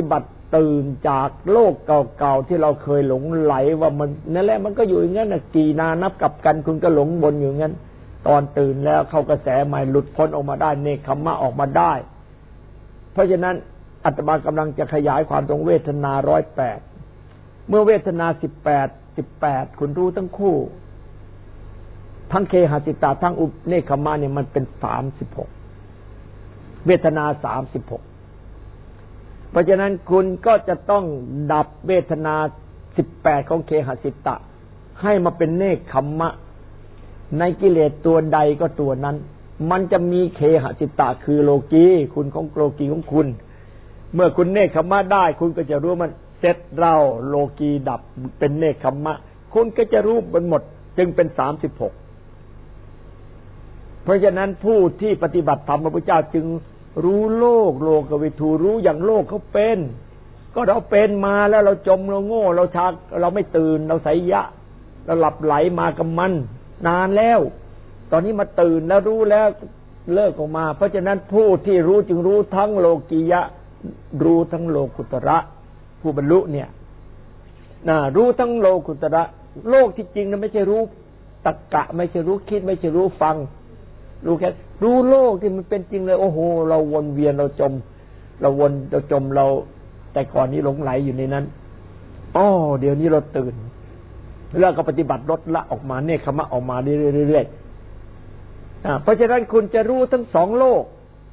Speaker 1: ตื่นจากโลกเก่าๆที่เราเคยหลงไหลว่ามันนั่นแหละมันก็อยู่อย่างนั้นนะกี่นานับกับกันคุณก็หลงวนอยู่งั้นตอนตื่นแล้วเข้ากระแสใหม่หลุดพ้นออกมาได้เนคขมะออกมาได้เพราะฉะนั้นอาตมากำลังจะขยายความตรงเวทนาร้อยแปดเมื่อเวทนาสิบแปดสิบแปดคุณรู้ทั้งคู่ทั้งเคหสิตาทั้งอุเนคขมะเนี่ยมันเป็นสามสิบหกเวทนาสามสิบหกเพราะฉะนั้นคุณก็จะต้องดับเวทนาสิบแปดของเคหสิตะให้มาเป็นเนคขมะในกิเลสตัวใดก็ตัวนั้นมันจะมีเคหสิตะคือโลกีคุณของโลกีของคุณเมื่อคุณเนคขมะได้คุณก็จะรู้มันเสร็จเราโลกีดับเป็นเนคขมะคุณก็จะรู้มันหมดจึงเป็นสามสิบหกเพราะฉะนั้นผู้ที่ปฏิบัติธรรมพระพุทธเจ้าจึงรู้โลกโลกวิทูรู้อย่างโลกเขาเป็นก็เราเป็นมาแล้วเราจมเราโง่เราชักเราไม่ตื่นเราไสยะเราหลับไหลมากับมันนานแล้วตอนนี้มาตื่นแล้วรู้แล้วเลิกออกมาเพราะฉะนั้นผู้ที่รู้จึงรู้ทั้งโลกียะรู้ทั้งโลกุตระผู้บรรลุเนี่ยนะรู้ทั้งโลกุตระโลกที่จริงนะไม่ใช่รู้ตรรกะไม่ใช่รู้คิดไม่ใช่รู้ฟังรู้แค่รู้โลกที่มันเป็นจริงเลยโอ้โหเราวนเวียนเราจมเราวนเราจมเราแต่ก่อนนี้หลงไหลอยู่ในนั้นอ๋อเดี๋ยวนี้เราตื่นแล้วก็ปฏิบัติลดละออกมาเนคขมะออกมาเรื่อยๆอ่าเพราะฉะนั้นคุณจะรู้ทั้งสองโลก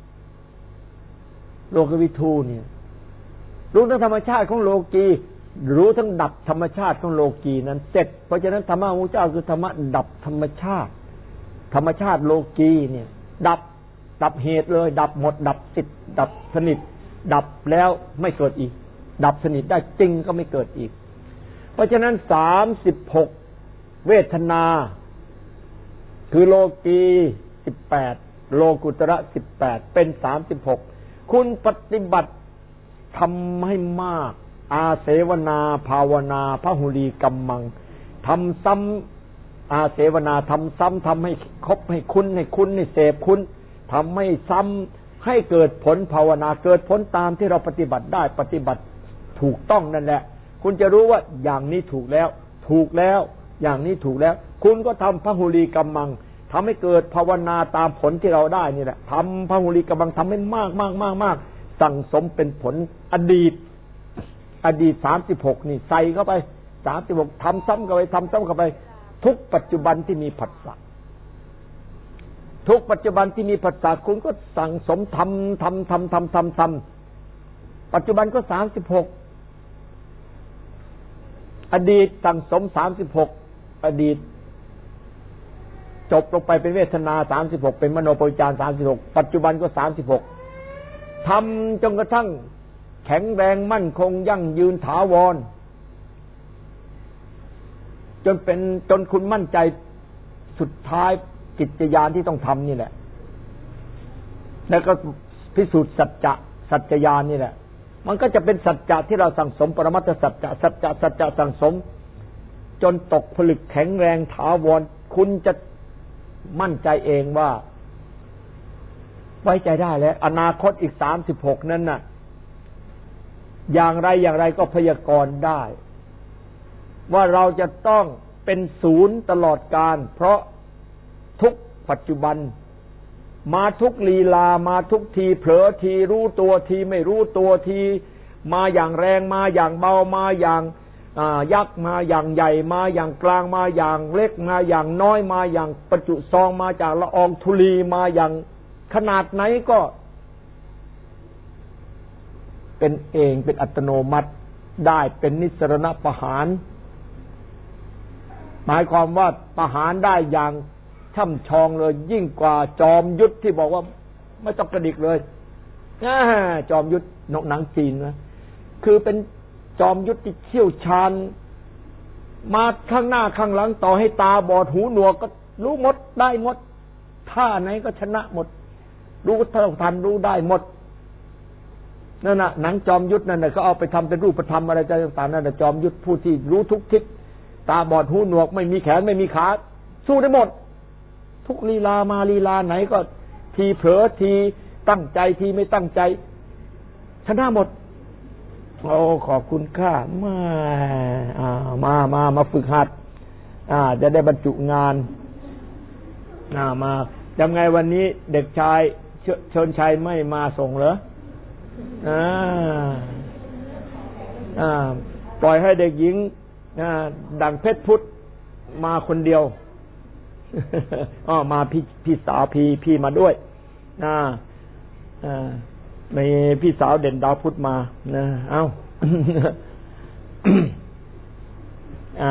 Speaker 1: โลกวิทูเนี่ยรู้ทั้งธรรมชาติของโลกีรู้ทั้งดับธรรมชาติของโลกีนั้นเสร็จเพราะฉะนั้นธรรมะของพระเจ้าคือธรรมะดับธรรมชาติธรรมชาติโลกีเนี่ยดับดับเหตุเลยดับหมดดับสิทธิ์ดับสนิทดับแล้วไม่เกิดอีกดับสนิทได้จริงก็ไม่เกิดอีกเพราะฉะนั้นสามสิบหกเวทนาคือโลกีสิบแปดโลกุตระสิบแปดเป็นสามสิบหกคุณปฏิบัติทำให้มากอาเสวนาภาวนาพหุลีกัมมังทำซ้ำอาเสวนาทำซ้ำทำให้ครบให้คุ้นให้คุ้นให้เสพคุ้นทำให้ซ้ำให้เกิดผลภาวนาเกิดผลตามที่เราปฏิบัติได้ปฏิบัติถูกต้องนั่นแหละคุณจะรู้ว่าอย่างนี้ถูกแล้วถูกแล้วอย่างนี้ถูกแล้วคุณก็ทำพหุลีกัมมังทำให้เกิดภาวนาตามผลที่เราได้นี่แหละทำพหุลีกัมมังทำให้มากมากมากมากสั่งสมเป็นผลอดีตอดีตสามสิบหกนี่ใส่เข้าไปสามสิบหกทำซ้ำเข้าไปทำซ้ำเข้าไปทุกปัจจุบันที่มีผัสสะทุกปัจจุบันที่มีผัสสะคุณก็สั่งสมทำทำทำทำทำทำปัจจุบันก็สามสิบหกอดีตสั่งสมสามสิบหกอดีตจบลงไปเป็นเวทนาสามสิบหกเป็นมโนปวิจารสามสิบหกปัจจุบันก็สามสิบหกทำจนกระทั่งแข็งแรงมั่นคงยั่งยืนถาวรจนเป็นจนคุณมั่นใจสุดท้ายกิจญาณที่ต้องทำนี่แหละแล้วก็พิสูจน์สัจจะสัจญาณนี่แหละมันก็จะเป็นสัจจะที่เราสั่งสมปรมัตถสัจจะสัจจะสัจจะสั่งสมจนตกผลึกแข็งแรงถาวรคุณจะมั่นใจเองว่าไว้ใจได้แล้วอนาคตอีกสามสิบหกนั้นน่ะอย่างไรอย่างไรก็พยากรณ์ได้ว่าเราจะต้องเป็นศูนย์ตลอดกาลเพราะทุกปัจจุบันมาทุกลีลามาทุกทีเผลอทีรู้ตัวทีไม่รู้ตัวทีมาอย่างแรงมาอย่างเบามาอย่างยักษ์มาอย่างใหญ่มาอย่างกลางมาอย่างเล็กมาอย่างน้อยมาอย่างประจุซองมาจากละอองธุลีมาอย่างขนาดไหนก็เป็นเองเป็นอัตโนมัติได้เป็นนิสรณประหารหมายความว่าประหารได้อย่างช่ำชองเลยยิ่งกว่าจอมยุทธที่บอกว่าไม่ต้องกระดิกเลยจอมยุทธนกหนังจีนนะคือเป็นจอมยุทธที่เชี่ยวชาญมาข้างหน้าข้างหลังต่อให้ตาบอดหูหนวกก็รู้หมดได้หมดท่าไหนก็ชนะหมดรู้เท่าทันรู้ได้หมดนั่นน่ะหนังจอมยุทธนั่นน่ะเขาเอาไปทำเป็นรูปธรรมอะไรต่างๆนั่นน่ะจอมยุทธผู้ที่รู้ทุกทิศตาบอดหูหนวกไม่มีแขนไม่มีขาสู้ได้หมดทุกลีลามาลีลาไหนก็ทีเผลอทีตั้งใจทีไม่ตั้งใจชนะหมดโอ้ขอบคุณค่ะมาอ่ามามามาฝึกหัดอ่าจะได้บรรจุงานอ่ามายังไงวันนี้เด็กชายเชิญชัยไม่มาส่งเหรออ่าอ่าปล่อยให้เด็กหญิงอ่าดังเพชรพุทธมาคนเดียวอ๋อมาพี่พี่สาวพี่พี่มาด้วยอ่าอ่ามีพี่สาวเด่นดาวพุทธมานะเอ้า อ่า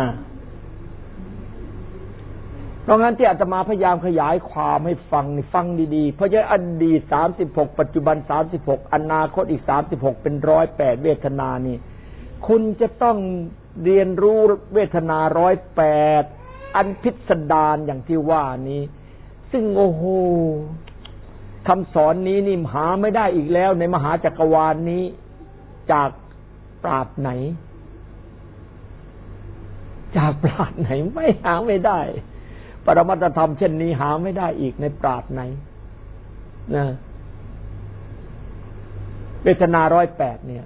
Speaker 1: เพราะงั้นที่อาตมาพยายามขยายความให้ฟังนี่ฟังดีๆเพราะฉะนั้นอดีตสามสิบหกปัจจุบันสามสิบหกอนาคตอีกสามสิบหกเป็นหนึ่งร้อยแปดเวทนานี่คุณจะต้องเรียนรู้เวทนาหนึ่งร้อยแปดอันพิสดารอย่างที่ว่านี้ซึ่งโอ้โหคำสอนนี้นี่หาไม่ได้อีกแล้วในมหาจักรวาลนี้จากปราชญ์ไหนจากปราชญ์ไหนไม่หาไม่ได้ปรมัตถธรรมเช่นนี้หาไม่ได้อีกในปราชญ์ไหนนะเวทนาร้อยแปดเนี่ย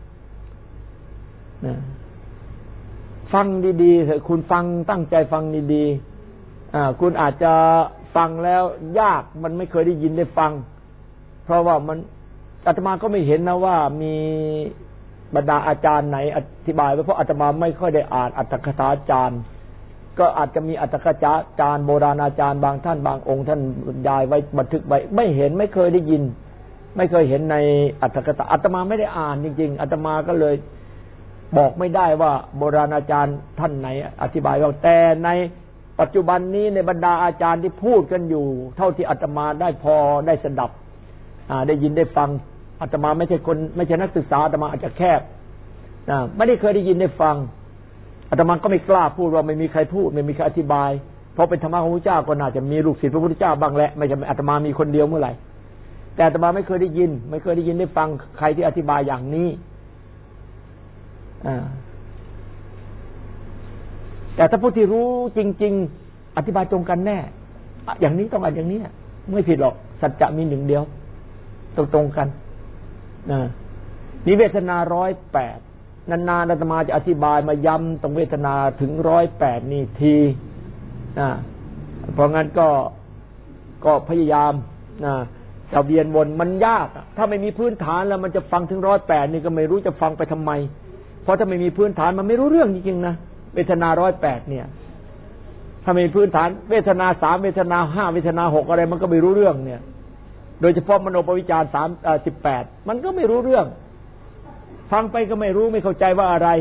Speaker 1: นะฟังดีๆเถอะคุณฟังตั้งใจฟังดีๆอ่าคุณอาจจะฟังแล้วยากมันไม่เคยได้ยินได้ฟังเพราะว่ามันอาตมาก็ไม่เห็นนะว่ามีบรรดาอาจารย์ไหนอธิบายไว้เพราะอาตมาไม่ค่อยได้อ่านอัตถกถาจารย์ก็อาจจะมีอัตถกถาจารย์โบราณอาจารย์บางท่านบางองค์ท่านบรรยายไว้บันทึกไว้ไม่เห็นไม่เคยได้ยินไม่เคยเห็นในอัตถกถาอาตมาไม่ได้อ่านจริงๆอาตมาก็เลยบอกไม่ได้ว่าโบราณอาจารย์ท่านไหนอธิบายว่าแต่ในปัจจุบันนี้ในบรรดาอาจารย์ที่พูดกันอยู่เท่าที่อาตมาได้พอได้สดับอ่าได้ยินได้ฟังอาตมาไม่ใช่คนไม่ใช่นักศึกษาอาตมาอาจจะแคบอ่าไม่ได้เคยได้ยินได้ฟังอาตมาก็ไม่กล้าพูดว่าไม่มีใครพูดไม่มีใครอธิบายเพราะเป็นธรรมะของพระเจ้าก็น่าจะมีลูกศิษย์พระพุทธเจ้าบ้างแหละไม่ใช่อาตมามีคนเดียวเมื่อไหร่แต่อาตมาไม่เคยได้ยินไม่เคยได้ยินได้ฟังใครที่อธิบายอย่างนี้อ่าแต่ถ้าผู้ที่รู้จริงๆอธิบายตรงกันแน่อย่างนี้ต้องอ่านอย่างนี้ไม่ผิดหรอกสัจจะมีหนึ่งเดียวตรงตรงกันนะนี่เวทนาร้อยแปดนานๆอาตมาจะอธิบายมาย้ำตรงเวทนาถึงร้อยแปดนี่ทีนะเพราะงั้นก็ก็พยายามนะจะเวียนวนมันยากถ้าไม่มีพื้นฐานแล้วมันจะฟังถึงร้อยแปดนี่ก็ไม่รู้จะฟังไปทำไมเพราะถ้าไม่มีพื้นฐานมันไม่รู้เรื่องจริงๆนะเวทนาร้อยแปดเนี่ยถ้ามีพื้นฐานเวทนาสามเวทนาห้าเวทนาหกอะไรมันก็ไม่รู้เรื่องเนี่ยโดยเฉพาะมโนปวิจารสามสิบแปดมันก็ไม่รู้เรื่องฟังไปก็ไม่รู้ไม่เข้าใจว่าอะไร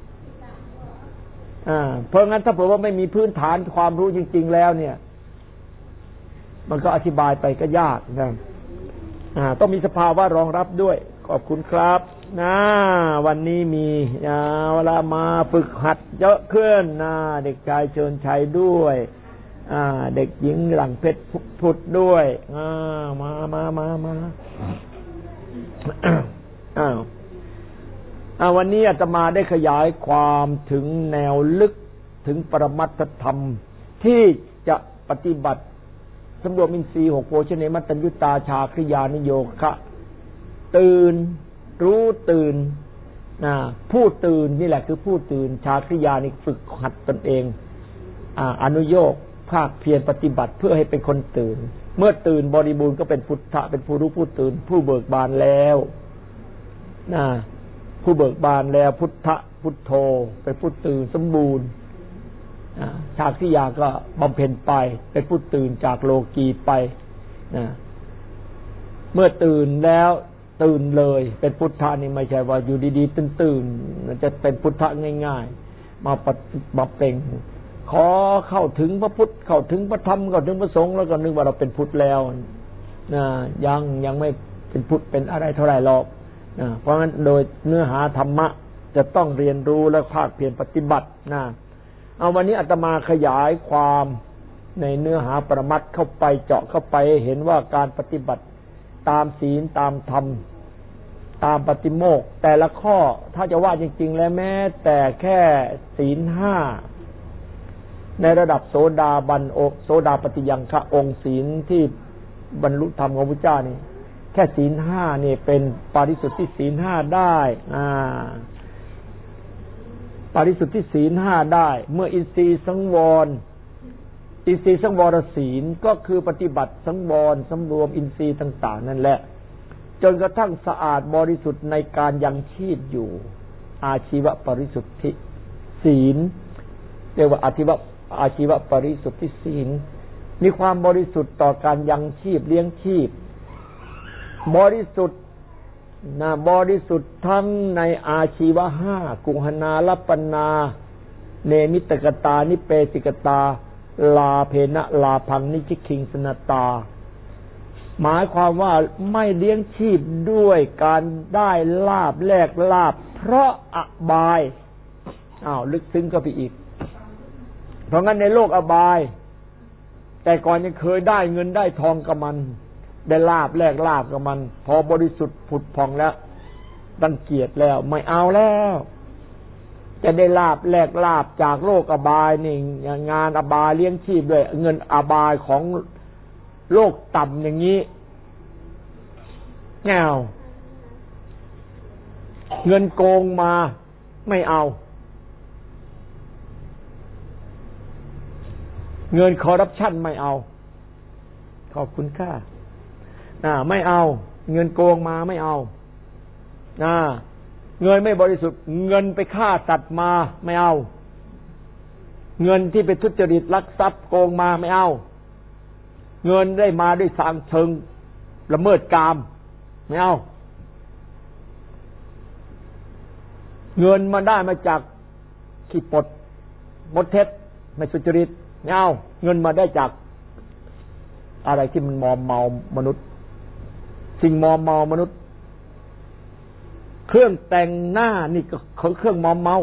Speaker 1: อ่าเพราะงั้นถ้าเผื่อว่าไม่มีพื้นฐานความรู้จริงๆแล้วเนี่ยมันก็อธิบายไปก็ยากนะอ่าต้องมีสภาวะรองรับด้วยขอบคุณครับนะวันนี้มีเวลามาฝึกหัดเยอะขึ้นนะเด็กชายเชิญชัยด้วยอ่าเด็กหญิงหลังเพชรพุทธด้วยอ่ามามามามาอ้าวอ่าวันนี้อาตมาได้ขยายความถึงแนวลึกถึงปรมัตถธรรมที่จะปฏิบัติสำรวมอินทรีย์หกโภชเนมัตตัญญุตาชาคริยานิโยคะตื่นรู้ตื่นนะผู้ตื่นนี่แหละคือผู้ตื่นชาคริยานี่ฝึกหัดตนเองอ่าอนุโยคภาคเพียรปฏิบัติเพื่อให้เป็นคนตื่นเมื่อตื่นบริบูรณ์ก็เป็นพุทธะเป็นผู้รู้ผู้ตื่นผู้เบิกบานแล้วนะผู้เบิกบานแล้วพุทธะพุทโธเป็นผู้ตื่นสมบูรณ์ชาคริยาก็บำเพ็ญไปเป็นผู้ตื่นจากโลกีไปนะเมื่อตื่นแล้วตื่นเลยเป็นพุทธะนี่ไม่ใช่ว่าอยู่ดีๆตื่นๆจะเป็นพุทธะง่ายๆมามาเป็นขอเข้าถึงพระพุทธเข้าถึงพระธรรมเข้าถึงพระสงฆ์แล้วก็นึกว่าเราเป็นพุทธแล้วนะยังยังไม่เป็นพุทธเป็นอะไรเท่าไหร่หรอกนะเพราะฉะนั้นโดยเนื้อหาธรรมะจะต้องเรียนรู้และภาคเพียรปฏิบัตินะเอาวันนี้อาตมาขยายความในเนื้อหาปรมัตถ์เข้าไปเจาะเข้าไปเห็นว่าการปฏิบัติตามศีลตามธรรมตามปฏิโมกข์แต่ละข้อถ้าจะว่าจริงๆแล้วแม้แต่แค่ศีลห้าในระดับโสดาบันโสดาปฏิยังคะองค์ศีลที่บรรลุธรรมของพระเจ้านี่แค่ศีลห้านี่เป็นปาริสุทธิศีลห้าได้อ่าปาริสุทธิศีลห้าได้เมื่ออินทรีย์สังวรอินทรีย์สังวรศีลก็คือปฏิบัติสังวรสำรวมอินทรีย์ต่างๆนั่นแหละจนกระทั่งสะอาดบริสุทธิ์ในการยังชีพอยู่อาชีวปริสุทธิศีลเรียกว่าอาชีวะอาชีวปริสุทธิศีลมีความบริสุทธิ์ต่อการยังชีพเลี้ยงชีพบริสุทธิ์นะบริสุทธิ์ทั้งในอาชีวะห้ากุหนาลัปปนาเนมิตกตานิเปติกตาลาเพนะลาพังนิจิคิงสนตาหมายความว่าไม่เลี้ยงชีพด้วยการได้ลาภแลกลาภเพราะอบายอ้าวลึกซึ้งก็ไปอีกเพราะงั้นในโลกอบายแต่ก่อนยังเคยได้เงินได้ทองกับมันได้ลาภแลกลาภกับมันพอบริสุทธิ์ผุดผ่องแล้วรังเกียจแล้วไม่เอาแล้วจะได้ลาภแลกลาภจากโลกอบายนี่งานอบายเลี้ยงชีพด้วยเงินอบายของโลกต่ำอย่างนี้แง่วเงินโกงมาไม่เอาเงินคอร์รัปชันไม่เอาขอบคุณค่าน่ะไม่เอาเงินโกงมาไม่เอาน่ะเงินไม่บริสุทธิ์เงินไปฆ่าสัตว์มาไม่เอาเงินที่ไปทุจริตลักทรัพย์โกงมาไม่เอาเงินได้มาด้วยทางเชิงละเมิดกามไม่เอาเงินมาได้มาจากขี้ปดมดเท็จไม่สุจริตไม่เอาเงินมาได้จากอะไรที่มันมอมเมามนุษย์สิ่งมอมเมามนุษย์เครื่องแต่งหน้านี่ก็เครื่องมอมเมา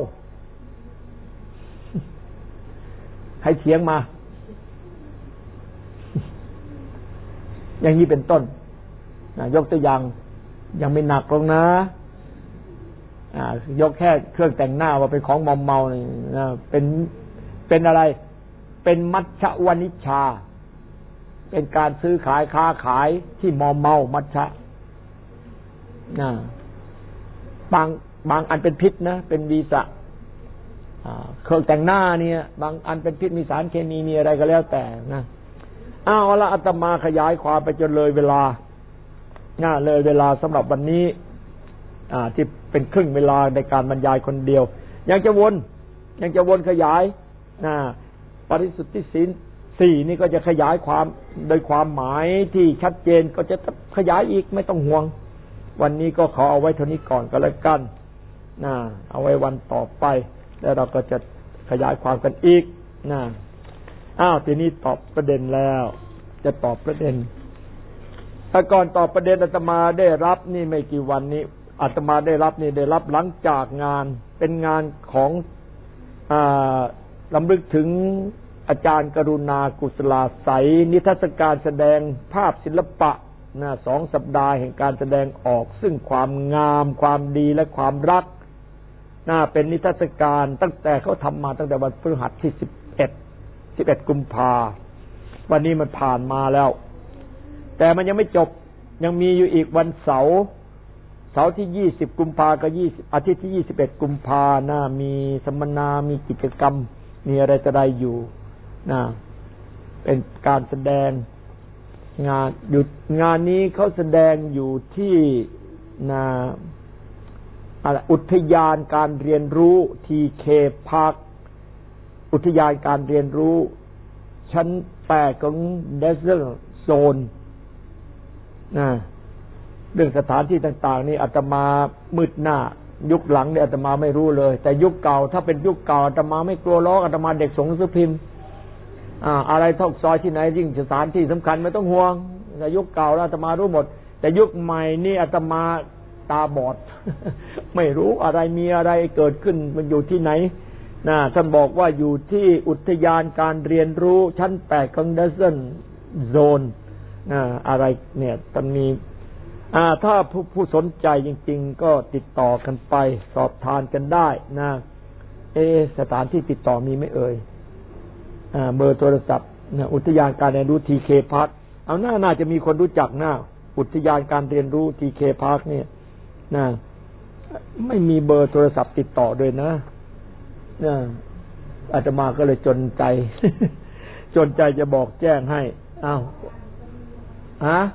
Speaker 1: ให้เถียงมาอย่างนี้เป็นต้นยกตัวอย่างยังไม่หนักลงนะยกแค่เครื่องแต่งหน้าว่าเป็นของมอมเมานี่นะเป็นเป็นอะไรเป็นมัชฌะวนิชชาเป็นการซื้อขายค้าขายที่มอมเมามัชฌะนะบางบางอันเป็นพิษนะเป็นวีสะเครื่องแต่งหน้าเนี่ยบางอันเป็นพิษมีสารเคมีมีอะไรก็แล้วแต่นะอ้าวละอาตมาขยายความไปจนเลยเวลาน่าเลยเวลาสำหรับวันนี้อ่าที่เป็นครึ่งเวลาในการบรรยายคนเดียวยังจะวนยังจะวนขยายนะปริสุทธิศีลสี่นี่ก็จะขยายความโดยความหมายที่ชัดเจนก็จะขยายอีกไม่ต้องห่วงวันนี้ก็ขอเอาไว้เท่านี้ก่อนก็แล้วกันนะเอาไว้วันต่อไปแล้วเราก็จะขยายความกันอีกนะอ้าวทีนี้ตอบประเด็นแล้วจะตอบประเด็นแต่ก่อนตอบประเด็นอาตมาได้รับนี่ไม่กี่วันนี้อาตมาได้รับนี่ได้รับหลังจากงานเป็นงานของอ่าลำลึกถึงอาจารย์กรุณากุศลาใสนิทรรศการแสดงภาพศิลปะนะสองสัปดาห์แห่งการแสดงออกซึ่งความงามความดีและความรักน่าเป็นนิทรรศการตั้งแต่เขาทำมาตั้งแต่วันพฤหัสที่สิบเอ็ดสิบเอ็ดกุมภาวันนี้มันผ่านมาแล้วแต่มันยังไม่จบยังมีอยู่อีกวันเสาร์เสาร์ที่ยี่สิบกุมภากับยี่สิบอาทิตย์ที่ยี่สิบเอ็ดกุมภาน่ามีสัมมนามีกิจกรรมมีอะไรจะได้อยู่นะเป็นการแสดงงานหยุดงานนี้เขาแสดงอยู่ที่นะอะไรอุทยานการเรียนรู้ ที เค Park อุทยานการเรียนรู้ชั้นแปดของ Desert Zone นะเรื่องสถานที่ต่างๆนี่อาตมามืดหน้ายุคหลังเนี่ยอาตมาไม่รู้เลยแต่ยุคเก่าถ้าเป็นยุคเก่าอาตมาไม่กลัวล้ออาตมาเด็กสงฆ์หนังสือพิมพ์อ่าอะไรท่องซอยที่ไหนยิ่งสถานที่สำคัญไม่ต้องห่วงแต่ยุคเก่าอาตมารู้หมดแต่ยุคใหม่นี่อาตมาตาบอด ไม่รู้อะไรมีอะไรเกิดขึ้นมันอยู่ที่ไหนนะท่านบอกว่าอยู่ที่อุทยานการเรียนรู้ชั้นแปดของ Desert Zone นะอะไรเนี่ยตอนนี้อ่าถ้าผู้ผู้สนใจจริงๆก็ติดต่อกันไปสอบทานกันได้นะเอสถานที่ติดต่อมีไหมเอ่ยอ่าเบอร์โทรศัพท์นะอุทยานการเรียนรู้ ที เค Park เอาหน้าน่าจะมีคนรู้จักหน้าอุทยานการเรียนรู้ ที เค Park เนี่ยนะไม่มีเบอร์โทรศัพท์ติดต่อด้วยนะนะอาตมาก็เลยจนใจ จนใจจะบอกแจ้งให้อ้าวฮะ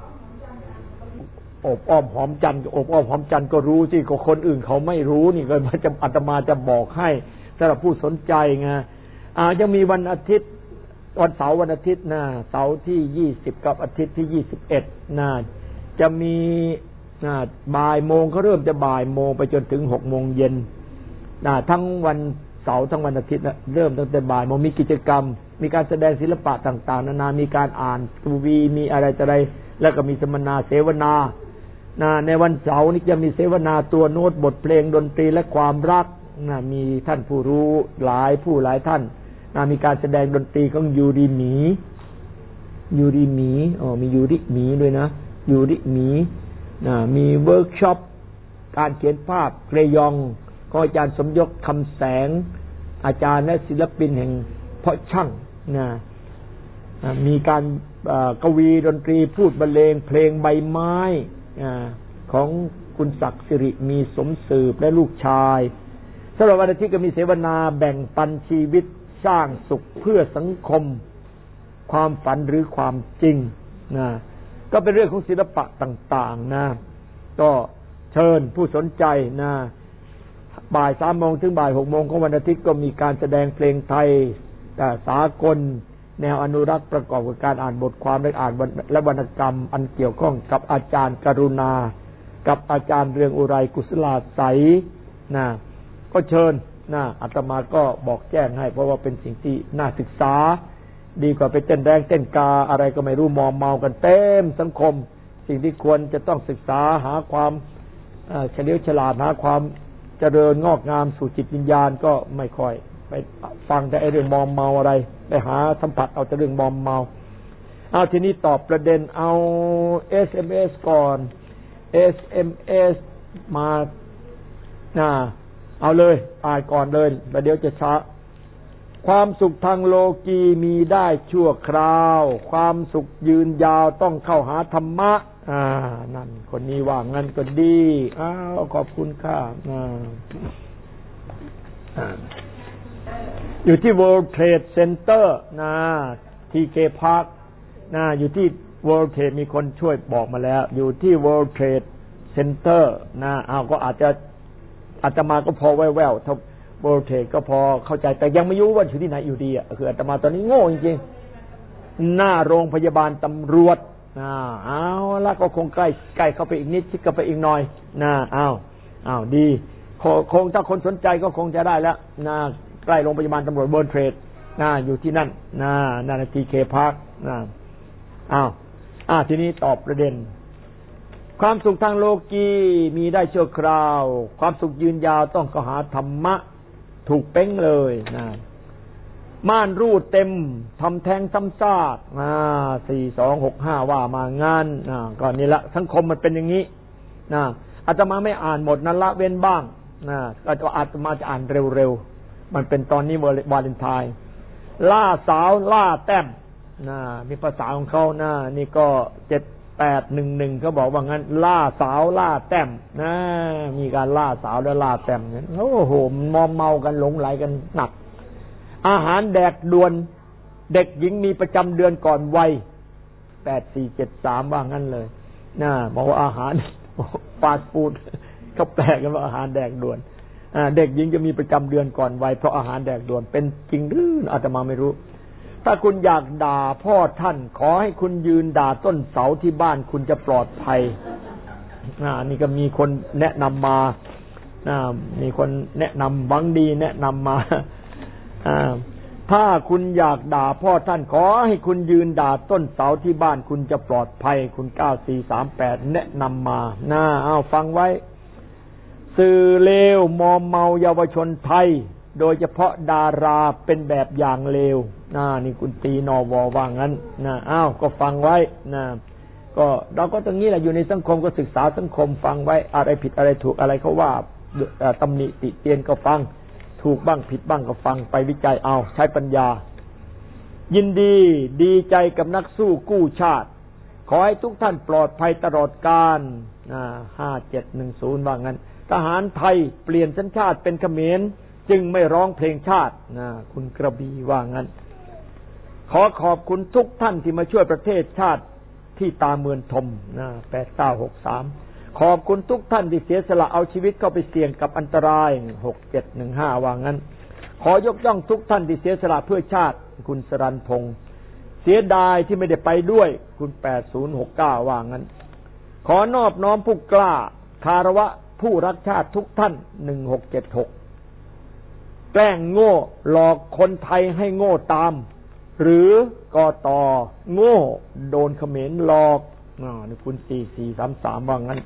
Speaker 1: อบอ้อมหอมจันทร์อบอ้อมหอมจันทร์ก็รู้สิก็คนอื่นเขาไม่รู้นี่ก็จะอาตมาจะบอกให้สำหรับผู้สนใจไงอ่าจะมีวันอาทิตย์วันเสาร์วันอาทิตย์นะเสาร์ที่ยี่สิบกับอาทิตย์ที่ยี่สิบเอ็ดนะจะมีนะบ่ายโมงเขาเริ่มจะบ่ายโมงไปจนถึงหกโมงเย็นนะทั้งวันเสาร์ทั้งวันอาทิตย์นะเริ่มตั้งแต่บ่ายโมงมีกิจกรรมมีการแสดงศิลปะต่างๆนานามีการอ่านกวีมีอะไรต่ออะไรแล้วก็มีสัมมนาเสวนานะในวันเสาร์นี้จะมีเสวนาตัวโน้ตบทเพลงดนตรีและความรักนะมีท่านผู้รู้หลายผู้หลายท่านนะมีการแสดงดนตรีของยูริหมียูริหมีอ๋อมียูริหมีด้วยนะยูริหมีนะมีเวิร์กช็อปการเขียนภาพเกรยองของอาจารย์สมยศคำแสงอาจารย์และศิลปินแห่งเพาะช่างนะมีการกวีดนตรีพูดบรรเลงเพลงใบไม้ของคุณศักดิ์สิริมีสมสืบและลูกชายสำหรับวันอาทิตย์ก็มีเสวนาแบ่งปันชีวิตสร้างสุขเพื่อสังคมความฝันหรือความจริงนะก็เป็นเรื่องของศิลปะต่างๆนะก็เชิญผู้สนใจนะบ่ายสามโมงถึงบ่ายหกโมงของวันอาทิตย์ก็มีการแสดงเพลงไทยสากลแนวอนุรักษ์ประกอบกับการอ่านบทความและอ่านและวรรณกรรมอันเกี่ยวข้องกับอาจารย์กรุณากับอาจารย์เรืองอุไรกุศลาใสนะก็เชิญนะอาตมาก็บอกแจ้งให้เพราะว่าเป็นสิ่งที่น่าศึกษาดีกว่าไปเต้นแรงเต้นกาอะไรก็ไม่รู้มอมเมากันเต็มสังคมสิ่งที่ควรจะต้องศึกษาหาความเฉลียวฉลาดหาความเจริญงอกงามสู่จิตวิญญาณก็ไม่ค่อยไปฟังแต่ไอ้เรื่องมอมเมาอะไรไปหาสัมผัสเอาแต่เรื่องมอมเมาเอาทีนี้ตอบประเด็นเอา เอส เอ็ม เอส ก่อน เอส เอ็ม เอส มาน่าเอาเลยอ่านก่อนเลยแล้วเดี๋ยวจะช้าความสุขทางโลกีมีได้ชั่วคราวความสุขยืนยาวต้องเข้าหาธรรมะอ่านั่นคนนี้ว่างั้นก็ดีอ้าวขอบคุณค่ะอ่าอยู่ที่ World Trade Center นะ ที เค Park นะอยู่ที่ World Trade มีคนช่วยบอกมาแล้วอยู่ที่ World Trade Center นะอ้าวก็อาจจะอาตมาก็พอแว่วๆถ้า World Trade ก็พอเข้าใจแต่ยังไม่รู้ว่าอยู่ที่ไหนอยู่ดีอ่ะคืออาตมาตอนนี้โง่จริงๆหน้าโรงพยาบาลตำรวจอ่าเอาละก็คงใกล้ใกล้เข้าไปอีกนิดชิดเข้าไปอีกหน่อยนะอ้าวอ้าวดีคงถ้าคนสนใจก็คงจะได้แล้วนะใกล้โรงพยาบาลตำรวจเวิร์ลเทรดนะอยู่ที่นั่นนะนั่น ที เค Park นะอ้าวอ่าทีนี้ตอบประเด็นความสุขทางโลกีมีได้ชั่วคราวความสุขยืนยาวต้องเข้าหาธรรมะถูกเป้งเลยนะม่านรูดเต็มทำแท้งซ้ำซากอ่าสี่สองหกห้าว่ามางานอ่าก็นี่ละสังคมมันเป็นอย่างนี้นะอาตมาไม่อ่านหมดนั้นละเว้นบ้างนะก็อาตมาจะอ่านเร็วๆมันเป็นตอนนี้วาเลนไทน์ล่าสาวล่าแต้มนะมีภาษาของเขานะนี่ก็เจ็ดแปดหนึ่งหนึ่งเขาบอกว่างั้นล่าสาวล่าแต้มนะมีการล่าสาวและล่าแต้มเนี่ยโอ้โหมอมเมากันหลงไหลกันหนักอาหารแดกด่วนเด็กหญิงมีประจำเดือนก่อนวัยแปดสี่เจ็ดสามว่างั้นเลยนะบอกว่าอาหารฟาสต์ฟู้ดเขาแปลกันว่าอาหารแดกด่วนเด็กหญิงจะมีประจำเดือนก่อนวัยเพราะอาหารแดกด่วนเป็นจริงหรืออาตมาไม่รู้ถ้าคุณอยากด่าพ่อท่านขอให้คุณยืนด่าต้นเสาที่บ้านคุณจะปลอดภัยนี่ก็มีคนแนะนำมามีคนแนะนำหวังดีแนะนำมาถ้าคุณอยากด่าพ่อท่านขอให้คุณยืนด่าต้นเสาที่บ้านคุณจะปลอดภัยคุณเก้าสี่สามแปดแนะนำมาน่าเอาฟังไว้สื่อเลวมอมเมาเยาวชนไทยโดยเฉพาะดาราเป็นแบบอย่างเลวน่านี่คุณตีนอวอว่างั้นนะอ้าวก็ฟังไว้นะก็เราก็ตรงนี้แหละอยู่ในสังคมก็ศึกษาสังคมฟังไว้อะไรผิดอะไรถูกอะไรเขาว่าตำหนิติเตียนก็ฟังถูกบ้างผิดบ้างก็ฟังไปวิจัยเอาใช้ปัญญายินดีดีใจกับนักสู้กู้ชาติขอให้ทุกท่านปลอดภัยตลอดกาลห้าเจ็ดหนึ่งศูนย์ว่างั้นทหารไทยเปลี่ยนสัญชาติเป็นเขมรจึงไม่ร้องเพลงชาตินะคุณกระบี่ว่างั้นขอขอบคุณทุกท่านที่มาช่วยประเทศชาติที่ตาเมือนทมนะแปดเก้าหกสามขอบคุณทุกท่านที่เสียสละเอาชีวิตเข้าไปเสี่ยงกับอันตรายหกเจ็ดหนึ่งห้าว่างั้นขอยกย่องทุกท่านที่เสียสละเพื่อชาติคุณสรัญพงษ์เสียดายที่ไม่ได้ไปด้วยคุณแปดศูนย์หกเก้าว่างั้นขอนอบน้อมผู้กล้าคารวะผู้รักชาติทุกท่านหนึ่งหกเจ็ดหกแกล้งโง่หลอกคนไทยให้โง่ตามหรือกตโง่โดนเขมรหลอกอ๋อนี่คุณสี่สี่สามสามว่างั้น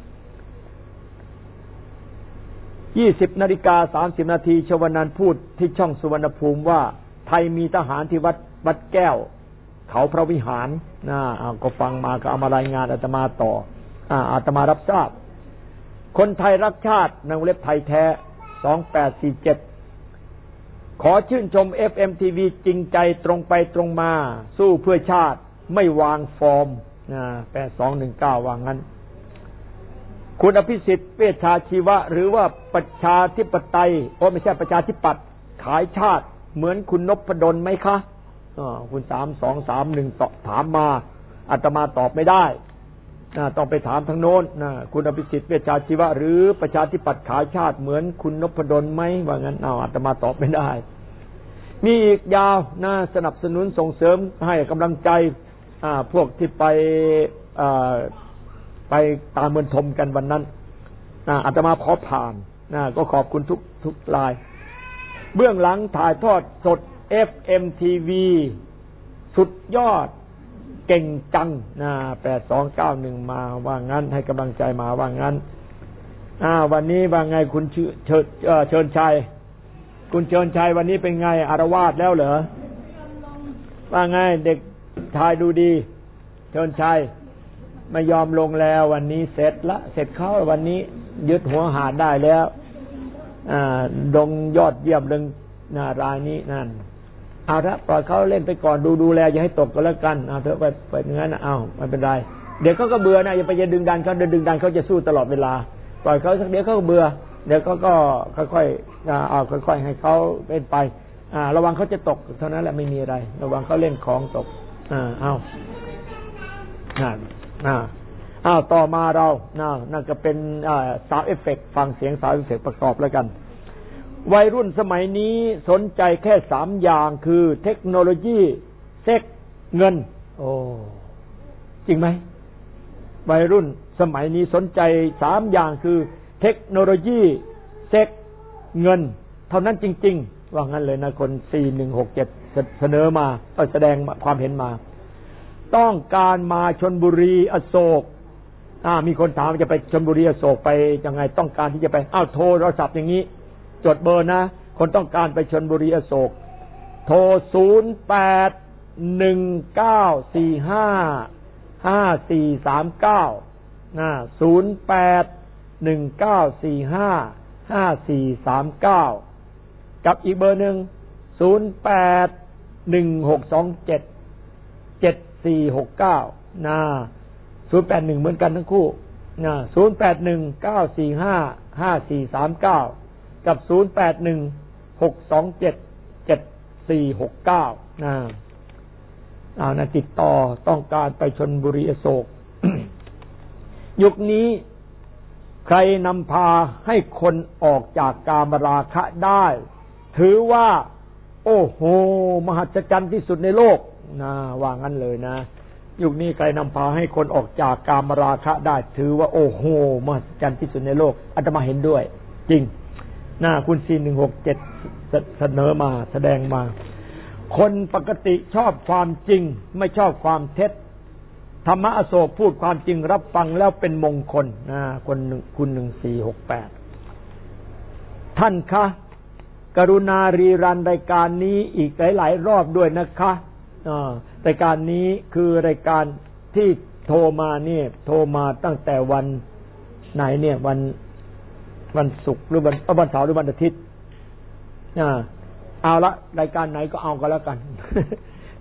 Speaker 1: ยี่สิบนาฬิกาสามสิบนาทีชวนันท์พูดที่ช่องสุวรรณภูมิว่าไทยมีทหารที่วัดวัดแก้วเขาพระวิหารนะเอาก็ฟังมาก็เอามารายงานอาตมาต่ออ่าอาตมารับทราบคนไทยรักชาติในวงเล็บไทยแท้สองแปดสี่เจ็ดขอชื่นชม เอฟ เอ็ม ที วี จริงใจตรงไปตรงมาสู้เพื่อชาติไม่วางฟอร์มนะแปดสองหนึ่งเก้าว่างั้นคุณอภิสิทธิ์เวชชาชีวะหรือว่าประชาธิปไตยโอ้ไม่ใช่ประชาธิปัตย์ขายชาติเหมือนคุณนพดลไหมคะอ๋อคุณสามสองสามหนึ่งตอบถามมาอาตมาตอบไม่ได้นะต้องไปถามทางโน้นนะคุณอภิสิทธิ์เวชชาชีวะหรือประชาธิปัตย์ขายชาติเหมือนคุณนพดลไหมว่างั้นเอาอาตมาตอบไม่ได้มีอีกยาวน่าสนับสนุนส่งเสริมให้กำลังใจอ่าพวกที่ไปอ่าไปตามเมืองทมกันวันนั้นนะอาตมาขอผ่านนะก็ขอบคุณทุกทุกรายเบื้องหลังถ่ายทอดสด เอฟ เอ็ม ที วี สุดยอดเก่งจังนะแปดสองเก้าหนึ่งมาว่างั้นให้กำลังใจมาว่างั้นอ่าวันนี้ว่าไงคุณเชิญเชิญชัยคุณเชิญชัยวันนี้เป็นไงอารวาสแล้วเหรอว่าไงเด็กชายดูดีเชิญชัยไม่ยอมลงแล้ววันนี้เสร็จละเสร็จเขาวันนี้ยึดหัวหาดได้แล้วอ่าดงยอดเยี่ยมเรื่องนารายนี้นั่นเอาละปล่อยเขาเล่นไปก่อนดูดูแลอย่าให้ตกก็แล้วกันเอาเถอะไปไปอย่างนั้นนะเอาไม่เป็นไรเดี๋ยวเขาก็เบื่อนะอย่าไปจะดึงดันเขาดึงดันเขาจะสู้ตลอดเวลาปล่อยเขาสักเดี๋ยวเขาก็เบื่อเดี๋ยวเขาก็ค่อยๆเอาค่อยๆให้เขาเล่นไปอ่าระวังเขาจะตกเท่านั้นแหละไม่มีอะไรระวังเขาเล่นของตกอ่าเอาอ่าอ่าอ้าวต่อมาเราน่าน่าจะเป็นอ่าซาวด์เอฟเฟกต์ฟังเสียงซาวด์เอฟเฟกต์ประกอบแล้วกันวัยรุ่นสมัยนี้สนใจแค่สามอย่างคือเทคโนโลยีเซ็กเงินโอ้จริงไหมวัยรุ่นสมัยนี้สนใจสามอย่างคือเทคโนโลยีเซ็กเงินเท่านั้นจริงๆว่างั้นเลยนะคนสี่หนึ่งหกเจ็ดเสนอมาแสดงความเห็นมาต้องการมาชลบุรีอโศกอ่ามีคนถามจะไปชลบุรีอโศกไปยังไงต้องการที่จะไปอ้าวโทรโทรศัพท์อย่างนี้จดเบอร์นะคนต้องการไปชลบุรีอโศกโทรศูนย์แปดหนึ่งเก้าสี่ห้าห้าสี่สามเก้านะศูนย์แปดหนึ่งเก้าสี่ห้าห้าสี่สามเก้ากับอีกเบอร์หนึ่งศูนย์แปดหนึ่งหกสองเจ็ดเจ็ดสี่หกเก้านะศูนย์แปดหนึ่งเหมือนกันทั้งคู่นะศูนย์แปดหนึ่งเก้าสี่ห้าห้าสี่สามเก้ากับศูนย์แปดหนึ่งหกสองเจ็ดเจ็ดสี่หกเก้านะเอานะติดต่อต้องการไปชลบุรีอโศก ยุคนี้ใครนำพาให้คนออกจากกามราคะได้ถือว่าโอ้โหมหัศจรรย์ที่สุดในโลกนะว่างั้นเลยนะยุคนี้ใครนำพาให้คนออกจากกามราคะได้ถือว่าโอ้โหมหัศจรรย์ที่สุดในโลกอาตมาเห็นด้วยจริงนะคุณสี่หนึ่งหกเจ็ดเสนอมาแสดงมาคนปกติชอบความจริงไม่ชอบความเท็จธรรมะอโศกพูดความจริงรับฟังแล้วเป็นมงคลนะคนคุณหนึ่งสี่หกแปดท่านคะกรุณารีรันรายการนี้อีกหลายๆรอบด้วยนะคะรายการนี้คือรายการที่โทรมาเนี่ยโทรมาตั้งแต่วันไหนเนี่ยวันวันศุกร์หรือวันวันเสาร์หรือวันอาทิตย์เอาละรายการไหนก็เอาก็แล้วกัน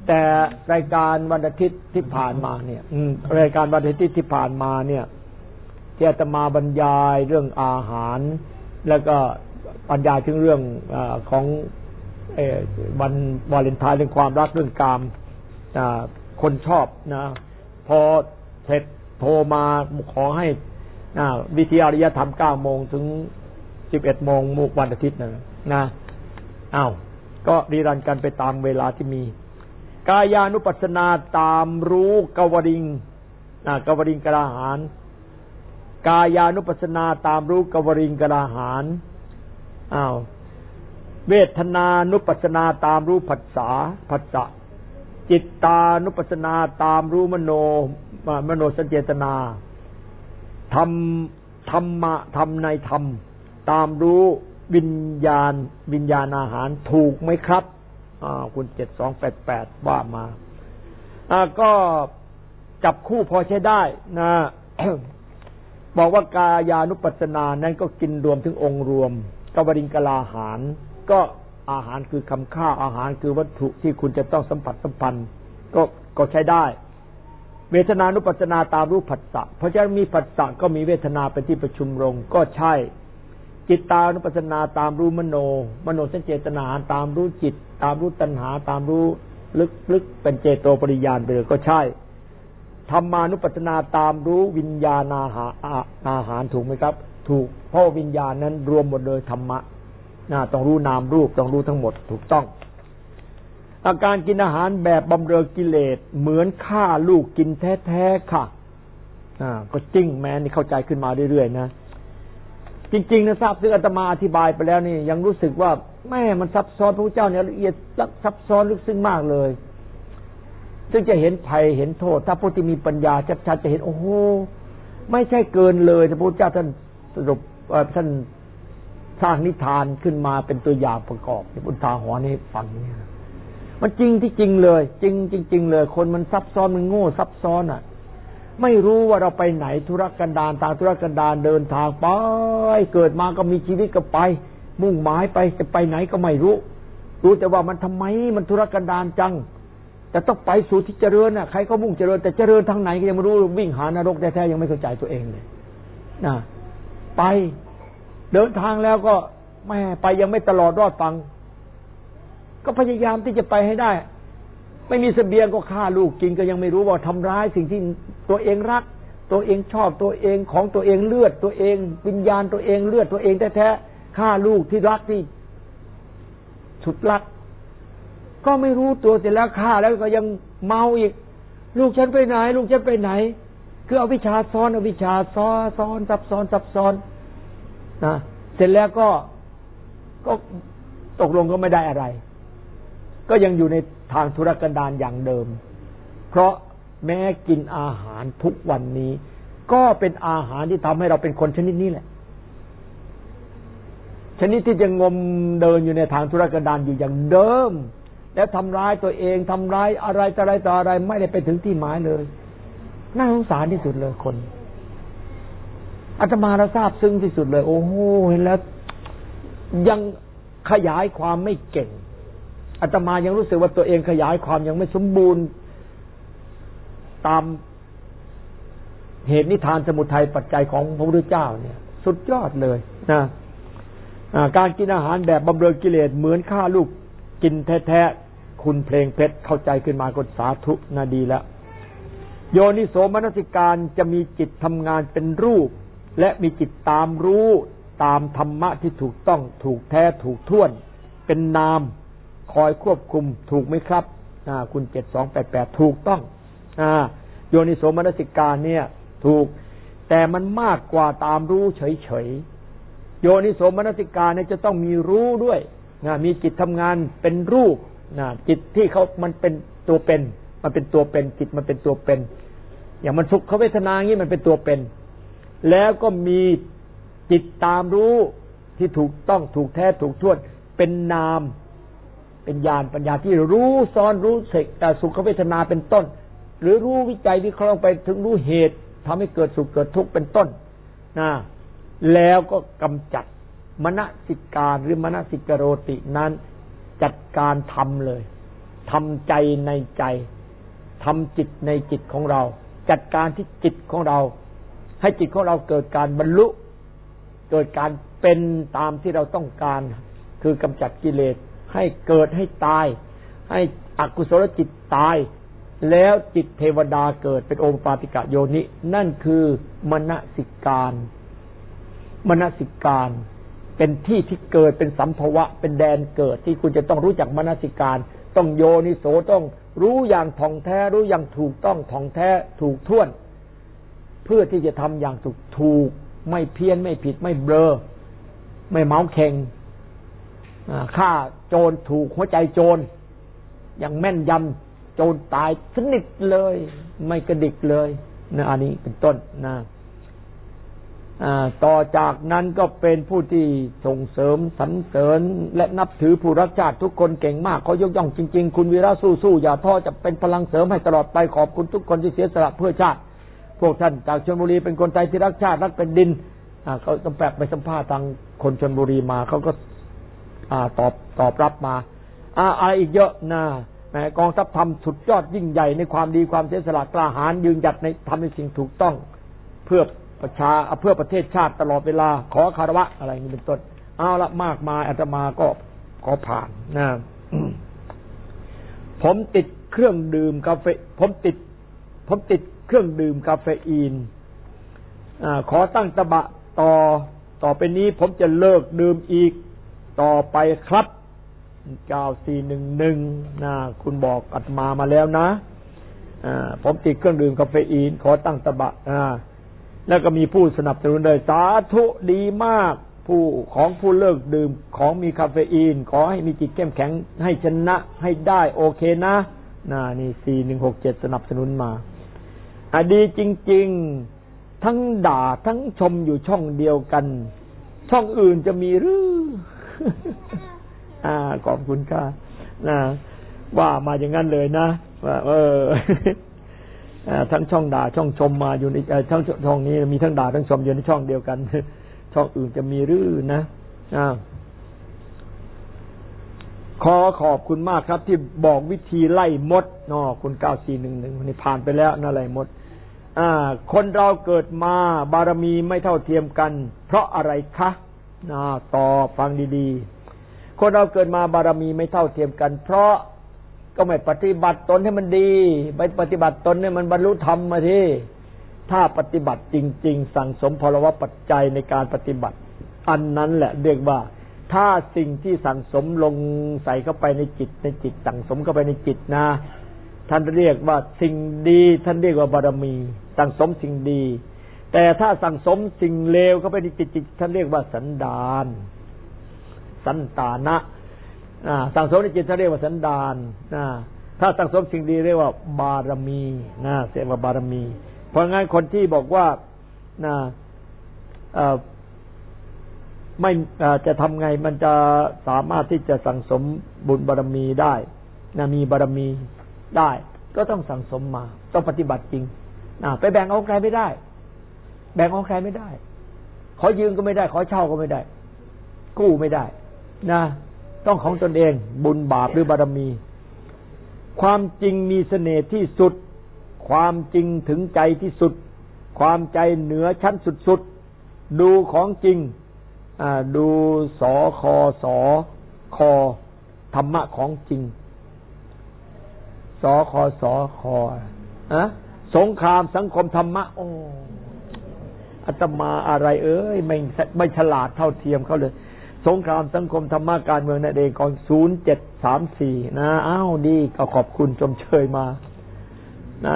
Speaker 1: แต่รายการวันอาทิตย์ที่ผ่านมาเนี่ยรายการวันอาทิตย์ที่ผ่านมาเนี่ยที่อาตมาบรรยายเรื่องอาหารแล้วก็บรรยายถึงเรื่องอของวันวาเลนไทน์เรื่องความรักเรื่องกามคนชอบนะพอเสร็จโทรมาขอให้วิทยาอริยธรรมเก้าโมงถึงสิบเอ็ดโมงวันอาทิตย์นะนะอ้าวก็รีรันกันไปตามเวลาที่มีกายานุปัสสนาตามรู้กวริงกวริงกลาหารกายานุปัสสนาตามรู้กวริงกลาหารอ้าวเวทนานุปัสสนาตามรู้ผัสสะผัสสะจิตตานุปัสสนาตามรู้มโนมโนสัญเจตนาธรรมธรรมะธรรมในธรรมตามรู้วิญญาณวิญญาณอาหารถูกไหมครับอ่าคุณเจ็ดสองแปดแปดว่ามาอ่าก็จับคู่พอใช้ได้นะ บอกว่ากายานุปัสสนานั้นก็กินรวมถึงองค์รวมกวริงกลาหารก็อาหารคือคำข้าวอาหารคือวัตถุที่คุณจะต้องสัมผัสสัมพันธ์ก็ก็ใช้ได้เวทนานุปัสสนาตามรู้ผัสสะเพราะฉะนั้นมีผัสสะก็มีเวทนาเป็นที่ประชุมลงก็ใช่จิตตานุปัสสนาตามรู้มโนมโนสัญเจตนาตามรู้จิตตามรู้ตัณหาตามรู้ลึกๆเป็นเจโตปริญาณไปเลยก็ใช่ธรรมานุปัสสนาตามรู้วิญญาณอาหารอาหารถูกไหมครับถูกเพราะวิญญาณนั้นรวมหมดเลยธรรมะน่าต้องรู้นามรูปต้องรู้ทั้งหมดถูกต้องอาการกินอาหารแบบบำเรอกิเลสเหมือนฆ่าลูกกินแท้ๆค่ะอ่าก็จริงแม้นี่เข้าใจขึ้นมาเรื่อยๆนะจริงๆนะทราบซึ่งอาตมาอธิบายไปแล้วนี่ยังรู้สึกว่าแม่มันซับซ้อนพระพุทธเจ้าเนี่ยละเอียดซับซ้อนลึกซึ้งมากเลยซึ่งจะเห็นภัยเห็นโทษถ้าผู้ที่มีปัญญาชัดๆจะเห็นโอ้โหไม่ใช่เกินเลยพระพุทธเจ้าท่านสรุปท่านสร้างนิทานขึ้นมาเป็นตัวอย่างประกอบในอุทาหรณ์ให้ฟังเนี่ยมันจริงที่จริงเลยจริงจริงๆเลยคนมันซับซ้อนมันโง่ซับซ้อนอ่ะไม่รู้ว่าเราไปไหนธุรกันดารทางธุรกันดารเดินทางไปเกิดมาก็มีชีวิตก็ไปมุ่งหมายไปจะไปไหนก็ไม่รู้รู้แต่ว่ามันทำไมมันธุรกันดารจังแต่ต้องไปสู่ที่เจริญน่ะใครก็มุ่งเจริญแต่เจริญทางไหนก็ยังไม่รู้วิ่งหานรกแท้ๆยังไม่เข้าใจตัวเองเลยนะไปเดินทางแล้วก็แม่ไปยังไม่ตลอดรอดฟังก็พยายามที่จะไปให้ได้ไม่มีเสบียงก็ฆ่าลูกกินก็ยังไม่รู้ว่าทำร้ายสิ่งที่ตัวเองรักตัวเองชอบตัวเองของตัวเองเลือดตัวเองวิญญาณตัวเองเลือดตัวเองแท้ๆฆ่าลูกที่รักที่สุดรักก็ไม่รู้ตัวเสร็จแล้วฆ่าแล้วก็ยังเมาอีกลูกฉันไปไหนลูกฉันไปไหนคือเอาวิชาซ้อนเอาวิชาซ้อนซ้อนซับซ้อนซับซ้อนนะเสร็จแล้วก็ก็ตกลงก็ไม่ได้อะไรก็ยังอยู่ในทางธุรกันดารอย่างเดิมเพราะแม้กินอาหารทุกวันนี้ก็เป็นอาหารที่ทำให้เราเป็นคนชนิดนี้แหละชนิดที่จะงมเดินอยู่ในทางธุรกันดารอยู่อย่างเดิมแล้วทำร้ายตัวเองทำร้ายอะไรต่ออะไรต่ออะไรไม่ได้ไปถึงที่หมายเลยน่าสงสารที่สุดเลยคนอาตมาเราทราบซึ้งที่สุดเลยโอ้โหเห็นแล้วยังขยายความไม่เก่งอาตมายังรู้สึกว่าตัวเองขยายความยังไม่สมบูรณ์ตามเหตุนิทานสมุทัยปัจจัยของพระพุทธเจ้าเนี่ยสุดยอดเลยนะการกินอาหารแบบบำเรอกิเลสเหมือนฆ่าลูกกินแท้ๆคุณเพลงเพชรเข้าใจขึ้นมาก็สาธุนาดีแล้วโยนิโสมนสิการจะมีจิตทำงานเป็นรูปและมีจิตตามรู้ตามธรรมะที่ถูกต้องถูกแท้ถูกท่วนเป็นนามคอยควบคุมถูกไหมครับคุณเจ็ดสองแปดแปดถูกต้องโยนิโสมนสิการเนี่ยถูกแต่มันมากกว่าตามรู้เฉยๆโยนิโสมนสิการเนี่ยจะต้องมีรู้ด้วยมีจิตทำงานเป็นรูปจิตที่เขามันเป็นตัวเป็นมันเป็นตัวเป็นจิตมันเป็นตัวเป็นอย่างมันสุขเวทนาอย่างนี้มันเป็นตัวเป็นแล้วก็มีจิตตามรู้ที่ถูกต้องถูกแท้ถูกท่วนเป็นนามเป็นญาณปัญญาที่รู้ซ้อนรู้เสกสุขเวทนาเป็นต้นหรือรู้วิจัยวิเคราะห์ไปถึงรู้เหตุทำให้เกิดสุขเกิดทุกข์เป็นต้นนะแล้วก็กำจัดมนสิการหรือมนสิกโรตินั้นจัดการทำเลยทำใจในใจทำจิตในจิตของเราจัดการที่จิตของเราให้จิตของเราเกิดการบรรลุเกิดการเป็นตามที่เราต้องการคือกำจัดกิเลสให้เกิดให้ตายให้อกุศลจิตตายแล้วจิตเทวดาเกิดเป็นโอปาติกะโยนินั่นคือมนสิการมนสิการเป็นที่ที่เกิดเป็นสัมภวะเป็นแดนเกิดที่คุณจะต้องรู้จักมนสิการต้องโยนิโสต้องรู้อย่างท่องแท้รู้อย่างถูกต้องท่องแท้ถูกท่วนเพื่อที่จะทำอย่างถูกถูกไม่เพี้ยนไม่ผิดไม่เบลอไม่เมาเข่งฆ่าโจรถูกหัวใจโจรอย่างแม่นยำโจรตายสนิทเลยไม่กระดิกเลยนะอันนี้เป็นต้นนะต่อจากนั้นก็เป็นผู้ที่ส่งเสริมสรรเสริญและนับถือผู้รักชาติทุกคนเก่งมากเขายกย่องจริงๆคุณวีระสู้ๆอย่าท้อจะเป็นพลังเสริมให้ตลอดไปขอบคุณทุกคนที่เสียสละเพื่อชาติพวกท่านจากชลบุรีเป็นคนไทยที่รักชาติรักแผ่นดินเขาต้องแปลไปสัมภาษณ์ทางคนชลบุรีมาเขาก็ตอบตอบรับมาอะไรอีกเยอะนะแม้กองทัพธรรมสุดยอดยิ่งใหญ่ในความดีความเสียสละกล้าหาญยืนหยัดในทำในสิ่งถูกต้องเพื่อประชาเพื่อประเทศชาติตลอดเวลาขอคารวะอะไรนี้เป็นต้นเอาละมากมายอาตมาก็ขอผ่านนะผมติดเครื่องดื่มกาแฟผมติดผมติดเครื่องดื่มกาเฟอีนอ่าขอตั้งตบะต่อต่อไปนี้ผมจะเลิกดื่มอีกต่อไปครับเก้าสี่หนึ่งหนึ่งนะคุณบอกอาตมามาแล้วนะอ่าผมติดเครื่องดื่มกาเฟอีนขอตั้งตบะอ่าแล้วก็มีผู้สนับสนุนเลยสาธุดีมากผู้ของผู้เลิกดื่มของมีคาเฟอีนขอให้มีจิตเข้มแข็งให้ชนะให้ได้โอเคนะน่านี่สี่หนึ่งหกเจ็ดสนับสนุนมาอ่ะดีจริงๆทั้งด่าทั้งชมอยู่ช่องเดียวกันช่องอื่นจะมีหรือ อ่าขอบคุณค่ะนะว่ามาอย่างนั้นเลยนะว่าเออ ทั้งช่องด่าช่องชมมาอยู่ในช่องช่องนี้มีทั้งด่าทั้งชมอยู่ในช่องเดียวกันช่องอื่นจะมีหรือนะอ่าขอขอบคุณมากครับที่บอกวิธีไล่มดเนาะคุณเก้าสี่หนึ่งหนึ่งนี่ผ่านไปแล้วนะไล่มดอ่าคนเราเกิดมาบารมีไม่เท่าเทียมกันเพราะอะไรคะอ่าต่อฟังดีๆคนเราเกิดมาบารมีไม่เท่าเทียมกันเพราะก็ไม่ปฏิบัติตนให้มันดีไปปฏิบัติตนให้มันบรรลุธรรมมาที่ถ้าปฏิบัติจริงๆสั่งสมพลวะปัจจัยในการปฏิบัติอันนั้นแหละเรียกว่าถ้าสิ่งที่สั่งสมลงใส่เข้าไปในจิตในจิตสั่งสมเข้าไปในจิตนะท่านเรียกว่าสิ่งดีท่านเรียกว่าบารมีสั่งสมสิ่งดีแต่ถ้าสั่งสมสิ่งเลวเข้าไปในจิตจิตท่านเรียกว่าสันดานสันตานะสั่งสมในจิตท่านเรียกว่าสันดานถ้าสั่งสมสิ่งดีเรียกว่าบารมีนะเรียกว่าบารมีเพราะงั้นคนที่บอกว่านะไม่จะทำไงมันจะสามารถที่จะสั่งสมบุญบารมีได้นะมีบารมีได้ก็ต้องสั่งสมมาต้องปฏิบัติจริงนะไปแบ่งเอาใครไม่ได้แบ่งเอาใครไม่ได้ขอยืมก็ไม่ได้ขอเช่าก็ไม่ได้กู้ไม่ได้นะต้องของตนเองบุญบาปหรือบารมีความจริงมีเสน่ห์ที่สุดความจริงถึงใจที่สุดความใจเหนือชั้นสุดๆดูของจริงดูสอคอสอคอธรรมะของจริงสอคอสอคออะสงครามสังคมธรรมะโอ้อาตมาอะไรเอ้ยไม่ไม่ฉลาดเท่าเทียมเขาเลยสงครามสังคมธรรมะการเมืองนั่นเองของศูนย์เจ็ดสามสี่นะอ้าวดีก็ขอบคุณชมเชยมานะ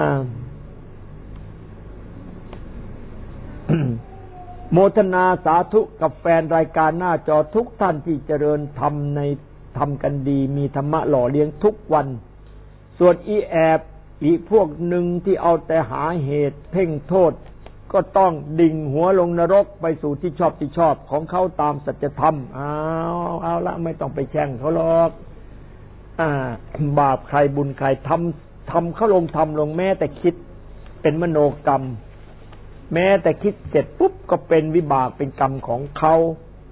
Speaker 1: โมทนาสาธุกับแฟนรายการหน้าจอทุกท่านที่เจริญธรรมในธรรมกันดีมีธรรมะหล่อเลี้ยงทุกวันส่วนอีแอบอีพวกหนึ่งที่เอาแต่หาเหตุเพ่งโทษก็ต้องดิ่งหัวลงนรกไปสู่ที่ชอบที่ชอบของเขาตามสัจธรรมเอาเอาละไม่ต้องไปแช่งเขาหรอกอ่าบาปใครบุญใครทำทำเขาลงทำลงแม้แต่คิดเป็นมโนกรรมแม้แต่คิดเสร็จปุ๊บก็เป็นวิบากเป็นกรรมของเขา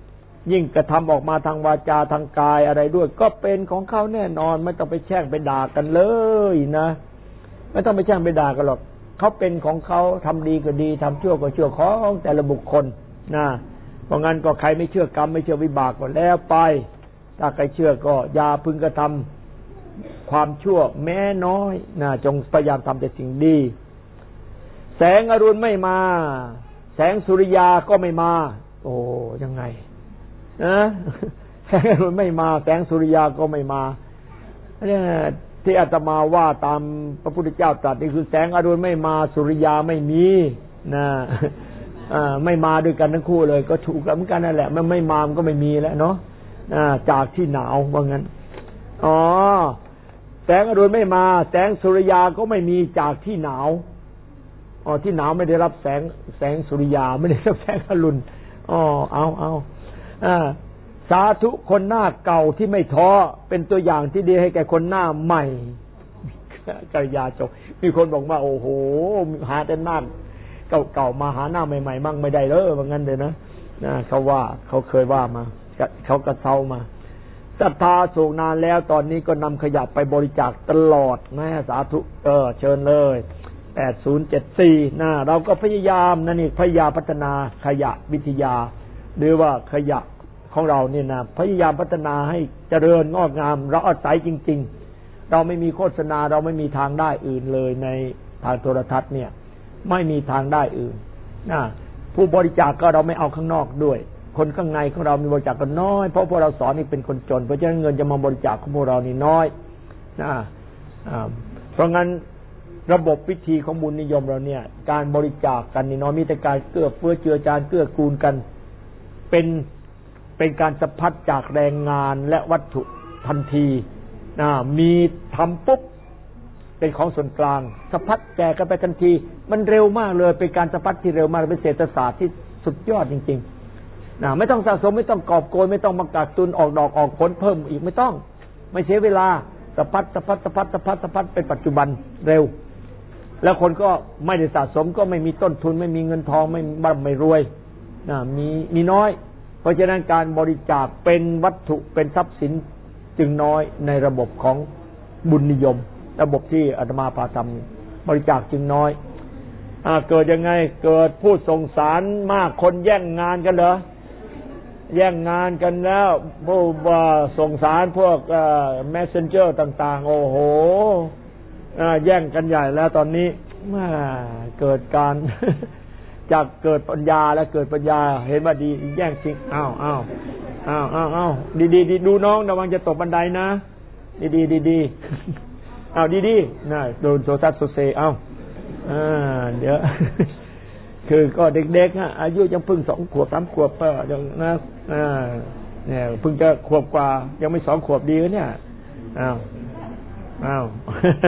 Speaker 1: ยิ่งกระทำออกมาทางวาจาทางกายอะไรด้วยก็เป็นของเขาแน่นอนไม่ต้องไปแช่งไปด่ากันเลยนะไม่ต้องไปแช่งไปด่ากันหรอกเขาเป็นของเขาทำดีก็ดีทำชั่วก็ชั่วของแต่ละบุคคลนะเพราะงั้นก็ใครไม่เชื่อกรรมไม่เชื่อวิบากก็แล้วไปถ้าใครเชื่อก็อย่าพึงกระทำความชั่วแม้น้อยนะจงพยายามทำแต่สิ่งดีแสงอรุณไม่มาแสงสุริยาก็ไม่มาโอ้ยังไงนะแสงอรุณไม่มาแสงสุริยาก็ไม่มาเนี่ยที่อาตมาว่าตามพระพุทธเจ้าตรัสนี่คือแสงอรุณไม่มาสุริยาไม่มีนะอ่าไม่มาด้วยกันทั้งคู่เลยก็ถูกแล้วเหมือนกันนั่นแหละมันไม่มามันก็ไม่มีแล้วเนาะอ่าจากที่หนาวว่างั้นอ๋อแสงอรุณไม่มาแสงสุริยาก็ไม่มีจากที่หนาวอ๋อที่หนาวไม่ได้รับแสงแสงสุริยาไม่ได้รับแสงอรุณอ๋อเอาเอาอ่าสาธุคนหน้าเก่าที่ไม่ท้อเป็นตัวอย่างที่ดีให้แก่คนหน้าใหม่กัลยาจกมีคนบอกว่าโอ้โหหาแต่หน้าเก่าๆมาหาหน้าใหม่ๆมั่งไม่ได้เลยว่างั้นเลยนะนะเขาว่าเขาเคยว่ามาเขากระเซามาศรัทธาสูงนานแล้วตอนนี้ก็นำขยะไปบริจาคตลอดนะสาธุเออเชิญเลยแปดศูนย์เจ็ดสี่นะเราก็พยายามนั่นนี่พยายามพัฒนาขยะวิทยาหรือว่าขยะของเราเนี่ยนะพยายามพัฒนาให้เจริญงอกงามเราอาศัยจริงๆเราไม่มีโฆษณาเราไม่มีทางได้อื่นเลยในทางโทรทัศน์เนี่ยไม่มีทางได้อื่นนะผู้บริจาคก็เราไม่เอาข้างนอกด้วยคนข้างในของเรามีบริจาคกันน้อยเพราะพวกเราสอนนี่เป็นคนจนเพราะฉะนั้นเงินจะมาบริจาคของพวกเรานี่น้อยนะเพราะงั้นระบบวิธีของบุญนิยมเราเนี่ยการบริจาคกันนี่น้อยมีแต่การเกื้อเฟื้อเจือจานเกื้อกูลกันเป็นเป็นการสะพัดจากแรงงานและวัตถุทันทีนะมีทำปุ๊บเป็นของส่วนกลางสะพัดแจกกันไปทันทีมันเร็วมากเลยเป็นการสะพัดที่เร็วมากเป็นเศรษฐศาสตร์ที่สุดยอดจริงๆนะไม่ต้องสะสมไม่ต้องกอบโกยไม่ต้องมากักตุนออกดอกออกผลเพิ่มอีกไม่ต้องไม่เสียเวลาสะพัดสะพัดสะพัดสะพัดสะพัดเป็นปัจจุบันเร็วแล้วคนก็ไม่ได้สะสมก็ไม่มีต้นทุนไม่มีเงินทองไม่ร่ำไม่รวยนะมีมีน้อยเพราะฉะนั้นการบริจาคเป็นวัตถุเป็นทรัพย์สินจึงน้อยในระบบของบุญนิยมระบบที่อาตมาพาทำบริจาคจึงน้อยอ่าเกิดยังไงเกิดผู้ส่งสารมากคนแย่งงานกันเหรอแย่งงานกันแล้วผู้ส่งสารพวกเอ่อ messenger ต่างๆโอ้โหอ่าแย่งกันใหญ่แล้วตอนนี้มาเกิดการจากเกิดปัญญาแล้วเกิดปัญญาเห็นว่าดีแย่งจริงอ้าวอ้าวอ้าวอ้าวอ้าวดีๆดีดูน้องระวังจะตกบันไดนะดีๆดีๆอ้าวดีๆน่ะโดนโซซัสโซเซอ้าวอ่าเดี๋ยวคือก็เด็กๆฮะอายุยังเพิ่งสองขวบสามขวบก็ยังนะอ่าเนี่ยเพิ่งจะขวบกว่ายังไม่สองขวบดีเนี่ยอ้าวอ้าว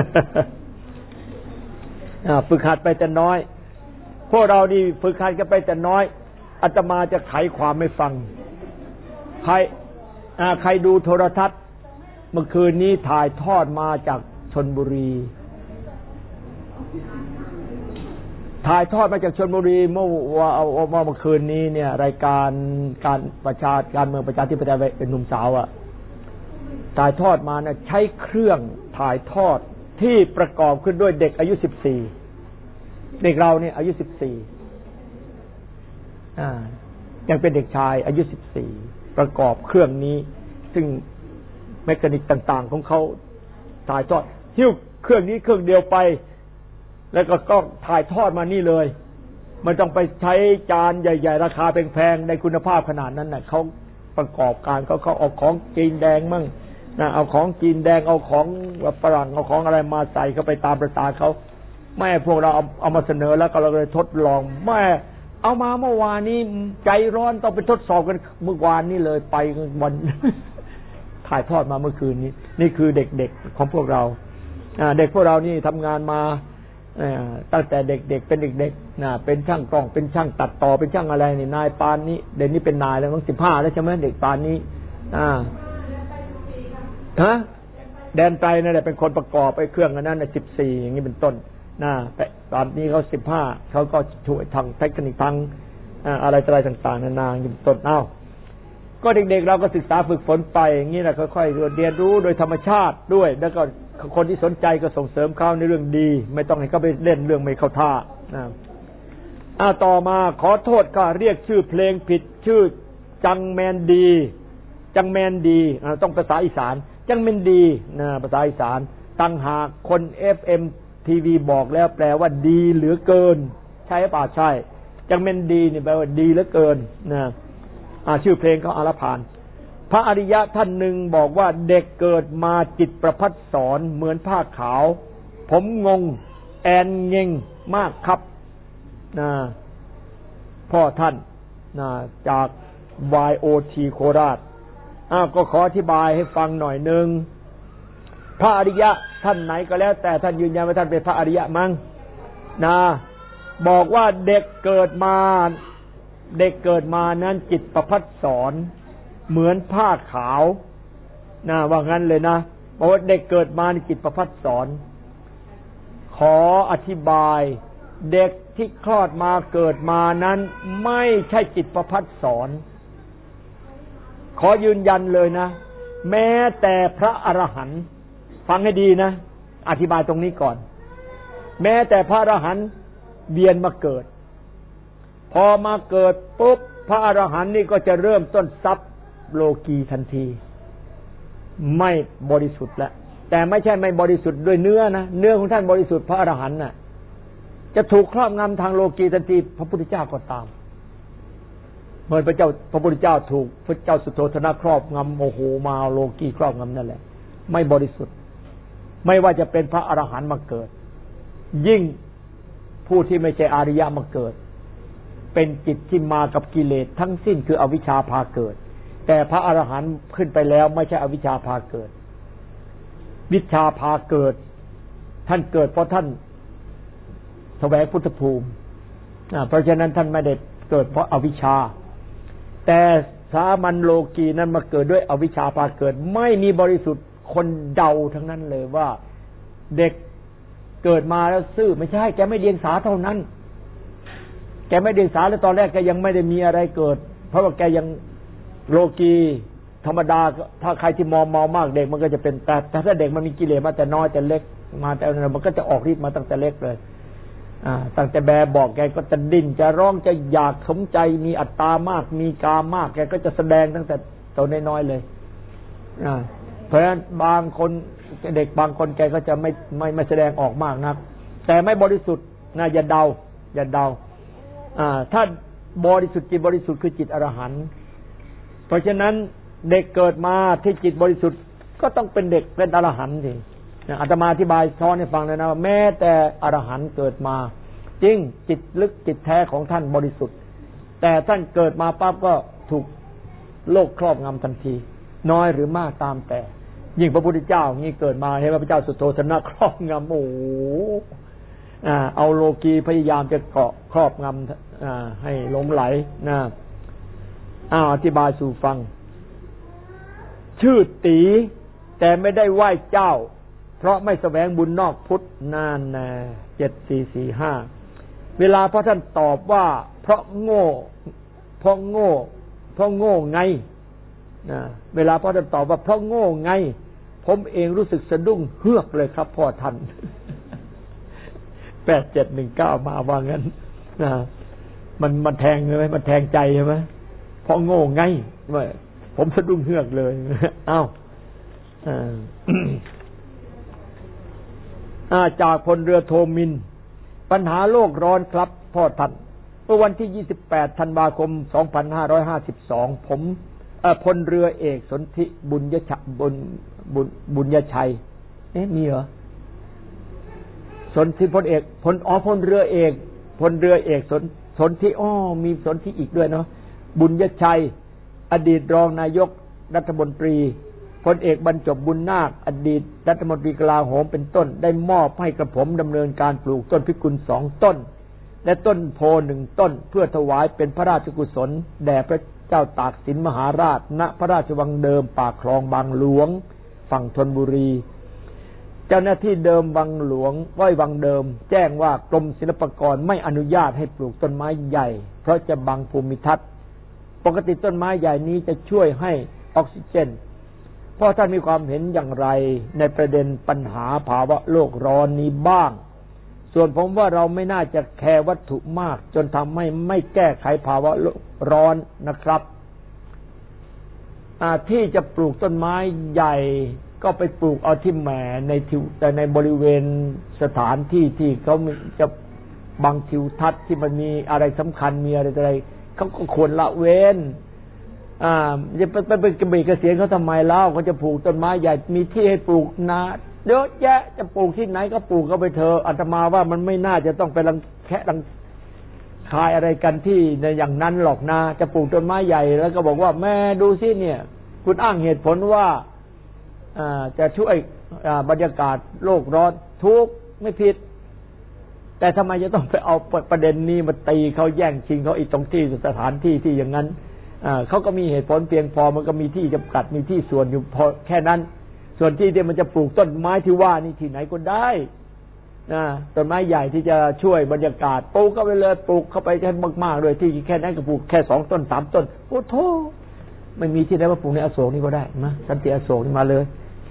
Speaker 1: อ่าฝึกหัดไปแต่น้อยพวกเรานี่ฝึกหัดกันไปแต่น้อยอาตมาจะไขความไม่ฟังใครอ่าใครดูโทรทัศน์เมื่อคืนนี้ถ่ายทอดมาจากชลบุรีถ่ายทอดมาจากชลบุรีเมื่อว่าเอาเมื่อคืนนี้เนี่ยรายการการประชาการเมืองประชาธิปไตยเป็นหนุ่มสาวอ่ะถ่ายทอดมาเนี่ยใช้เครื่องถ่ายทอดที่ประกอบขึ้นด้วยเด็กอายุสิบสี่เด็กเราเนี่ยอายุสิบสี่อ่ายังเป็นเด็กชายอายุสิบสี่ประกอบเครื่องนี้ซึ่งเมคานิกต่างๆของเขาถ่ายทอดหิ้วเครื่องนี้เครื่องเดียวไปแล้วก็ก็ถ่ายทอดมานี่เลยมันต้องไปใช้จานใหญ่ๆราคาแพงๆในคุณภาพขนาดนั้นน่ะเขาประกอบการเขาเขาเอาของจีนแดงมั่งนะเอาของจีนแดงเอาของฝรั่งเอาของอะไรมาใส่เข้าไปตามประสาเขาแม่พวกเราเอาเอามาเสนอแล้วก็เราเลยทดลองแม่เอามาเมื่อวานนี้ใจร้อนต้องไปทดสอบกันเมื่อวานนี้เลยไปวันถ่ายทอดมาเมื่อคืนนี้นี่คือเด็กๆของพวกเราเด็กพวกเรานี่ทำงานมาตั้งแต่เด็กๆเป็นเด็กๆนะเป็นช่างกล้องเป็นช่างตัดต่อเป็นช่างอะไรนี่นายปานนี้เดี๋ยวนี้เป็นนายแล้วต้องสิบห้าแล้วใช่ไหมเด็กปานนี้อ่าฮะแดนไตรนั่นแหละเป็นคนประกอบไอ้เครื่องอันนั้นน่ะสิบสี่อย่างนี้เป็นต้นนะแต่ตอนนี้เขาสิบห้าเขาก็ช่วยทางเทคนิคทางอะไรอะไรต่างๆนานาอย่างนี้เป็นต้นเอ้าก็เด็กๆเราก็ศึกษาฝึกฝนไปอย่างนี้แหละค่อยๆเรียนรู้โดยธรรมชาติด้วยแล้วก็คนที่สนใจก็ส่งเสริมเขาในเรื่องดีไม่ต้องให้เขาไปเล่นเรื่องไม่เข้าท่านะอ่าต่อมาขอโทษค่ะเรียกชื่อเพลงผิดชื่อจังแมนดีจังแมนดีอ่าต้องภาษาอีสานจังแมนดีนะภาษาอีสานตั้งหากคน เอฟ เอ็ม ที วี บอกแล้วแปลว่าดีเหลือเกินใช่ป่ะใช่จังแมนดีนี่แปลว่าดีเหลือเกินนะอ่าชื่อเพลงเขาอาราพานพระอริยะท่านหนึ่งบอกว่าเด็กเกิดมาจิตประพัดสอนเหมือนผ้าขาวผมงงแอนเงงมากครับนะพ่อท่านนะจาก วาย โอ ที โคราชอ้าวก็ขออธิบายให้ฟังหน่อยนึงพระอริยะท่านไหนก็แล้วแต่ท่านยืนยันว่าท่านเป็นพระอริยะมั้งนะบอกว่าเด็กเกิดมาเด็กเกิดมานั้นจิตประพัดสอนเหมือนผ้าขาวนะว่างั้นเลยนะบอกว่าเด็กเกิดมาในจิตประพัดสอนขออธิบายเด็กที่คลอดมาเกิดมานั้นไม่ใช่จิตประพัดสอนขอยืนยันเลยนะแม้แต่พระอรหันต์ฟังให้ดีนะอธิบายตรงนี้ก่อนแม้แต่พระอรหันต์เวียนมาเกิดพอมาเกิดปุ๊บพระอรหันต์นี่ก็จะเริ่มต้นทรัพย์โลกีทันทีไม่บริสุทธิ์แล้วแต่ไม่ใช่ไม่บริสุทธิ์ด้วยเนื้อนะเนื้อของท่านบริสุทธิ์พระอรหันต์น่ะจะถูกครอบงำทางโลกีทันทีพระพุทธเจ้าก็ตามเมื่อพระเจ้าพระพุทธเจ้าถูกพระเจ้าสุโธทนะครอบงำโมโหมาโลกีครอบงำนั่นแหละไม่บริสุทธิ์ไม่ว่าจะเป็นพระอรหันต์มาเกิดยิ่งผู้ที่ไม่ใช่อริยะมาเกิดเป็นจิตที่มากับกิเลสทั้งสิ้นคืออวิชชาพาเกิดแต่พระอรหันต์ขึ้นไปแล้วไม่ใช่อวิชชาพาเกิดวิชชาพาเกิดท่านเกิดเพราะท่านแสวงพุทธภูมิเพราะฉะนั้นท่านไม่ได้เกิดเพราะอวิชชาแต่สามัญโลกีนั้นมาเกิดด้วยอวิชชาพาเกิดไม่มีบริสุทธิ์คนเดาทั้งนั้นเลยว่าเด็กเกิดมาแล้วซื่อไม่ใช่แกไม่เดียงสาเท่านั้นแกไม่เดียงสาแล้วตอนแรกแกยังไม่ได้มีอะไรเกิดเพราะว่าแกยังโลกีธรรมดาถ้าใครที่มอมเมามากเด็กมันก็จะเป็นแต่ถ้าเด็กมันมีกิเลสมาแต่น้อยแต่เล็กมาแต่มันก็จะออกฤทธิ์มาตั้งแต่เล็กเลยอ่าตั้งแต่แบบบอกแกก็จะดิ้นจะร้องจะอยากสมใจมีอัตตามากมีกามมากแกก็จะแสดงตั้งแต่ตัวน้อยๆเลยอ่าเพราะฉะนั้นบางคนเด็กบางคนแกก็จะไม่ไม่ไม่แสดงออกมากนักแต่ไม่บริสุทธิ์นะอย่าเดาอย่าเดาอ่าถ้าบริสุทธิ์จิตบริสุทธิ์คือจิตอรหันต์เพราะฉะนั้นเด็กเกิดมาที่จิตบริสุทธิ์ก็ต้องเป็นเด็กเป็นอรหันต์สิอาตมาอธิบายซ้อนให้ฟังเลยนะว่าแม้แต่อรหันต์เกิดมาจริงจิตลึกจิตแท้ของท่านบริสุทธิ์แต่ท่านเกิดมาปั๊บก็ถูกโลกครอบงำทันทีน้อยหรือมากตามแต่ยิ่งพระพุทธเจ้านี่เกิดมาให้พระเจ้าสุโธทนะครอบงำโอ้อ่าเอาโลกีพยายามจะเกาะครอบงำอ่าให้หลงไหลนะอ้าวอธิบายสู่ฟังชื่อตีแต่ไม่ได้ไหว้เจ้าเพราะไม่แสวงบุญนอกพุทธนานแน่เจ็ดสี่สี่ห้าเวลาพระท่านตอบว่าเพราะโง่เพราะโง่เพราะโง่ไงนะเวลาพระท่านตอบว่าเพราะโง่ไงผมเองรู้สึกสะดุ้งเฮือกเลยครับพ่อท่านแปดเจ็ดหนึ่งเก้ามาว่างั้นนะมันมันแทงเลยไหมมันแทงใจใช่ไหมเพราะโง่ไงว่าผมสะดุ้งเฮือกเลยอ้าวจากพลเรือโทมินปัญหาโลกร้อนครับพ่อท่านเมื่อวันที่ยี่สิบแปดธันวาคมสองพันห้าร้อยห้าสิบสองผมพลเรือเอกสนธิบุญยชัยบุญบุญบุญยชัยเอ๊ะมีเหรอสนธิพลเอกพลอ๋อพลเรือเอกพลเรือเอกสนสนธิอ้อมีสนธิอีกด้วยเนาะบุญยชัยอดีตรองนายกรัฐมนตรีพลเอกบรรจบบุญนาคอดีตรัฐมนตรีกลาโหมเป็นต้นได้มอบให้กระผมดำเนินการปลูกต้นพิกุลสองต้นและต้นโพหนึ่งต้นเพื่อถวายเป็นพระราชกุศลแด่พระเจ้าตากสินมหาราชณพระราชวังเดิมปากคลองบางหลวงฝั่งธนบุรีเจ้าหน้าที่เดิมวังหลวงว้อยวังเดิมแจ้งว่ากรมศิลปากรไม่อนุญาตให้ปลูกต้นไม้ใหญ่เพราะจะบังภูมิทัศน์ปกติต้นไม้ใหญ่นี้จะช่วยให้ออกซิเจนเพราะท่านมีความเห็นอย่างไรในประเด็นปัญหาภาวะโลกร้อนนี้บ้างส่วนผมว่าเราไม่น่าจะแคร์วัตถุมากจนทำให้ไม่แก้ไขภาวะโลกร้อนนะครับที่จะปลูกต้นไม้ใหญ่ก็ไปปลูกเอาที่แหมในทิวแต่ในบริเวณสถานที่ที่เขาจะบังทิวทัศน์ที่มันมีอะไรสำคัญมีอะไรอะไรเขาก็ควรละเว้นอ่าจะไปไปกระบี่กระเสียนเขาทำไมเล่าเขาจะปลูกต้นไม้ใหญ่มีที่ให้ปลูกนาเยอะแยะจะปลูกที่ไหนก็ปลูกเข้าไปเถอะอาตมาว่ามันไม่น่าจะต้องไปรังแค่รังคายอะไรกันที่ในอย่างนั้นหรอกนะจะปลูกต้นไม้ใหญ่แล้วก็บอกว่าแม่ดูสิเนี่ยคุณอ้างเหตุผลว่าจะช่วยบรรยากาศโลกร้อนทุกไม่ผิดแต่ทำไมจะต้องไปเอาประเด็นนี้มาตีเขาแย่งชิงเขาอีกตรงที่สถานที่ที่อย่างนั้นเขาก็มีเหตุผลเพียงพอมันก็มีที่จำกัดมีที่ส่วนอยู่พอแค่นั้นส่วนที่ที่มันจะปลูกต้นไม้ที่ว่านี่ที่ไหนก็ได้นะต้นไม้ใหญ่ที่จะช่วยบรรยากาศปลูกเข้าไปเลยปลูกเข้าไปให้มากๆเลยที่แค่นั้นก็ปลูกแค่สองต้นสามต้นโอ้โธ่ไม่มีที่ไหนว่าปลูกในอโศกนี่ก็ได้นะสันติอโศกนี่มาเลย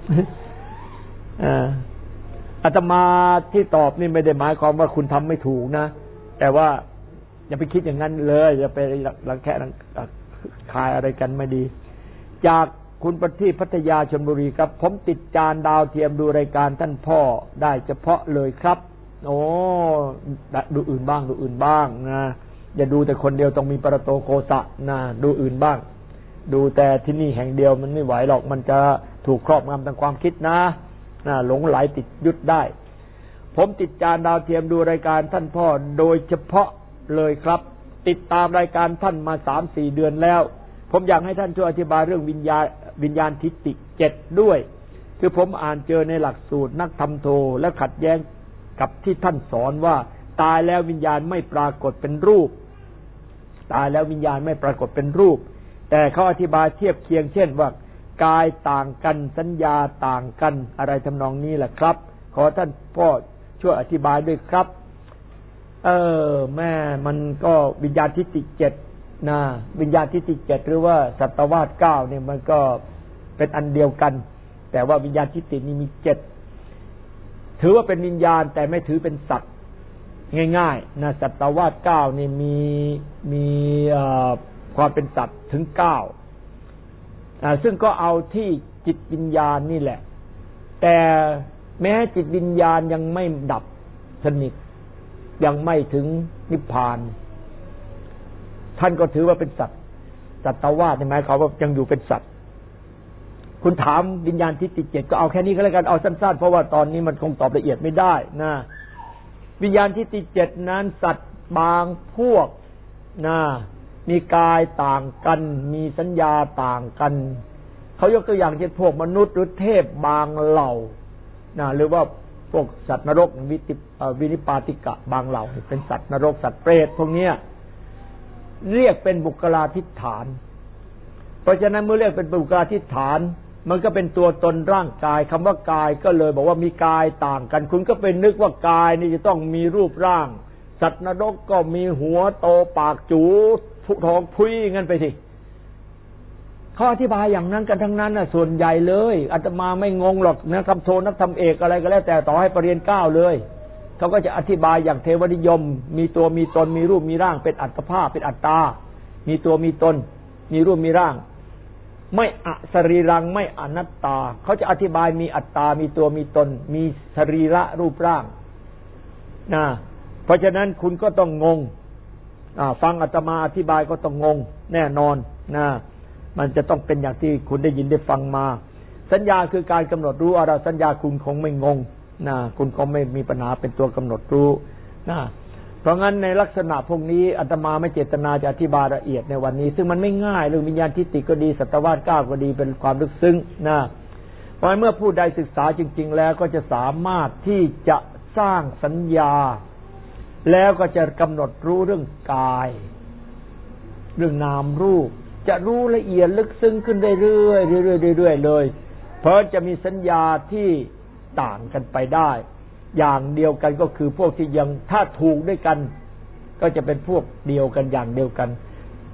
Speaker 1: อาตมาที่ตอบนี่ไม่ได้หมายความว่าคุณทำไม่ถูกนะแต่ว่าอย่าไปคิดอย่างนั้นเลยอย่าไปรังแคะรังคายอะไรกันไม่ดีจากคุณปฏิพัทยาชลบุรีครับผมติดจานดาวเทียมดูรายการท่านพ่อได้เฉพาะเลยครับโอ้ดูอื่นบ้างดูอื่นบ้างนะอย่าดูแต่คนเดียวต้องมีปรโตโคสะนะดูอื่นบ้างดูแต่ที่นี่แห่งเดียวมันไม่ไหวหรอกมันจะถูกครอบงำทางความคิดนะนะหลงไหลติดยึดได้ผมติดจานดาวเทียมดูรายการท่านพ่อโดยเฉพาะเลยครับติดตามรายการท่านมา สามสี่ เดือนแล้วผมอยากให้ท่านช่วยอธิบายเรื่องวิญญาณวิญญาณทิฏฐิเจ็ดด้วยคือผมอ่านเจอในหลักสูตรนักธรรมโทและขัดแย้งกับที่ท่านสอนว่าตายแล้ววิญญาณไม่ปรากฏเป็นรูปตายแล้ววิญญาณไม่ปรากฏเป็นรูปแต่เขาอธิบายเทียบเคียงเช่นว่ากายต่างกันสัญญาต่างกันอะไรทำนองนี้แหละครับขอท่านพ่อช่วยอธิบายด้วยครับเออแม่มันก็วิญญาณทิฏฐิเจ็ดนะวิญญาณทิฏฐิเจ็ดหรือว่าสัตวาสเก้าเนี่ยมันก็เป็นอันเดียวกันแต่ว่าวิญญาณทิฏฐินี่มีเจ็ดถือว่าเป็นวิญญาณแต่ไม่ถือเป็นสัตว์ง่ายๆนะสัตวาสเก้านี่มีมีความเป็นสัตว์ถึงเก้าซึ่งก็เอาที่จิตวิญญาณนี่แหละแต่แม้จิตวิญญาณยังไม่ดับสนิทยังไม่ถึงนิพพานท่านก็ถือว่าเป็นสัตว์สัตวาสใช่ไหมเขาว่ายังอยู่เป็นสัตว์คุณถามวิญญาณทิฏฐิเจ็ดก็เอาแค่นี้ก็แล้วกันเอาสั้นๆเพราะว่าตอนนี้มันคงตอบละเอียดไม่ได้นะวิญญาณทิฏฐิเจ็ดนั้นสัตว์บางพวกนะมีกายต่างกันมีสัญญาต่างกันเขายกตัวอย่างเช่นพวกมนุษย์หรือเทพบางเหล่านะหรือว่าพวกสัตว์นรกวิติวินิปาติกะบางเหล่าเป็นสัตว์นรกสัตว์เปรตพวกนี้เรียกเป็นบุคลาธิฐานเพราะฉะนั้นเมื่อเรียกเป็นบุคลาธิฐานมันก็เป็นตัวตนร่างกายคำว่ากายก็เลยบอกว่ามีกายต่างกันคุณก็เป็นนึกว่ากายนี่จะต้องมีรูปร่างสัตว์นรกก็มีหัวโตปากจูผุทองพุ้ยงั้นไปสิเขาอธิบายอย่างนั้นกันทั้งนั้นน่ะส่วนใหญ่เลยอาตมาไม่งงหรอกนะคำโทนักธรรมเอกอะไรก็แล้วแต่ต่อให้ปรริญญาเก้าเลยเขาก็จะอธิบายอย่างเทวนิยมมีตัวมีตนมีรูปมีร่างเป็นอัตภาพเป็นอัตตามีตัวมีตนมีรูปมีร่างไม่อสรีรังไม่อนัตตาเขาจะอธิบายมีอัตตามีตัวมีตนมีสรีระรูปร่างนะเพราะฉะนั้นคุณก็ต้องงงฟังอาตมาอธิบายก็ต้องงงแน่นอนนะมันจะต้องเป็นอย่างที่คุณได้ยินได้ฟังมาสัญญาคือการกำหนดรู้อะไรสัญญาคุณคงไม่งงนะคุณคงไม่มีปัญหาเป็นตัวกำหนดรู้นะเพราะงั้นในลักษณะพวกนี้อาตมาไม่เจตนาจะอธิบายละเอียดในวันนี้ซึ่งมันไม่ง่ายเรื่องวิญญาณทิฏฐิก็ดีสัตวาสเก้าก็ดีเป็นความลึกซึ้งนะเพราะเมื่อผู้ใดศึกษาจริงๆแล้วก็จะสามารถที่จะสร้างสัญญาแล้วก็จะกำหนดรู้เรื่องกายเรื่องนามรูปจะรู้ละเอียดลึกซึ้งขึ้นเรื่อยๆเรื่อยๆเรื่อยๆเลยเพราะจะมีสัญญาที่ต่างกันไปได้อย่างเดียวกันก็คือพวกที่ยังถ้าถูกด้วยกันก็จะเป็นพวกเดียวกันอย่างเดียวกัน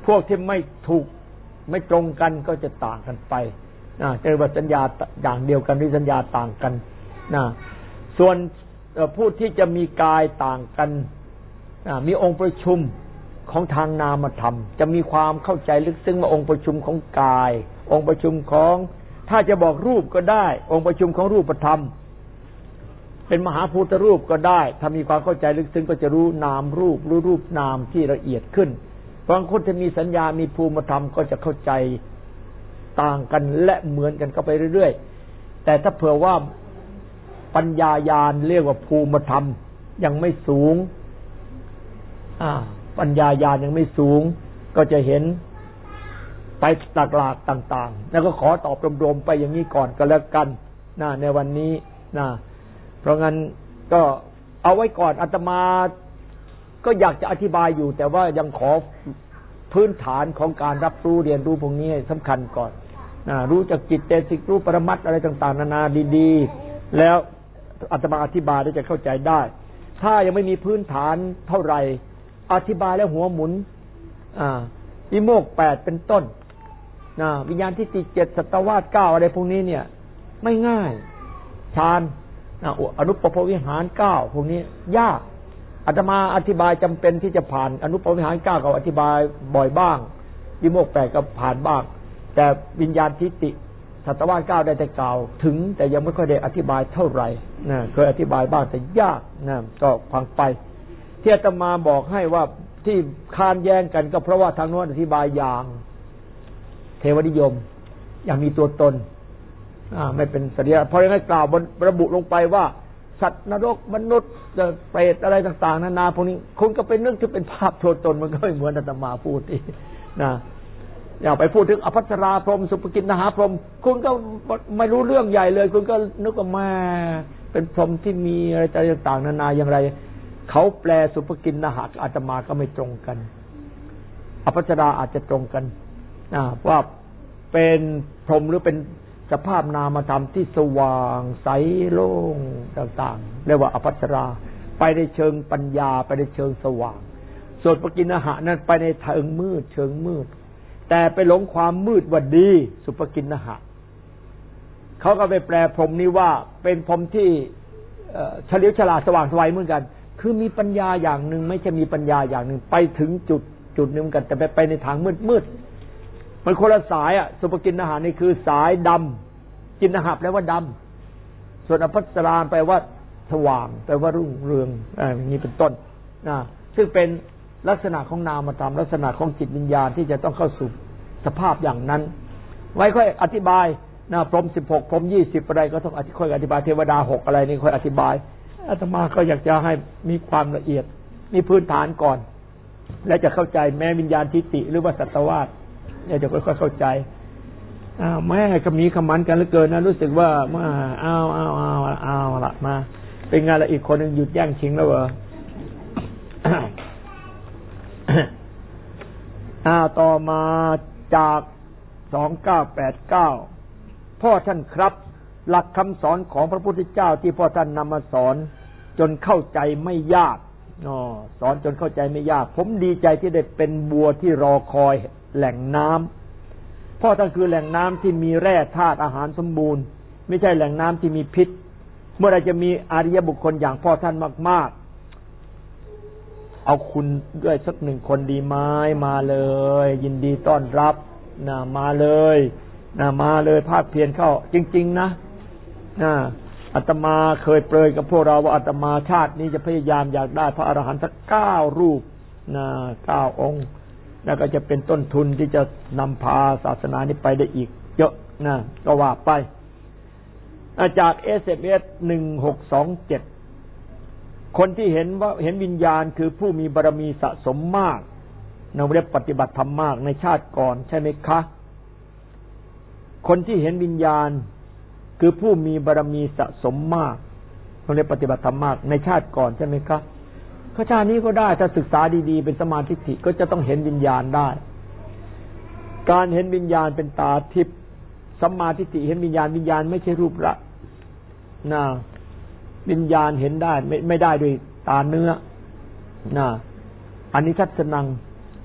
Speaker 1: พวกที่ไม่ถูกไม่ตรงกันก็จะต่างกันไปนะเจอว่าสัญญาอย่างเดียวกันหรือสัญญาต่างกันนะส่วนผู้ที่จะมีกายต่างกันนะมีองค์ประชุมของทางนามธรรมจะมีความเข้าใจลึกซึ้งว่าองค์ประชุมของกายองค์ประชุมของถ้าจะบอกรูปก็ได้องค์ประชุมของรูปธรรมเป็นมหาภูตรูปก็ได้ถ้ามีความเข้าใจลึกซึ้งก็จะรู้นามรูปรู้รูปนามที่ละเอียดขึ้นบางคนจะมีสัญญามีภูมิธรรมก็จะเข้าใจต่างกันและเหมือนกันเข้าไปเรื่อยๆแต่ถ้าเผื่อว่าปัญญาญาณเรียกว่าภูมิธรรมยังไม่สูงอ่าปัญญาญาณยังไม่สูงก็จะเห็นไปหลากๆต่างๆแล้วก็ขอตอบรวมๆไปอย่างนี้ก่อนก็แล้วกันนะในวันนี้นะเพราะงั้นก็เอาไว้ก่อนอาตมาก็อยากจะอธิบายอยู่แต่ว่ายังขอพื้นฐานของการรับรู้เรียนรู้พวกนี้สำคัญก่อนนะรู้จักจิตเจสิกรู้ปรมัตถ์อะไรต่างๆนานาดีๆแล้วอาตมาอธิบายได้จะเข้าใจได้ถ้ายังไม่มีพื้นฐานเท่าไหร่อธิบายแล้วหัวหมุนอ่าวิโมกข์แปดเป็นต้นนะวิญญาณทิฏฐิเจ็ดสัตวาสเก้าอะไรพวกนี้เนี่ยไม่ง่ายฌานอนุปโภวิหารเก้าพวกนี้ยากอาตมาอธิบายจำเป็นที่จะผ่านอนุปโภวิหารเก้าก็อธิบายบ่อยบ้างวิโมกข์แปดก็ผ่านบ้างแต่วิญญาณทิฏฐิสัตวาสเก้าได้แต่กล่าวถึงแต่ยังไม่ค่อยได้อธิบายเท่าไหร่นะเคยอธิบายบ้างแต่ยากนะก็ฟังไปที่อาตมาบอกให้ว่าที่ค้านแย้งกันก็เพราะว่าทางโน้นอธิบายอย่างเทวนิยมอย่างมีตัวตนอ่าไม่เป็นสัญญาเพราะงั้นกล่าวระบุลงไปว่าสัตว์นรกมนุษย์เปรตอะไรต่างๆนานาพวกนี้คุณก็เป็นเรื่องที่เป็นภาพตัวตนมันก็ไม่เหมือนอาตมาพูดอีกนะอย่าไปพูดถึงอภัสราพรหมสุภกินนหาพรหมคุณก็ไม่รู้เรื่องใหญ่เลยคุณก็นึกว่าแม่เป็นพรหมที่มีอะไรต่างๆนานาอย่างไรเขาแปลสุภกินนหาอาตมาก็ไม่ตรงกันอภัสราอาจจะตรงกันว่าเป็นพรหมหรือเป็นสภาพนามธรรมที่สว่างใสโล่งต่างๆเรียกว่าอภัสราไปในเชิงปัญญาไปในเชิงสว่างส่วนปกินหะนั้นไปในเชิงมืดเชิงมืดแต่ไปหลงความมืดว่าดีสุภกินหะเขาก็ไปแปลพรหมนี้ว่าเป็นพรหมที่เฉลียวฉลาดสว่างไสวเหมือนกันคือมีปัญญาอย่างหนึ่งไม่ใช่มีปัญญาอย่างหนึ่งไปถึงจุดจุดนึงกันแต่ไปไปในทางมืดมืดมันคนละสายอ่ะสุภกินนหะนี่คือสายดำกินนหะแปลว่าดำส่วนอภัสราแปลว่าสว่างแปลว่ารุ่งเรืองอย่างนี้เป็นต้นนะซึ่งเป็นลักษณะของนามธรรมลักษณะของจิตวิญญาณที่จะต้องเข้าสู่สภาพอย่างนั้นไว้ค่อยอธิบายนะพรหมสิบหกพรหมยี่สิบอะไรก็ต้องค่อยอธิบายเทวดาหกอะไรนี่ค่อยอธิบายอาตมาก็อยากจะให้มีความละเอียดมีพื้นฐานก่อนและจะเข้าใจแม้วิญญาณทิฏฐิหรือว่าสัตวาสเนี่ยจะค่อยๆเข้าใจอ้าวแม่ก็มีขมันกันเหลือเกินนะรู้สึกว่ามาอ้าวอ้าวอ้าวอ้าวละมาเป็นไงละอีกคนนึงหยุดแย่งชิงแล้วเหรอ อ้าวต่อมาจากสองเก้าแปดเก้าพ่อท่านครับหลักคำสอนของพระพุทธเจ้าที่พ่อท่านนำมาสอนจนเข้าใจไม่ยากอ๋อสอนจนเข้าใจไม่ยากผมดีใจที่ได้เป็นบัวที่รอคอยแหล่งน้ำพ่อท่านคือแหล่งน้ำที่มีแร่ธาตุอาหารสมบูรณ์ไม่ใช่แหล่งน้ำที่มีพิษเมื่อไรจะมีอริยบุคคลอย่างพ่อท่านมากๆเอาคุณด้วยสักหนึ่งคนดีไหมมาเลยยินดีต้อนรับนะมาเลยนะมาเลยภาคเพียรเข้าจริงๆนะนะอาตมาเคยเปรยกับพวกเราว่าอาตมาชาตินี้จะพยายามอยากได้พระอรหันต์สักเก้ารูปนะเก้าองค์แล้วก็จะเป็นต้นทุนที่จะนำพาศาสนานี้ไปได้อีกเยอะนะก็ว่าไปจาก เอส เอ็ม เอส หนึ่งหกสองเจ็ดคนที่เห็นว่าเห็นวิญญาณคือผู้มีบารมีสะสมมากนำเรียกปฏิบัติธรรมมากในชาติก่อนใช่ไหมคะคนที่เห็นวิญญาณคือผู้มีบารมีสะสมมากนำเรียกปฏิบัติธรรมมากในชาติก่อนใช่ไหมคะก็ชาตินี้ก็ได้ถ้าศึกษาดีๆเป็นสมาธิิก็จะต้องเห็นวิญญาณได้การเห็นวิญญาณเป็นตาทิพย์สัมมาทิฏฐิเห็นวิญญาณวิญญาณไม่ใช่รูปละนะวิญญาณเห็นได้ไม่ไม่ได้ด้วยตาเนื้อนะอันนี้ทัศนัง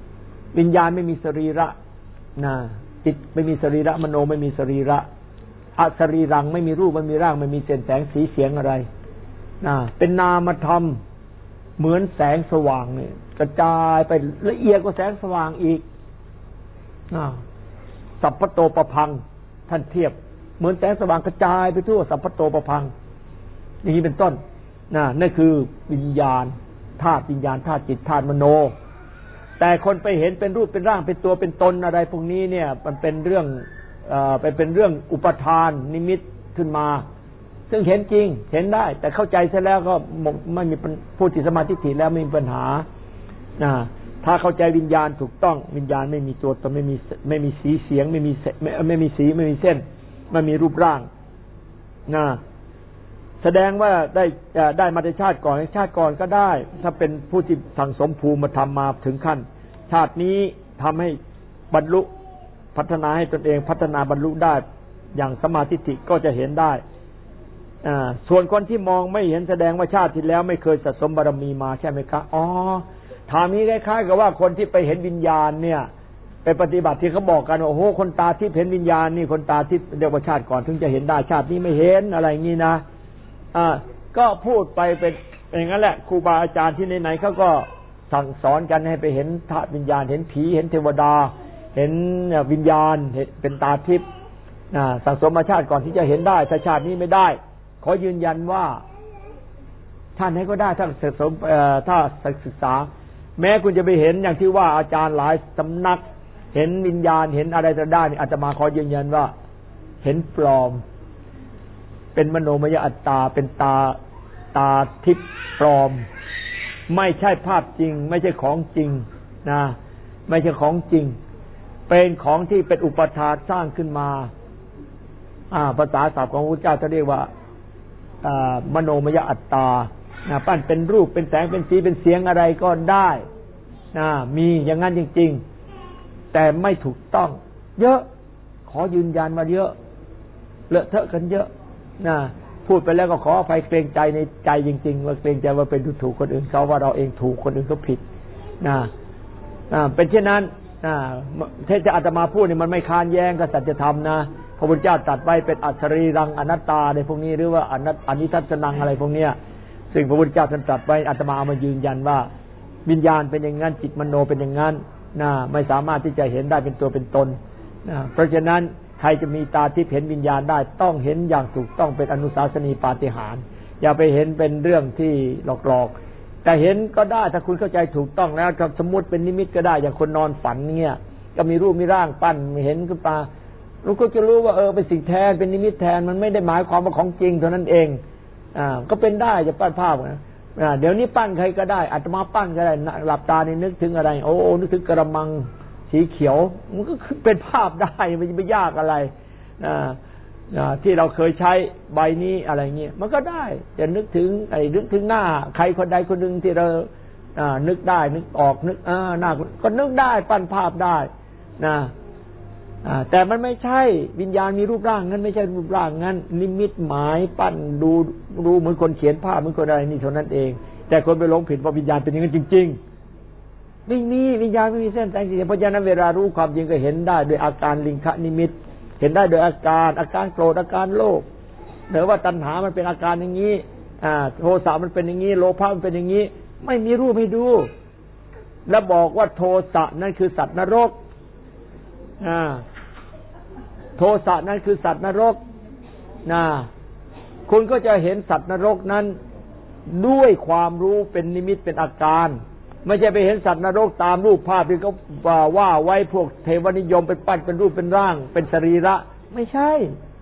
Speaker 1: วิญญาณไม่มีสรีระนะจิตไม่มีสรีระมโนไม่มีสรีระอสรีรังไม่มีรูปไม่มีร่างไม่มีเส้นแสงสีเสียงอะไรนะเป็นนามธรรมเหมือนแสงสว่างเนี่ยกระจายไปละเอียดกว่าแสงสว่างอีกนะสัพพโตปพังท่านเทียบเหมือนแสงสว่างกระจายไปทั่วสัพพโตปพังอย่างนี้เป็นต้นนะนั่นคือวิญญาณธาตุวิญญาณธาตุจิตธาตุมโนแต่คนไปเห็นเป็นรูปเป็นร่างเป็นตัวเป็นตนอะไรพวกนี้เนี่ยมันเป็นเรื่องเอ่อไปเป็นเรื่องอุปทานนิมิตขึ้นมาซึ่งเห็นจริงเห็นได้แต่เข้าใจซะแล้วก็ไม่มีผู้ที่สมาธิถี่แล้วไม่มีปัญหานะถ้าเข้าใจวิญญาณถูกต้องวิญญาณไม่มีตัวตนไม่มีไม่มีสีเสียงไม่มีไม่ไม่มีสีไม่มีเส้นไม่มีรูปร่างนะแสดงว่าได้ได้มาในชาติก่อนชาติก่อนก็ได้ถ้าเป็นผู้ที่สั่งสมภูมิมาทำมาถึงขั้นชาตินี้ทำให้บรรลุพัฒนาให้ตนเองพัฒนาบรรลุได้อย่างสมาธิิก็จะเห็นได้อ่าส่วนคนที่มองไม่เห็นแสดงว่าชาติที่แล้วไม่เคยสะสมบารมีมาใช่ไหมครับอ๋อถามนี้คล้ายๆกับว่าคนที่ไปเห็นวิญญาณเนี่ยไปปฏิบัติที่เขาบอกกันว่าโอ้โหคนตาทิพย์เห็นวิญญาณนี่คนตาทิพย์เรียกว่าชาติก่อนถึงจะเห็นได้ชาตินี้ไม่เห็นอะไรอย่างนี้นะอ่าก็พูดไปเป็นอย่างนั้นแหละครูบาอาจารย์ที่ไหนๆเขาก็สั่งสอนกันให้ไปเห็นธาตุวิญญาณเห็นผีเห็นเทวดาเห็นวิญญาณเป็นตาทิพย์สั่งสมมาชาติก่อนที่จะเห็นได้ถ้าชาตินี้ไม่ได้ขอยืนยันว่าชาติไหนก็ได้ถ้าสั่งสมถ้าศึกษาแม้คุณจะไปเห็นอย่างที่ว่าอาจารย์หลายสำนักเห็นวิญญาณเห็นอะไรจะได้นี่อาจจะมาขอยืนยันว่าเห็นปลอมเป็นมโนมยอัตตาเป็นตาตาทิพย์ปลอมไม่ใช่ภาพจริงไม่ใช่ของจริงนะไม่ใช่ของจริงเป็นของที่เป็นอุปทานสร้างขึ้นมาอ่าภาษาศัพท์ของพระพุทธเจ้าจะเรียกว่าอ่ามโนมยอัตตานะปั้นเป็นรูปเป็นแสงเป็นสีเป็นเสียงอะไรก็ได้นะมีอย่างนั้นจริงๆแต่ไม่ถูกต้องเยอะขอยืนยันมาเยอะเลอะเทอะกันเยอะนะพูดไปแล้วก็ขออภัยเกรงใจในใจจริงๆว่าเกรงใจว่าเป็นถูกคนอื่นเขาว่าเราเองถูกคนอื่นเขาผิดนะอ่าเป็นเช่นนั้นอ่าที่จะอาตมาพูดนี่มันไม่ค้านแย้งกับสัจธรรมนะพระพุทธเจ้าตรัสไว้เป็นอัจฉริรังอนัตตาในพวกนี้หรือว่าอนัตอนิทัศนังอะไรพวกเนี้ยซึ่งพระพุทธเจ้าท่านตรัสไว้อาตมาเอามายืนยันว่าวิญญาณเป็นอย่างนั้นจิตมโนเป็นอย่างนั้นนะไม่สามารถที่จะเห็นได้เป็นตัวเป็นตนนะเพราะฉะนั้นใครจะมีตาทิพย์เห็นวิญญาณได้ต้องเห็นอย่างถูกต้องเป็นอนุสาสนีปาฏิหาริย์อย่าไปเห็นเป็นเรื่องที่หลอกๆแต่เห็นก็ได้ถ้าคุณเข้าใจถูกต้องแล้วสมมุติเป็นนิมิตก็ได้อย่างคนนอนฝันเงี้ยก็มีรูปมีร่างปั้นเห็นขึ้นมาเราก็จะรู้ว่าเออเป็นสิ่งแทนเป็นนิมิตแทนมันไม่ได้หมายความว่าของจริงเท่านั้นเองอ่าก็เป็นได้จะปั้นภาพนะอ่าเดี๋ยวนี้ปั้นใครก็ได้อาตมาปั้นก็ได้หลับตานี่นึกถึงอะไรโอ้นึกถึงกระมังสีเขียวมันก็เป็นภาพได้มันไม่ยากอะไรอ่าที่เราเคยใช้ใบนี้อะไรเงี้ยมันก็ได้จะนึกถึงไอ้นึกถึงหน้าใครคนใดคนหนึ่งที่เราอ่านึกได้นึกออกนึกอ่าหน้าก็นึกได้ปั้นภาพได้นะอ่าแต่มันไม่ใช่วิญญาณมีรูปร่างงั้นไม่ใช่รูปร่างงั้นนิมิตหมายปั้นดูรู้เหมือนคนเขียนภาพเหมือนคนอะไรนี่เท่านั้นเองแต่คนไปหลงผิดว่าวิญญาณเป็นอย่างนั้นจริงๆไม่มีวิญญาณไม่มีเส้นแสงสีเสียงเพราะฉะนั้นเวลารู้ความจริงก็เห็นได้โดยอาการลิงคะนิมิตเห็นได้โดยอาการอาการโกรธอาการโลภหรือว่าตัณหามันเป็นอาการอย่างนี้อ่าโทสะมันเป็นอย่างนี้โลภะมันเป็นอย่างนี้ไม่มีรูปให้ดูแล้วบอกว่าโทสะนั่นคือสัตว์นรกอ่าโทสะนั่นคือสัตว์นรกนะคุณก็จะเห็นสัตว์นรกนั้นด้วยความรู้เป็นนิมิตเป็นอาการไม่ใช่ไปเห็นสัตว์นรกตามรูปภาพที่เขาว่าไว้พวกเทวนิยมเป็นปั้นเป็นรูปเป็นร่างเป็นสรีระไม่ใช่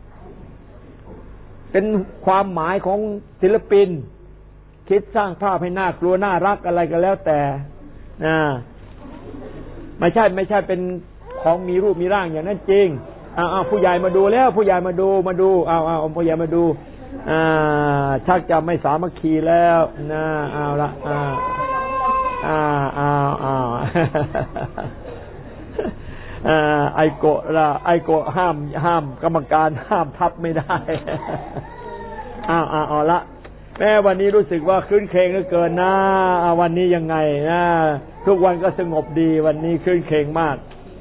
Speaker 1: เป็นความหมายของศิลปินคิดสร้างภาพให้น่ากลัวน่ารักอะไรก็แล้วแต่นะไม่ใช่ไม่ใช่เป็นของมีรูปมีร่างอย่างนั้นจริงอ้าวผู้ใหญ่มาดูแล้วผู้ใหญ่มาดูมาดูอ้าวอ้าวผู้ใหญ่มาดูอ่าชักจะไม่สามัคคีแล้วนะเอาละอ่าอ่าอ้าวอ้าวอ่าไอโกะละไอโกะห้ามห้ามกรรมการห้ามทับไม่ได้อ้าวอ้าวเอาละแม่วันนี้รู้สึกว่าคืนเคงเหลือเกินนะวันนี้ยังไงนะทุกวันก็สงบดีวันนี้คืนเคงมาก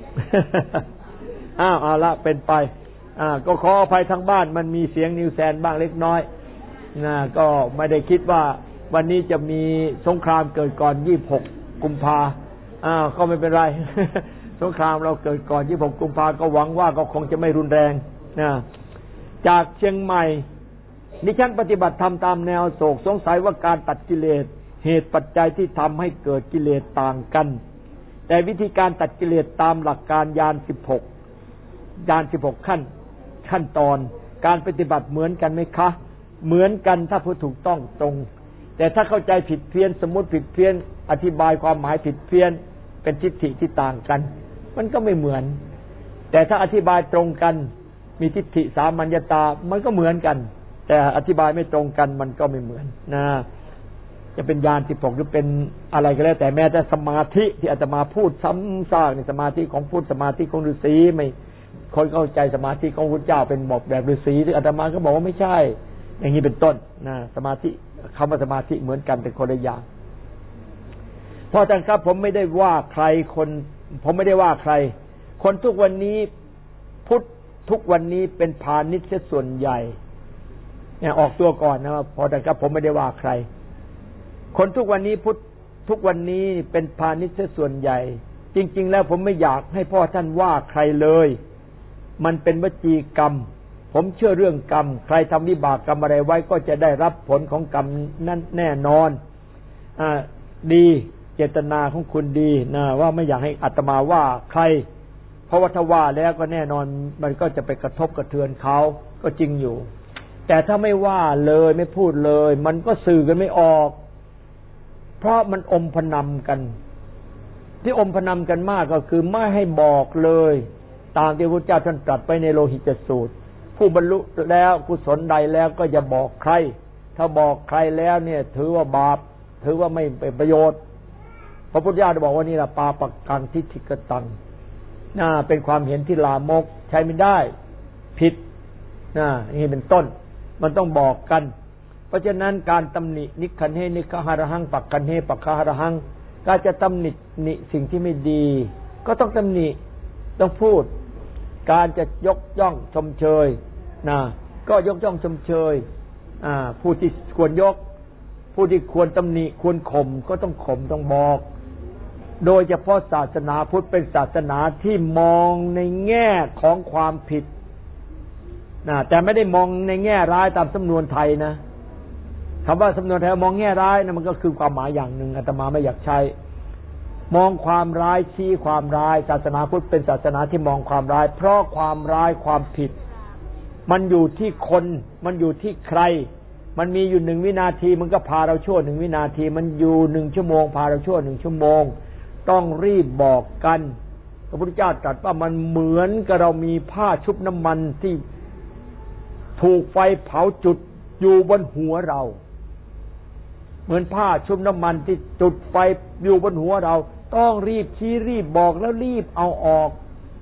Speaker 1: อ้าวเอาละเป็นไปอ่าก็ขออภัยทางบ้านมันมีเสียงนิวแซนบ้างเล็กน้อยนะก็ไม่ได้คิดว่าวันนี้จะมีสงครามเกิดก่อนยี่สิบหกกุมภาอ้าวก็ไม่เป็นไร สงครามเราเกิดก่อนยี่สิบหกกุมภาก็หวังว่าก็คงจะไม่รุนแรงนะจากเชียงใหม่ดิฉันปฏิบัติธรรมตามแนวโศกสงสัยว่าการตัดกิเลสเหตุปัจจัยที่ทำให้เกิดกิเลสต่างกันแต่วิธีการตัดกิเลสตามหลักการญาณสิบหกญาณสิบหกขั้นขั้นตอนการปฏิบัติเหมือนกันไหมคะเหมือนกันถ้าพูดถูกต้องตรงแต่ถ้าเข้าใจผิดเพี้ยนสมมติผิดเพี้ยนอธิบายความหมายผิดเพี้ยนเป็นทิฏฐิที่ต่างกันมันก็ไม่เหมือนแต่ถ้าอธิบายตรงกันมีทิฏฐิสามัญญตามันก็เหมือนกันแต่อธิบายไม่ตรงกันมันก็ไม่เหมือนนะจะเป็นญาณสิบหกหรือเป็นอะไรก็แล้วแต่แม้แต่สมาธิที่อาตมาพูดซ้ำซากในสมาธิของพุทธสมาธิของฤาษีไม่คนเข้าใจสมาธิของพุทธเจ้าเป็นบอกแบบฤาษีที่อาตมาก็บอกว่าไม่ใช่อย่างนี้เป็นต้นนะสมาธิคำว่าสมาธิเหมือนกันเป็นคนละอย่างเพราะฉะนั้นครับผมไม่ได้ว่าใครคนผมไม่ได้ว่าใครคนทุกวันนี้พุทธทุกวันนี้เป็นพาณิชย์ส่วนใหญ่เนี่ยออกตัวก่อนนะพอแต่ครับผมไม่ได้ว่าใครคนทุกวันนี้พุทธทุกวันนี้เป็นพาณิชย์ส่วนใหญ่จริงๆแล้วผมไม่อยากให้พ่อท่านว่าใครเลยมันเป็นวจีกรรมผมเชื่อเรื่องกรรมใครทำวิบากกรรมอะไรไว้ก็จะได้รับผลของกรรมนั้นแน่นอนอ่าดีเจตนาของคุณดีนะว่าไม่อยากให้อาตมาว่าใครเพราะว่าถ้าว่าแล้วก็แน่นอนมันก็จะไปกระทบกระเทือนเขาก็จริงอยู่แต่ถ้าไม่ว่าเลยไม่พูดเลยมันก็สื่อกันไม่ออกเพราะมันอมพนำกันที่อมพนำกันมากก็คือไม่ให้บอกเลยตามที่พระพุทธเจ้าท่านตรัสไปในโลหิตสูตรผู้บรรลุแล้วกุศลใดแล้วก็อย่าบอกใครถ้าบอกใครแล้วเนี่ยถือว่าบาปถือว่าไม่เป็นประโยชน์พระพุทธเจ้าได้บอกว่านี่แหละปาปักกังทิฏฐิกตังน่าเป็นความเห็นที่ลามกใช้ไม่ได้ผิดน่านี่เป็นต้นมันต้องบอกกันเพราะฉะนั้นการตำหนินิคันเฮนิคหารหังปักกันเฮปักคหารหังการจะตำหนินิสิ่งที่ไม่ดีก็ต้องตำหนิต้องพูดการจะยกย่องชมเชยนะก็ยกย่องชมเชยอ่าผู้ที่ควรยกผู้ที่ควรตำหนิควรข่มก็ต้องข่มต้องบอกโดยเฉพาะศาสนาพุทธเป็นศาสนาที่มองในแง่ของความผิดนะแต่ไม่ได้มองในแง่ร้ายตามสำนวนไทยนะคำว่าสำนวนไทยมองแง่ร้ายนะมันก็คือความหมายอย่างหนึ่งอาตมาไม่อยากใช้มองความร้ายชี้ความร้ายศาสนาพุทธเป็นศาสนาที่มองความร้ายเพราะความร้ายความผิดมันอยู่ที่คนมันอยู่ที่ใครมันมีอยู่หนึ่งวินาทีมันก็พาเราชั่วหนึ่งวินาทีมันอยู่หนึ่งชั่วโมงพาเราชั่วหนึ่งชั่วโมงต้องรีบบอกกันพระพุทธเจ้าตรัสว่ามันเหมือนกับเรามีผ้าชุบน้ำมันที่ถูกไฟเผาจุดอยู่บนหัวเราเหมือนผ้าชุบน้ำมันที่จุดไฟอยู่บนหัวเราต้องรีบชี้รีบบอกแล้วรีบเอาออก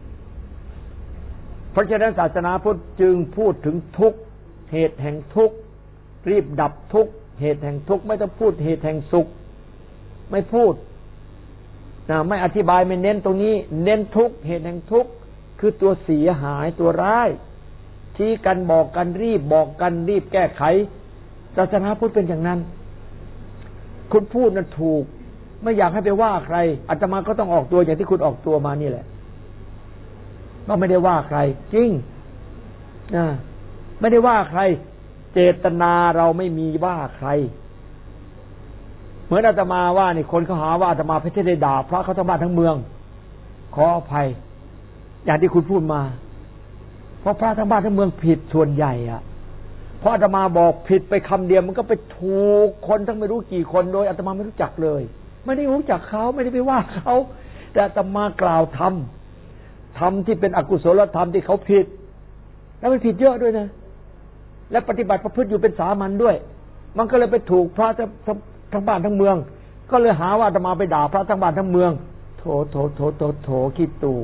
Speaker 1: เพราะฉะนั้นศาสนาพุทธจึงพูดถึงทุกข์เหตุแห่งทุกข์รีบดับทุกข์เหตุแห่งทุกข์ไม่ต้องพูดเหตุแห่งสุขไม่พูดนะไม่อธิบายไม่เน้นตรงนี้เน้นทุกข์เหตุแห่งทุกข์คือตัวเสียหายตัวร้ายชี้กันบอกกันรีบบอกกันรีบแก้ไขศาสนาพุทธเป็นอย่างนั้นคุณพูดนั้นถูกไม่อยากให้ไปว่าใครอาตมาก็ต้องออกตัวอย่างที่คุณออกตัวมานี่แหละว่าไม่ได้ว่าใครจริงนะไม่ได้ว่าใครเจตนาเราไม่มีว่าใครเหมือนอาตมาว่านี่คนเขาหาว่าอาตมาไม่ใช่ได้ด่าพระเขาทั้งบ้านทั้งเมืองขออภัยอย่างที่คุณพูดมาเพราะพระทั้งบ้านทั้งเมืองผิดส่วนใหญ่อ่ะเพราะอาตมาบอกผิดไปคำเดียวมันก็ไปถูกคนทั้งไม่รู้กี่คนโดยอาตมาไม่รู้จักเลยไม่ได้รู้จักเขาไม่ได้ไปว่าเขาแต่อาตมากล่าวทำทำที่เป็นอกุศลธรรมที่เขาผิดแล้วมันผิดเยอะด้วยนะและปฏิบัติประพฤติอยู่เป็นสามัญด้วยมันก็เลยไปถูกพระทั้งบ้านทั้งเมืองก็เลยหาว่าอาตมาไปด่าพระทั้งบ้านทั้งเมืองโถโถโถโถโถขี้ตู่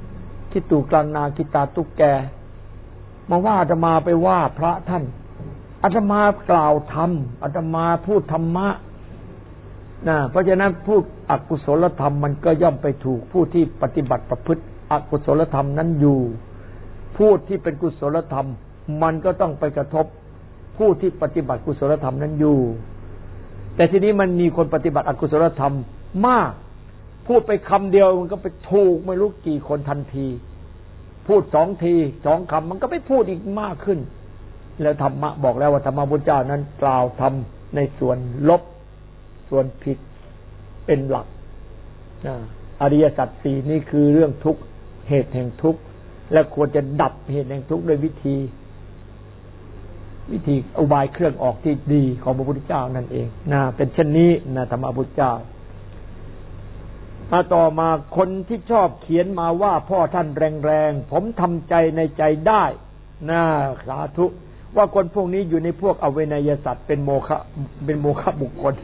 Speaker 1: ขี้ตู่กลางนาขี้ตาตุ๊กแกมาว่าอาตมาไปว่าพระท่านอาตมากล่าวธรรมอาตมาพูดธรรมะนะเพราะฉะนั้นพูดอกุศลธรรมมันก็ย่อมไปถูกผู้ที่ปฏิบัติประพฤติอกุศลธรรมนั้นอยู่พูดที่เป็นกุศลธรรมมันก็ต้องไปกระทบผู้ที่ปฏิบัติกุศลธรรมนั้นอยู่แต่ทีนี้มันมีคนปฏิบัติอกุศลธรรมมากพูดไปคำเดียวมันก็ไปถูกไม่รู้กี่คนทันทีพูดสองทีสองคำมันก็ไปพูดอีกมากขึ้นแล้วธรรมะบอกแล้วว่าธรรมะพุทธเจ้านั้นกล่าวทำในส่วนลบส่วนผิดเป็นหลักอริยสัจสี่นี่คือเรื่องทุกข์เหตุแห่งทุกข์และควรจะดับเหตุแห่งทุกข์ด้วยวิธีวิธีอุบายเครื่องออกที่ดีของพระพุทธเจ้านั่นเองนะเป็นเช่นนี้นะธรรมะพุทธเจ้ามาต่อมาคนที่ชอบเขียนมาว่าพ่อท่านแรงๆผมทำใจในใจได้นะสาธุว่าคนพวกนี้อยู่ในพวกอเวนยสัตว์เป็นโมฆะเป็นโมฆะบุคคล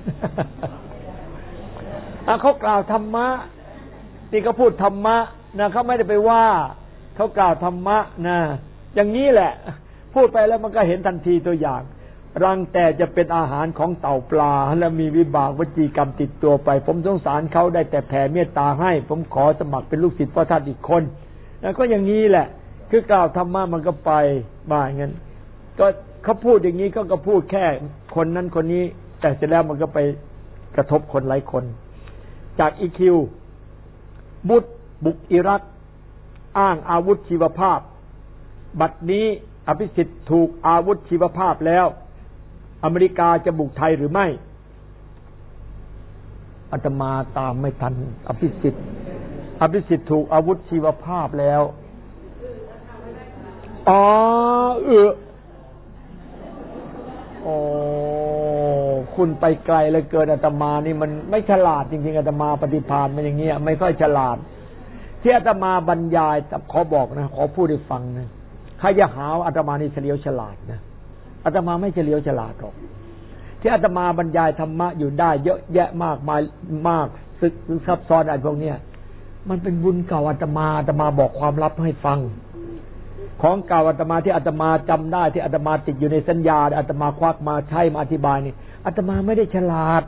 Speaker 1: เขากล่าวธรรมะที่เขาพูดธรรมะนะเขาไม่ได้ไปว่าเขากล่าวธรรมะนะอย่างนี้แหละพูดไปแล้วมันก็เห็นทันทีตัวอย่างรังแต่จะเป็นอาหารของเต่าปลาและมีวิบากวจีกรรมติดตัวไปผมสงสารเขาได้แต่แผ่เมตตาให้ผมขอสมัครเป็นลูกศิษย์พ่อท่านอีกคนแล้วก็อย่างนี้แหละคือกล่าวธรรมะมันก็ไปมาอย่างนั้นก็เขาพูดอย่างนี้ก็ก็พูดแค่คนนั้นคนนี้แต่เสร็จแล้วมันก็ไปกระทบคนหลายคนจากอีคิวบุตรบุกอิรักอ้างอาวุธชีวภาพบัดนี้อภิสิทธิ์ถูกอาวุธชีวภาพแล้วอเมริกาจะบุกไทยหรือไม่อาตมาตามไม่ทันอภิสิทธิ์อภิสิทธิ์ถูกอาวุธชีวภาพแล้วอ๋อเออโอ้คุณไปไกลเลยเกินอาตมานี่มันไม่ฉลาดจริงๆอาตมาปฏิภาณมันอย่างเงี้ยไม่ค่อยฉลาดที่อาตมาบรรยายขอบอกนะขอพูดให้ฟังนะใครจะหาอาตมานี่เฉลียวฉลาดนะอาตมาไม่เฉลียวฉลาดหรอกที่อาตมาบรรยายธรรมะอยู่ได้เยอะแยะมากมายมากซึกซับซ้อนอะไรพวกเนี้ยมันเป็นบุญเก่าอาตมาอาตมาบอกความลับให้ฟังของเก่าอาตมาที่อาตมาจำได้ที่อาตมาติดอยู่ในสัญญาอาตมาควักมาใช้มาอธิบายนี่อาตมาไม่ได้ฉลาด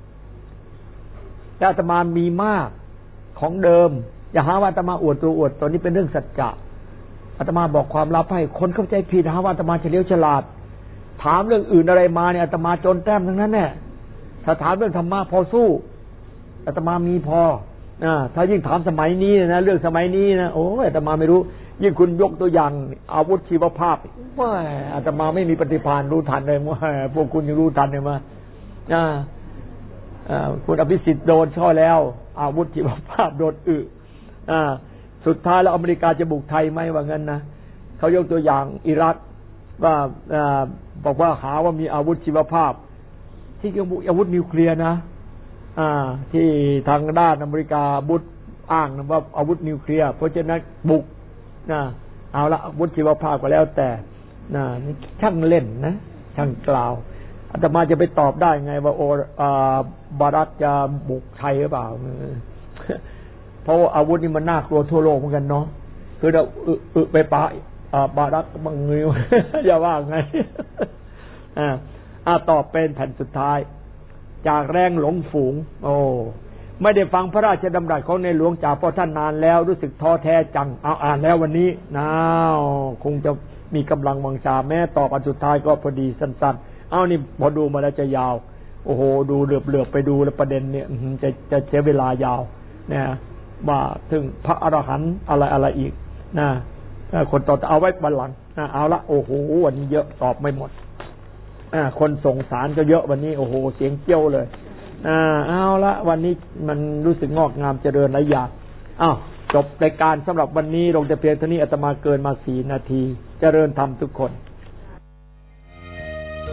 Speaker 1: แต่อาตมามีมากของเดิมอย่าหาว่าอาตมาอวดตัวอวดตนนี้เป็นเรื่องสัจจะอาตมาบอกความลับให้คนเข้าใจผิดหาว่าอาตมาเฉลียวฉลาดถามเรื่องอื่นอะไรมาเนี่ยอาตมาจนแต้มทั้งนั้นแน่ถ้าถามเรื่องธรรมะพอสู้อาตมามีพออ่าถ้ายิ่งถามสมัยนี้นะเรื่องสมัยนี้นะโอ้อาตมาไม่รู้ยิ่งคุณยกตัวอย่างอาวุธชีวภาพว่าอาตมาไม่มีปฏิภาณรู้ทันเลยว่าพวกคุณยังรู้ทันเลยมาอ่าอ่าคุณอภิสิทธิ์โดนช่อแล้วอาวุธชีวภาพโดนอึอ่าสุดท้ายแล้วอเมริกาจะบุกไทยไหมว่างั้นนะเขายกตัวอย่างอิรักว่าบอกว่าหาว่ามีอาวุธชีวภาพที่เกี่ยวกับอาวุธนิวเคลียร์นะอ่าที่ทางด้านอเมริกาบุกอ้างว่าอาวุธนิวเคลียร์เพราะฉะนั้นบุกนะเอาละอาวุธชีวภาพก็แล้วแต่นะนี่ช่างเล่นนะช่างกล่าวอาตมาจะไปตอบได้ไงว่าโอบารักจะบุกไทยหรือเปล่าเพราะอาวุธนี่มันน่ากลัวทั่วโลกเหมือนกันเนาะคือเราอึไปปะบารักบังเงยอย่าว่าไงอ่าอ่าตอบเป็นแผ่นสุดท้ายจากแรงหลงฝูงโอ้ไม่ได้ฟังพระราชดำรัสของในหลวงจากพ่อท่านนานแล้วรู้สึกท้อแท้จังเอาอ่านแล้ววันนี้น้าวคงจะมีกำลังวังชาแม้ตอบอันสุดท้ายก็พอดีสั้นๆเอานี่พอดูมาแล้วจะยาวโอ้โหดูเหลือบๆไปดูแล้วประเด็นเนี่ยจะจะใช้เวลายาวนะว่าถึงพระอรหันต์อะไรอะไรอีกนะคนต่อเอาไว้บัลลังก์นะเอาละโอ้โหวันนี้เยอะตอบไม่หมดอ่าคนส่งสารก็เยอะวันนี้โอ้โหเสียงเจี้ยวเลยอ่าเอาละวันนี้มันรู้สึกงอกงามเจริญหลายอย่างอ้าวจบรายการสำหรับวันนี้ลงแต่เพียงเท่านี้อาตมาเกินมาสี่นาทีเจริญธรรมทุกคน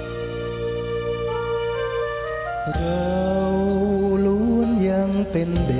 Speaker 2: เราล้วนยังเป็นเด็ก